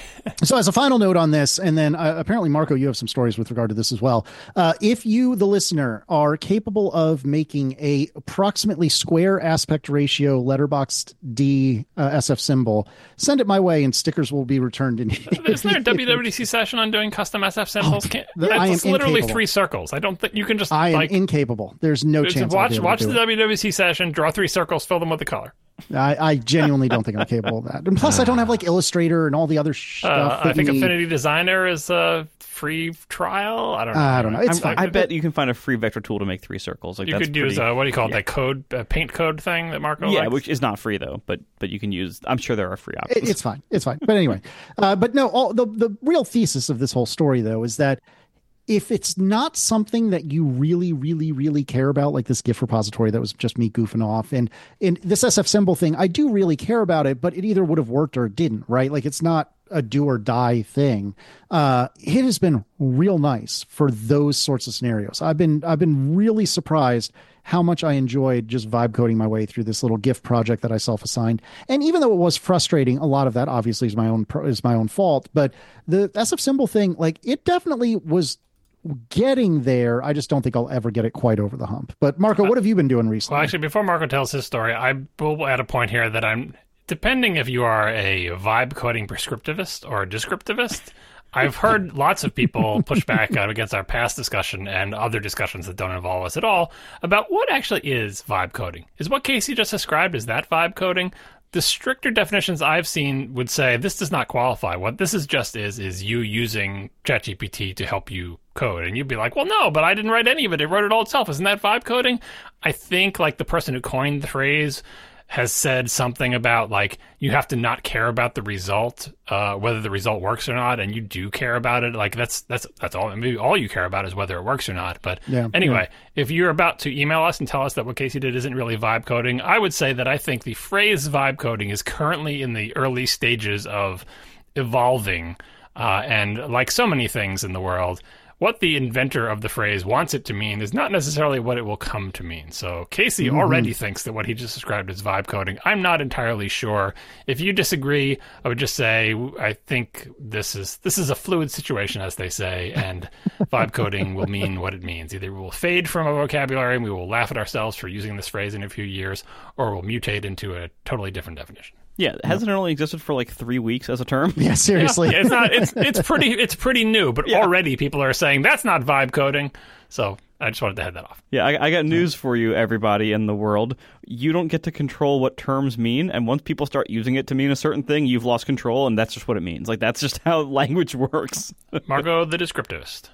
So as a final note on this, and then uh, apparently, Marco, you have some stories with regard to this as well. Uh, if you, the listener, are capable of making a approximately square aspect ratio letterboxed D uh, S F symbol, send it my way, and stickers will be returned in. Isn't there a W W D C session on doing custom S F symbols? Can't, the- I it's am literally incapable. three circles. I don't think you can just I am like incapable. There's no just chance. I'll watch be able watch to the do it. W W D C session, draw three circles, fill them with the color. I, I genuinely don't think I'm capable of that. And plus, I don't have like Illustrator and all the other stuff. Uh, I that think you need. Affinity Designer is a free trial. I don't know. I don't know. It's I'm- fine. I bet you can find a free vector tool to make three circles. Like You that's could use pretty, uh, what do you call it? That code, uh, paint code thing that Marco yeah, likes? which is not free though, but but you can use. I'm sure there are free It- options. It's fine. It's fine. But anyway, uh, but no, all, the, the real thesis of this whole story, though, is that if it's not something that you really, really, really care about, like this GIF repository that was just me goofing off, and, and this S F symbol thing, I do really care about it, but it either would have worked or it didn't, right? Like it's not a do or die thing. Uh, it has been real nice for those sorts of scenarios. I've been, I've been really surprised how much I enjoyed just vibe coding my way through this little GIF project that I self-assigned. And even though it was frustrating, a lot of that obviously is my own, is my own fault, but the S F symbol thing, like it definitely was getting there. I just don't think I'll ever get it quite over the hump. But Marco, what have you been doing recently? Well, actually, before Marco tells his story, I will add a point here that I'm, depending if you are a vibe coding prescriptivist or a descriptivist, I've heard lots of people push back out against our past discussion and other discussions that don't involve us at all about what actually is vibe coding. Is what Casey just described, is that vibe coding? The stricter definitions I've seen would say this does not qualify. What this is just is, is you using ChatGPT to help you code. And you'd be like, well, no, but I didn't write any of it. It wrote it all itself. Isn't that vibe coding? I think like the person who coined the phrase has said something about like you have to not care about the result, uh, whether the result works or not, and you do care about it. Like that's that's that's all. Maybe all you care about is whether it works or not. But Yeah, anyway, if you're about to email us and tell us that what Casey did isn't really vibe coding, I would say that I think the phrase vibe coding is currently in the early stages of evolving, uh, and like so many things in the world, what the inventor of the phrase wants it to mean is not necessarily what it will come to mean. So Casey Mm-hmm. already thinks that what he just described as vibe coding. I'm not entirely sure. If you disagree, I would just say I think this is this is a fluid situation, as they say, and vibe coding will mean what it means. Either we will fade from our vocabulary and we will laugh at ourselves for using this phrase in a few years, or we'll mutate into a totally different definition. Yeah, hasn't it only existed for like three weeks as a term? Yeah, seriously. Yeah, it's not. It's it's pretty. It's pretty new, but Yeah. already people are saying that's not vibe coding. So I just wanted to head that off. Yeah, I, I got news for you, everybody in the world. You don't get to control what terms mean, and once people start using it to mean a certain thing, you've lost control, and that's just what it means. Like, that's just how language works. Margot, the descriptivist.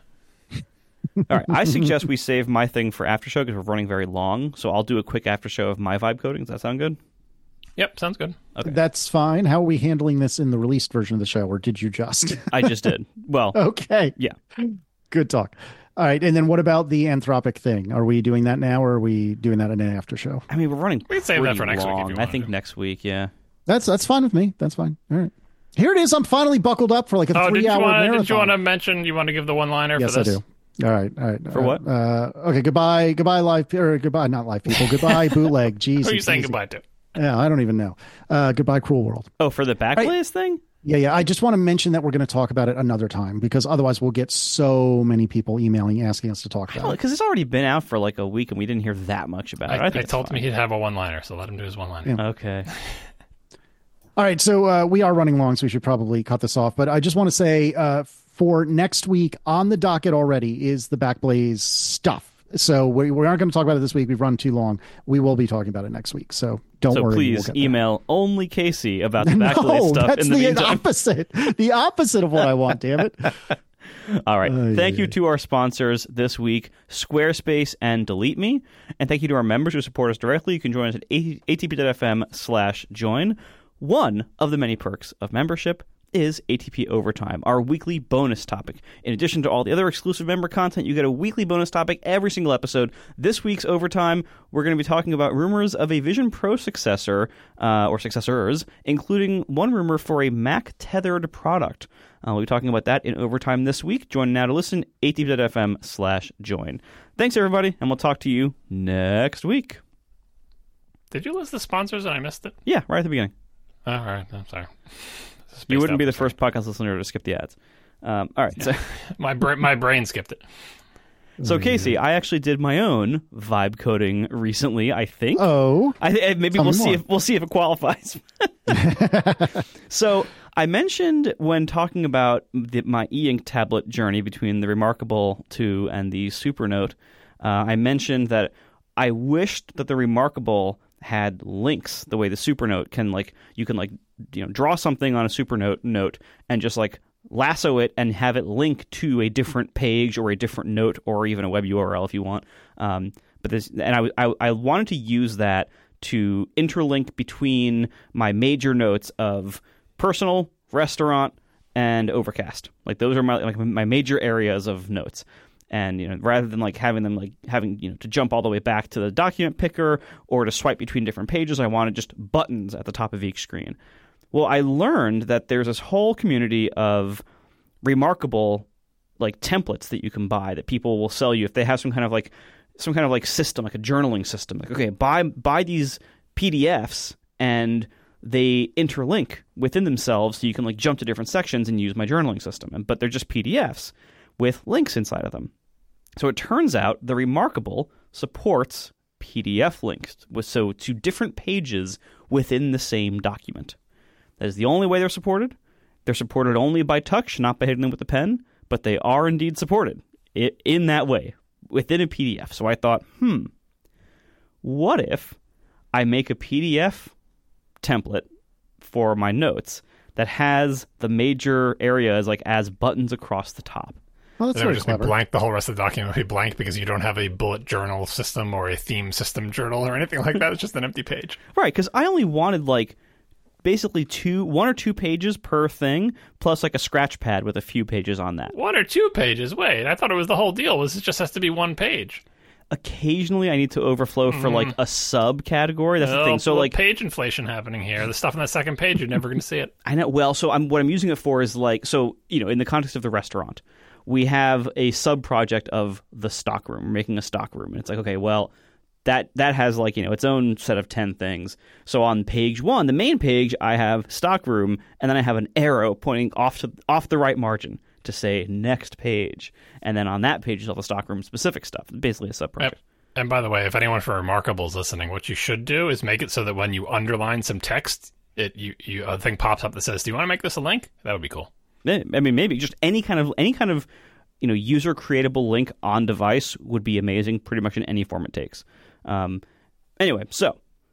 All right, I suggest we save my thing for after show because we're running very long, so I'll do a quick after show of my vibe coding. Does that sound good? Yep, sounds good. Okay. That's fine. How are we handling this in the released version of the show, or did you just? I just did. Well, Okay. yeah. Good talk. All right. And then what about the Anthropic thing? Are we doing that now, or are we doing that in an after show? I mean, we're running We can save that pretty for next week if long. you I wanna think do. next week, yeah. That's that's fine with me. That's fine. All right. Here it is. I'm finally buckled up for like a Oh, did three you hour want to? marathon. Did you want to mention? You want to give the one-liner Yes, for I this? do. All right. All right. For uh, what? Uh, okay. Goodbye. Goodbye, live or goodbye, not live people. Goodbye, bootleg. Jeez. Who are you it's saying easy. goodbye to? Yeah, I don't even know. Uh, goodbye, cruel world. Oh, for the backblaze thing? Yeah, yeah. I just want to mention that we're going to talk about it another time because otherwise we'll get so many people emailing asking us to talk about it. Because it's already been out for like a week, and we didn't hear that much about it. I, I, think I it's told fine. him he'd have a one-liner, so let him do his one-liner. Okay. All right, so uh, we are running long, so we should probably cut this off. But I just want to say uh, for next week on the docket already is the Backblaze stuff. So we, we aren't going to talk about it this week. We've run too long. We will be talking about it next week. So don't So worry. please we'll get there. email only Casey about the backblaze No, stuff that's in the, the, meantime. opposite. The opposite of what I want, damn it. All right. Oh, thank yeah. you to our sponsors this week, Squarespace and Delete Me. And thank you to our members who support us directly. You can join us at atp.fm slash join. One of the many perks of membership is A T P Overtime, our weekly bonus topic. In addition to all the other exclusive member content, you get a weekly bonus topic every single episode. This week's Overtime, we're going to be talking about rumors of a Vision Pro successor, uh, or successors, including one rumor for a Mac-tethered product. Uh, we'll be talking about that in Overtime this week. Join now to listen, atp.fm slash join. Thanks, everybody, and we'll talk to you next week. Did you list the sponsors and I missed it? Yeah, right at the beginning. Oh, all right. I'm sorry. You wouldn't be the first podcast listener to skip the ads. Um, all right. Yeah. So my, bra- my brain skipped it. So, Casey, I actually did my own vibe coding recently, I think. Oh. I th- maybe Tell we'll me see more. if we'll see if it qualifies. So, I mentioned when talking about the, my e-ink tablet journey between the Remarkable two and the Supernote, uh, I mentioned that I wished that the Remarkable had links the way the Supernote can, like, you can, like, you know, draw something on a Supernote note and just, like, lasso it and have it link to a different page or a different note or even a web U R L if you want. Um, but this, and I, I, I wanted to use that to interlink between my major notes of personal, restaurant, and Overcast. Like, those are my like my major areas of notes. And, you know, rather than like having them like having, you know, to jump all the way back to the document picker or to swipe between different pages, I wanted just buttons at the top of each screen. Well, I learned that there's this whole community of Remarkable like templates that you can buy that people will sell you if they have some kind of like some kind of like system, like a journaling system. Like, okay, buy buy these P D Fs and they interlink within themselves so you can like jump to different sections and use my journaling system. And but they're just P D Fs with links inside of them. So it turns out the Remarkable supports P D F links, with so to different pages within the same document. That is the only way they're supported. They're supported only by touch, not by hitting them with the pen, but they are indeed supported in that way within a P D F. So I thought, hmm, what if I make a P D F template for my notes that has the major areas like as buttons across the top? Well, that's It would very just be clever. blank. The whole rest of the document would be blank because you don't have a bullet journal system or a theme system journal or anything like that. It's just an empty page. Right, because I only wanted like basically two, one or two pages per thing, plus like a scratch pad with a few pages on that. One or two pages? Wait, I thought it was the whole deal. Was it just has to be one page? Occasionally, I need to overflow for like a subcategory. That's the Oh, thing. So little like, page inflation happening here. The stuff on that second page, you're never going to see it. I know. Well, so I'm what I'm using it for is like, so you know, in the context of the restaurant, we have a sub project of the stock room. We're making a stock room, and it's like, okay, well, that that has like, you know, its own set of ten things. So on page one, the main page, I have stock room, and then I have an arrow pointing off to off the right margin to say next page, and then on that page is all the stock room specific stuff. Basically, a sub project. Yep. And by the way, if anyone for Remarkable is listening, what you should do is make it so that when you underline some text, it you, you a thing pops up that says, "Do you want to make this a link?" That would be cool. I mean, maybe just any kind of any kind of you know user creatable link on device would be amazing. Pretty much in any form it takes. Um, anyway, so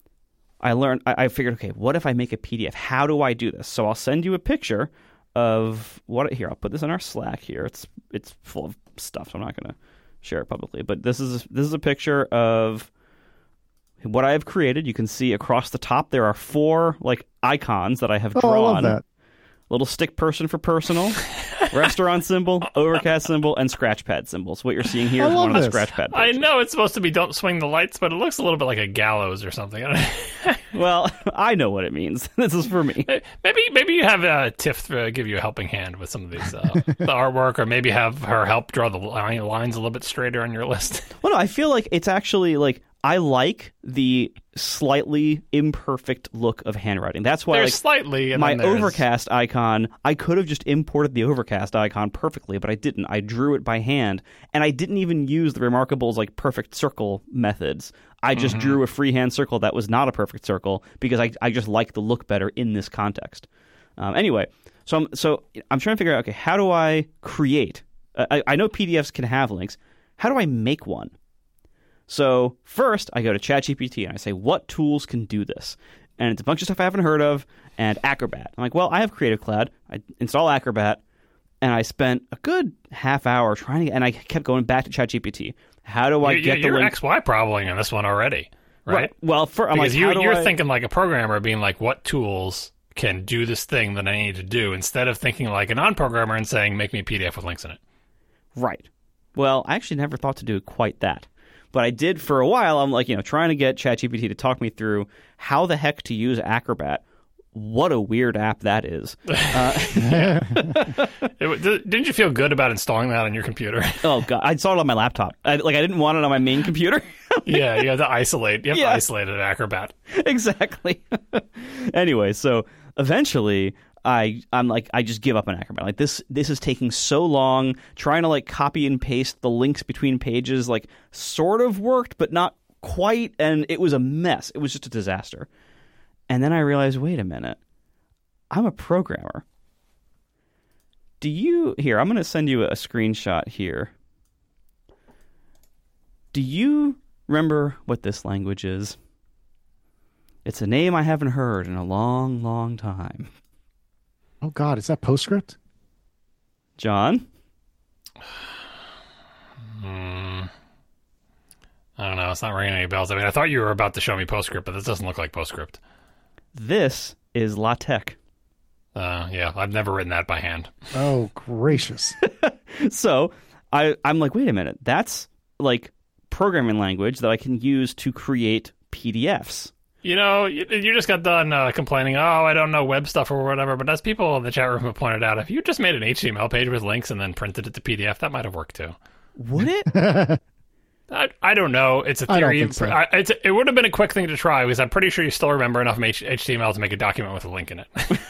I learned. I, I figured, okay, what if I make a P D F? How do I do this? So I'll send you a picture of what. Here, I'll put this in our Slack. Here, it's it's full of stuff, so I'm not going to share it publicly. But this is this is a picture of what I have created. You can see across the top there are four like icons that I have Oh, drawn. I love that. Little stick person for personal, restaurant symbol, Overcast symbol, and scratch pad symbols. What you're seeing here I is love one of the this. scratch pad I pictures. know it's supposed to be "Don't swing the lights," but it looks a little bit like a gallows or something. Well, I know what it means. This is for me. maybe maybe you have uh, Tiff uh, give you a helping hand with some of these uh, the artwork, or maybe have her help draw the line, lines a little bit straighter on your list. Well, no, I feel like it's actually like I like the slightly imperfect look of handwriting. That's why There's like, slightly and my then there's- Overcast icon, I could have just imported the Overcast icon perfectly, but I didn't. I drew it by hand, and I didn't even use the Remarkable's like perfect circle methods. I just Mm-hmm. drew a freehand circle that was not a perfect circle because I I just like the look better in this context. Um, anyway, so I'm so I'm trying to figure out, okay, how do I create? Uh, I, I know P D Fs can have links. How do I make one? So first, I go to ChatGPT and I say, what tools can do this? And it's a bunch of stuff I haven't heard of, and Acrobat. I'm like, well, I have Creative Cloud. I install Acrobat, and I spent a good half hour trying to, and I kept going back to ChatGPT. How do I you, get you're the link? X Y probleming on this one already, right? Well, for, I'm Because like, you, how do you're I... thinking like a programmer, being like, what tools can do this thing that I need to do instead of thinking like a non-programmer and saying, make me a P D F with links in it. Right. Well, I actually never thought to do quite that. But I did for a while. I'm like, you know, trying to get ChatGPT to talk me through how the heck to use Acrobat. What a weird app that is. Uh, it, didn't you feel good about installing that on your computer? Oh, God. I saw it on my laptop. I, like, I didn't want it on my main computer. Yeah, you have to isolate. You have yeah. to isolate it in Acrobat. Exactly. Anyway, so eventually I, I'm like, I just give up on Acrobat. Like, this this is taking so long. Trying to, like, copy and paste the links between pages, like, sort of worked, but not quite. And it was a mess. It was just a disaster. And then I realized, wait a minute, I'm a programmer. Do you, here, I'm going to send you a screenshot here. Do you remember what this language is? It's a name I haven't heard in a long, long time. Oh, God, is that PostScript? John? Hmm. I don't know. It's not ringing any bells. I mean, I thought you were about to show me PostScript, but this doesn't look like PostScript. This is LaTeX. Uh, yeah, I've never written that by hand. Oh, gracious. So I, I'm like, wait a minute. That's like programming language that I can use to create P D Fs. You know, you, you just got done uh, complaining, oh, I don't know web stuff or whatever, but as people in the chat room have pointed out, if you just made an H T M L page with links and then printed it to P D F, that might have worked too. Would it? I, I don't know. It's a theory. I don't think so. I, it's, it would have been a quick thing to try because I'm pretty sure you still remember enough H- HTML to make a document with a link in it.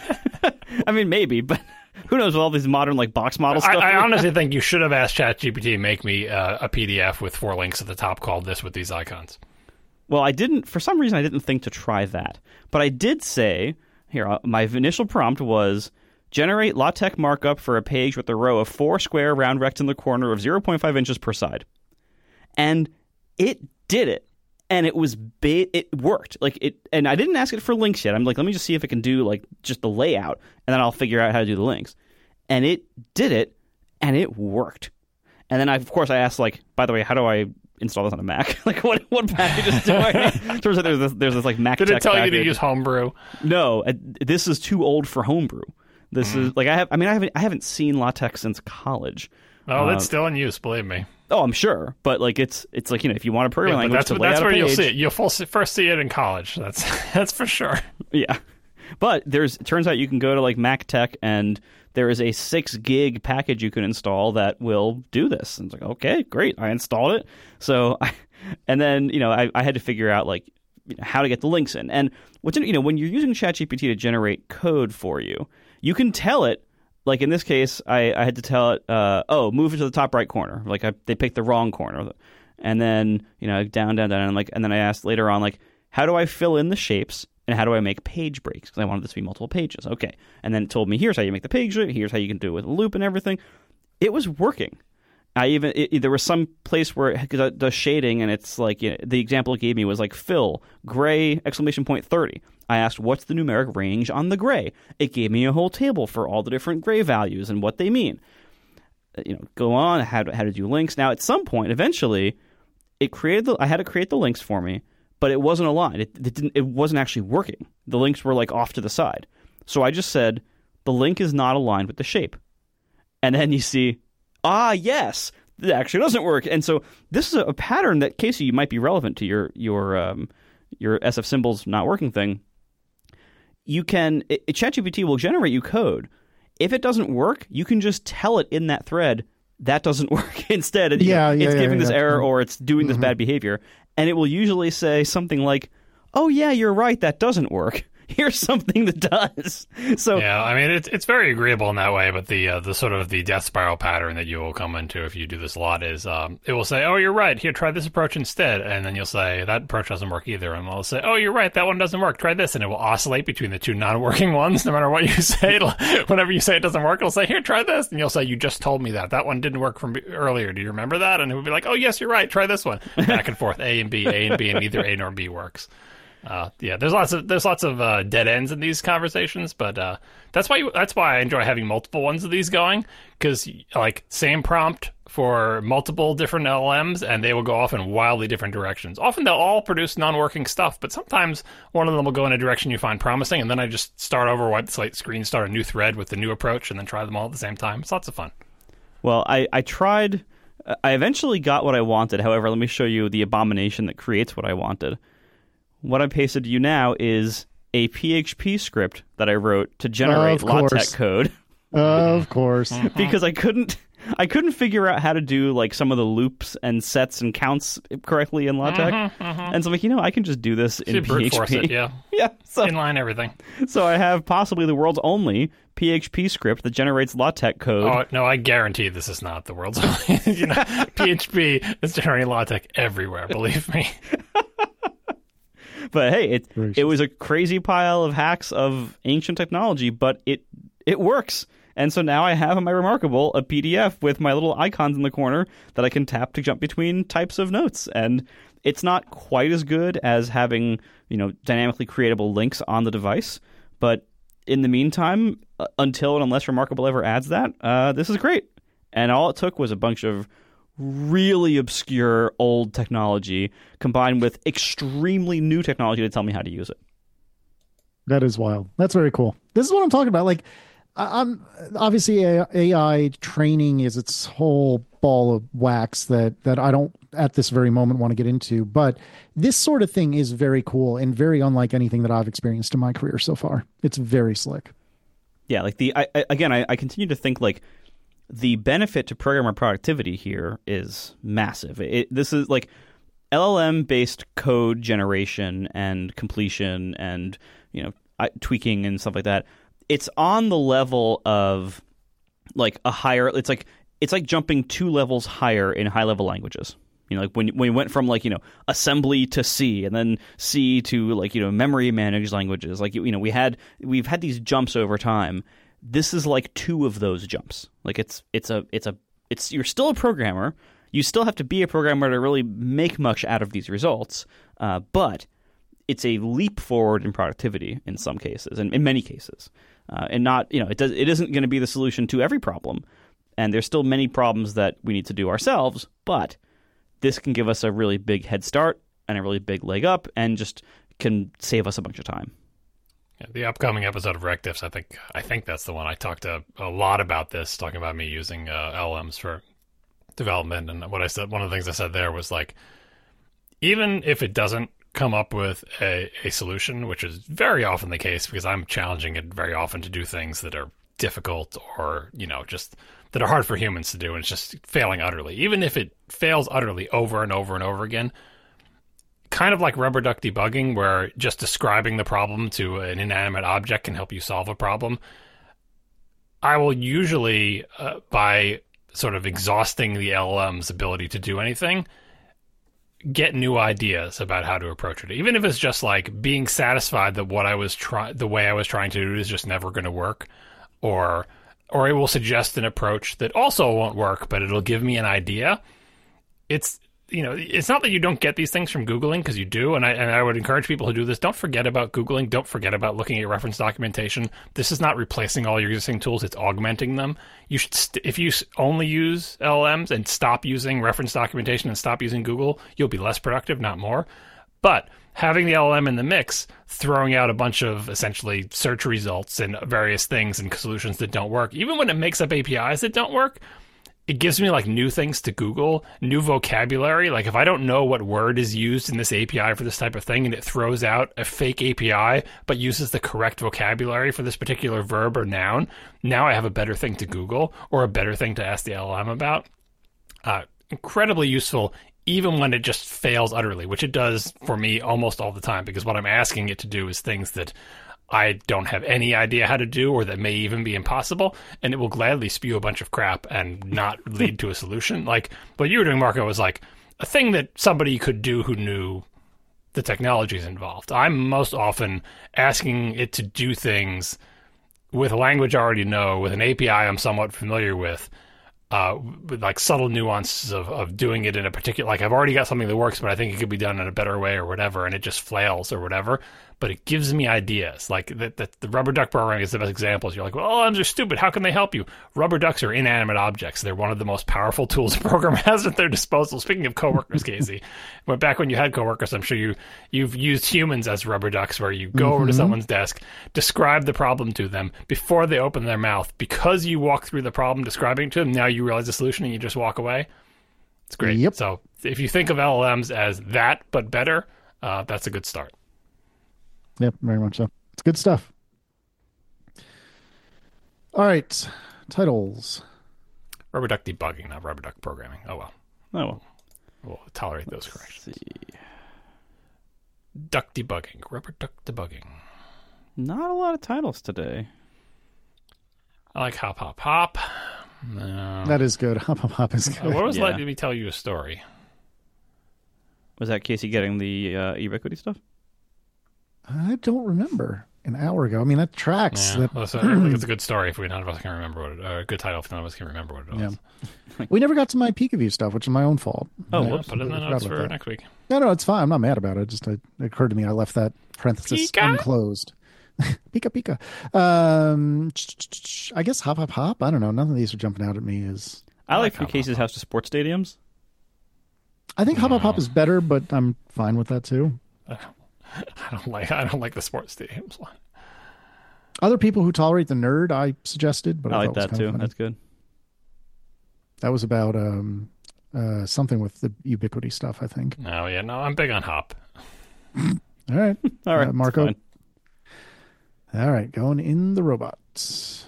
I mean, maybe, but who knows with all these modern like box model stuff? I, I honestly think you should have asked ChatGPT to make me uh, a P D F with four links at the top called this with these icons. Well, I didn't, for some reason, I didn't think to try that. But I did say, here, uh, my initial prompt was, generate LaTeX markup for a page with a row of four square round rectangular corner of zero point five inches per side. And it did it. And it was, ba- it worked. Like it, and I didn't ask it for links yet. I'm like, let me just see if it can do like just the layout, and then I'll figure out how to do the links. And it did it, and it worked. And then I, of course, I asked like, by the way, how do I install this on a Mac? Like, what what packages do I need? Turns out there's this, there's this like Mac. Did it tell package. you to use Homebrew? No, uh, this is too old for Homebrew. This mm. is like I have. I mean, I haven't I haven't seen LaTeX since college. Oh, uh, it's still in use, believe me. Oh, I'm sure, but like it's it's like you know if you want a programming yeah, language that's, to lay that's out where a you'll page, see it. You'll first see it in college. That's that's for sure. Yeah, but there's it turns out you can go to like MacTech and there is a six gig package you can install that will do this. And it's like, okay, great, I installed it. So, I, and then you know I, I had to figure out like you know, how to get the links in. And what's you know when you're using ChatGPT to generate code for you, you can tell it. Like in this case, I, I had to tell it, uh, oh, move it to the top right corner. Like I, they picked the wrong corner, and then you know down, down, down, and like, and then I asked later on, like, how do I fill in the shapes and how do I make page breaks? Because I wanted this to be multiple pages. Okay, and then it told me here's how you make the page. Here's how you can do it with a loop and everything. It was working. I even it, there was some place where it does shading, and it's like you know, the example it gave me was like fill gray exclamation point thirty. I asked, what's the numeric range on the gray? It gave me a whole table for all the different gray values and what they mean. You know, go on, how to, how to do links. Now, at some point, eventually, it created the, I had to create the links for me, but it wasn't aligned. It, it didn't. It wasn't actually working. The links were like off to the side. So I just said, the link is not aligned with the shape. And then you see, ah, yes, it actually doesn't work. And so this is a, a pattern that, Casey, you might be relevant to your your um, your S F symbols not working thing. You can it, ChatGPT will generate you code. If it doesn't work, you can just tell it in that thread that doesn't work instead. And, yeah, you know, yeah, it's yeah, giving yeah, this yeah. error or it's doing this Mm-hmm. bad behavior, and it will usually say something like, "Oh yeah, you're right, that doesn't work. Here's something that does." So yeah, I mean it's it's very agreeable in that way, but the uh, the sort of the death spiral pattern that you will come into if you do this a lot is um, it will say, "Oh, you're right. Here, try this approach instead," and then you'll say that approach doesn't work either, and it'll say, "Oh, you're right. That one doesn't work. Try this," and it will oscillate between the two non-working ones, no matter what you say. It'll, whenever you say it doesn't work, it'll say, "Here, try this," and you'll say, "You just told me that. That one didn't work from earlier. Do you remember that?" And it would be like, "Oh, yes, you're right. Try this one." Back and forth, A and B, A and B, and neither A nor B works. Uh, yeah, there's lots of there's lots of uh, dead ends in these conversations, but uh, that's why you, that's why I enjoy having multiple ones of these going, because like same prompt for multiple different L L Ms, and they will go off in wildly different directions. Often they'll all produce non-working stuff, but sometimes one of them will go in a direction you find promising, and then I just start over, wipe the slate screen, start a new thread with the new approach, and then try them all at the same time. It's lots of fun. Well, I, I tried. I eventually got what I wanted. However, let me show you the abomination that creates what I wanted. What I pasted to you now is a P H P script that I wrote to generate LaTeX code. Of course. Because I couldn't I couldn't figure out how to do like some of the loops and sets and counts correctly in LaTeX. Mm-hmm, mm-hmm. And so I'm like, you know, I can just do this in P H P. Brute force it, yeah. Yeah. So, inline everything. So I have possibly the world's only P H P script that generates LaTeX code. Oh, no, I guarantee this is not the world's only. You know, P H P is generating LaTeX everywhere, believe me. But hey, it it was a crazy pile of hacks of ancient technology, but it it works. And so now I have in my Remarkable a P D F with my little icons in the corner that I can tap to jump between types of notes. And it's not quite as good as having, you know, dynamically creatable links on the device. But in the meantime, uh, until and unless Remarkable ever adds that, uh, this is great. And all it took was a bunch of really obscure old technology combined with extremely new technology to tell me how to use it. That is wild. That's very cool. This is what I'm talking about. Like, I'm obviously A I training is its whole ball of wax that that I don't at this very moment want to get into, but this sort of thing is very cool and very unlike anything that I've experienced in my career so far. It's very slick. Yeah, like the I, I, again, I, I continue to think like the benefit to programmer productivity here is massive. It, this is like L L M-based code generation and completion and, you know, tweaking and stuff like that. It's on the level of like a higher. It's like it's like jumping two levels higher in high-level languages. You know, like when when we went from like you know assembly to C, and then C to like you know memory managed languages. Like you know we had we've had these jumps over time. This is like two of those jumps. Like it's it's a it's a it's you're still a programmer. You still have to be a programmer to really make much out of these results. Uh, but it's a leap forward in productivity in some cases, and in many cases, uh, and not you know it does it isn't going to be the solution to every problem. And there's still many problems that we need to do ourselves, but this can give us a really big head start and a really big leg up, and just can save us a bunch of time. Yeah, the upcoming episode of RecDiffs, I think I think that's the one. I talked a, a lot about this, talking about me using uh, L L Ms for development, and what I said. One of the things I said there was like, even if it doesn't come up with a, a solution, which is very often the case because I'm challenging it very often to do things that are difficult or you know just that are hard for humans to do, and it's just failing utterly. Even if it fails utterly over and over and over again, kind of like rubber duck debugging, where just describing the problem to an inanimate object can help you solve a problem, I will usually, uh, by sort of exhausting the L L M's ability to do anything, get new ideas about how to approach it. Even if it's just like being satisfied that what I was trying, the way I was trying to do is just never going to work, or or it will suggest an approach that also won't work, but it'll give me an idea. It's, you know, it's not that you don't get these things from Googling, because you do, and I and I would encourage people who do this, don't forget about Googling, don't forget about looking at reference documentation. This is not replacing all your existing tools, it's augmenting them. You should, st- if you only use L L Ms and stop using reference documentation and stop using Google, you'll be less productive, not more. But having the L L M in the mix, throwing out a bunch of essentially search results and various things and solutions that don't work, even when it makes up A P Is that don't work, it gives me like new things to Google, new vocabulary. Like if I don't know what word is used in this A P I for this type of thing, and it throws out a fake A P I but uses the correct vocabulary for this particular verb or noun, now I have a better thing to Google or a better thing to ask the L L M about. Uh, incredibly useful, even when it just fails utterly, which it does for me almost all the time, because what I'm asking it to do is things that I don't have any idea how to do, or that may even be impossible, and it will gladly spew a bunch of crap and not lead to a solution. Like what you were doing, Marco, was like a thing that somebody could do who knew the technologies involved. I'm most often asking it to do things with a language I already know, with an A P I I'm somewhat familiar with, uh, with like subtle nuances of, of doing it in a particular, like I've already got something that works, but I think it could be done in a better way or whatever, and it just flails or whatever. But it gives me ideas. Like that, that the rubber duck programming is the best example. You're like, well, L L Ms are stupid. How can they help you? Rubber ducks are inanimate objects. They're one of the most powerful tools a programmer has at their disposal. Speaking of coworkers, Casey, but back when you had coworkers, I'm sure you you've used humans as rubber ducks, where you go mm-hmm. over to someone's desk, describe the problem to them before they open their mouth. Because you walk through the problem describing it to them, now you realize the solution and you just walk away. It's great. Yep. So if you think of L L Ms as that but better, uh, that's a good start. Yep, very much so. It's good stuff. All right, titles. Rubber duck debugging, not rubber duck programming. Oh well. Oh well. We'll tolerate those Let's corrections. see. Duck debugging, rubber duck debugging. Not a lot of titles today. I like hop hop hop. No. That is good. Hop hop hop is good. What was Yeah. Let Me Tell You a Story? Was that Casey getting the uh, Ubiquity stuff? I don't remember. An hour ago. I mean, that tracks. Yeah, That, well, so I think it's a good story if we none of us can remember what it, or a good title if none of us can remember what it was. Yeah. We never got to my Peekaboo stuff, which is my own fault. Oh, I Yeah, whoops. put it in the forgot notes about for that. next week. No, no, it's fine. I'm not mad about it. It just it, it occurred to me I left that parenthesis Pika? unclosed. Pika pika. Um, I guess hop hop hop. I don't know. None of these are jumping out at me as. I I like like Free Hop Casey's Hop Hop. House to Sports Stadiums. I think hop hop hop is better, but I'm fine with that too. I don't like I don't like the sports stadiums one. Other people who tolerate the nerd, I suggested, but I, I like thought it was that kind of too. funny. That's good. That was about um, uh, something with the Ubiquity stuff, I think. No, yeah, no, I'm big on hop. All right, All right, Uh, Marco. it's fine. all right, going in the robots.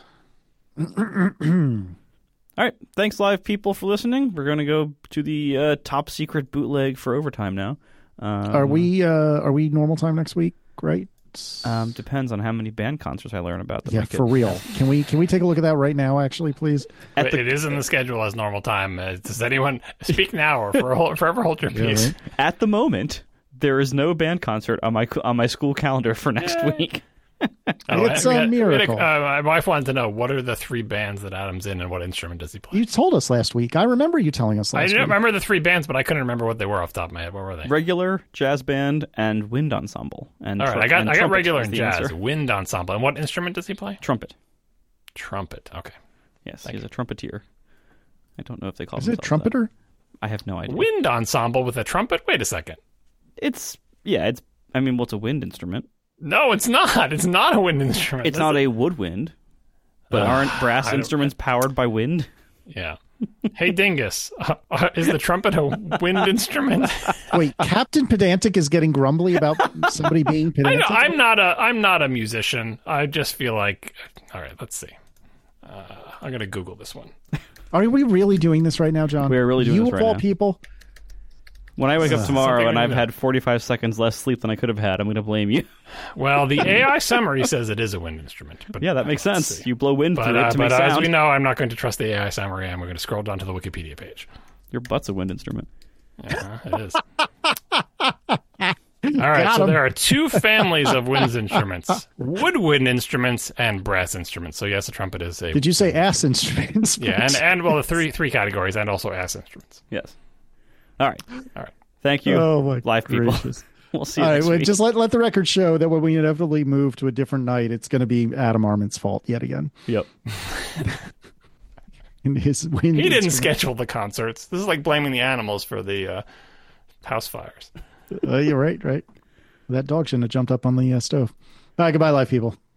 All right. Thanks, live people, for listening. We're going to go to the uh, top secret bootleg for overtime now. Um, Are we uh, are we normal time next week? Right. Um, depends on how many band concerts I learn about. That Yeah, might get- for real. Can we can we take a look at that right now? Actually, please. At It- the- it is in the schedule as normal time. Uh, does anyone speak now or for, forever hold your Yeah, peace? right. At the moment, there is no band concert on my on my school calendar for next Yay. week. Oh, It's we a had- we had miracle. uh, my wife wanted to know what are the three bands that Adam's in and what instrument does he play? You told us last week. I remember you telling us I last didn't week. remember the three bands, but I couldn't remember what they were off the top of my head. What were they? Regular, jazz band, and wind ensemble. And All right, tr- I got and I got trumpet regular is and the jazz, answer. wind ensemble. And what instrument does he play? Trumpet. Trumpet. Okay. Yes, he's a trumpeter. I don't know if they call Is it themselves that. trumpeter? I have no idea. Wind ensemble with a trumpet? Wait a second. It's yeah. It's I mean, well, it's a wind instrument. No, it's not. It's not a wind instrument. It's That's not a woodwind. But Uh, aren't brass I don't- instruments powered by wind? Yeah. Hey, Dingus, uh, uh, is the trumpet a wind instrument? Wait, Captain Pedantic is getting grumbly about somebody being I pedantic. know, I'm not a I'm not a musician. I just feel like. All right, let's see. Uh, I'm gonna Google this one. Are we really doing this right now, John? We are really doing you this of right all now. people. When I wake up tomorrow Something and I I've know. had forty-five seconds less sleep than I could have had, I'm going to blame you. Well, the A I summary says it is a wind instrument. But Yeah, that makes let's sense. see. You blow wind But, through uh, it to but make as sound. we know, I'm not going to trust the A I summary, and we're going to scroll down to the Wikipedia page. Your butt's a wind instrument. Uh-huh, it is. All right, Got so 'em. there are two families of wind instruments: woodwind instruments and brass instruments. So yes, a trumpet is a Did you say ass instruments? yeah, and and well, the three three categories, and also ass instruments. Yes. All right. All right. Thank you, Oh my live people. gracious. We'll see you All right, next well, week. just let let the record show that when we inevitably move to a different night, it's going to be Adam Arment's fault yet again. Yep. In his wind He didn't instrument. schedule the concerts. This is like blaming the animals for the uh, house fires. Uh, you're right, right. That dog shouldn't have jumped up on the uh, stove. All right, goodbye, live people.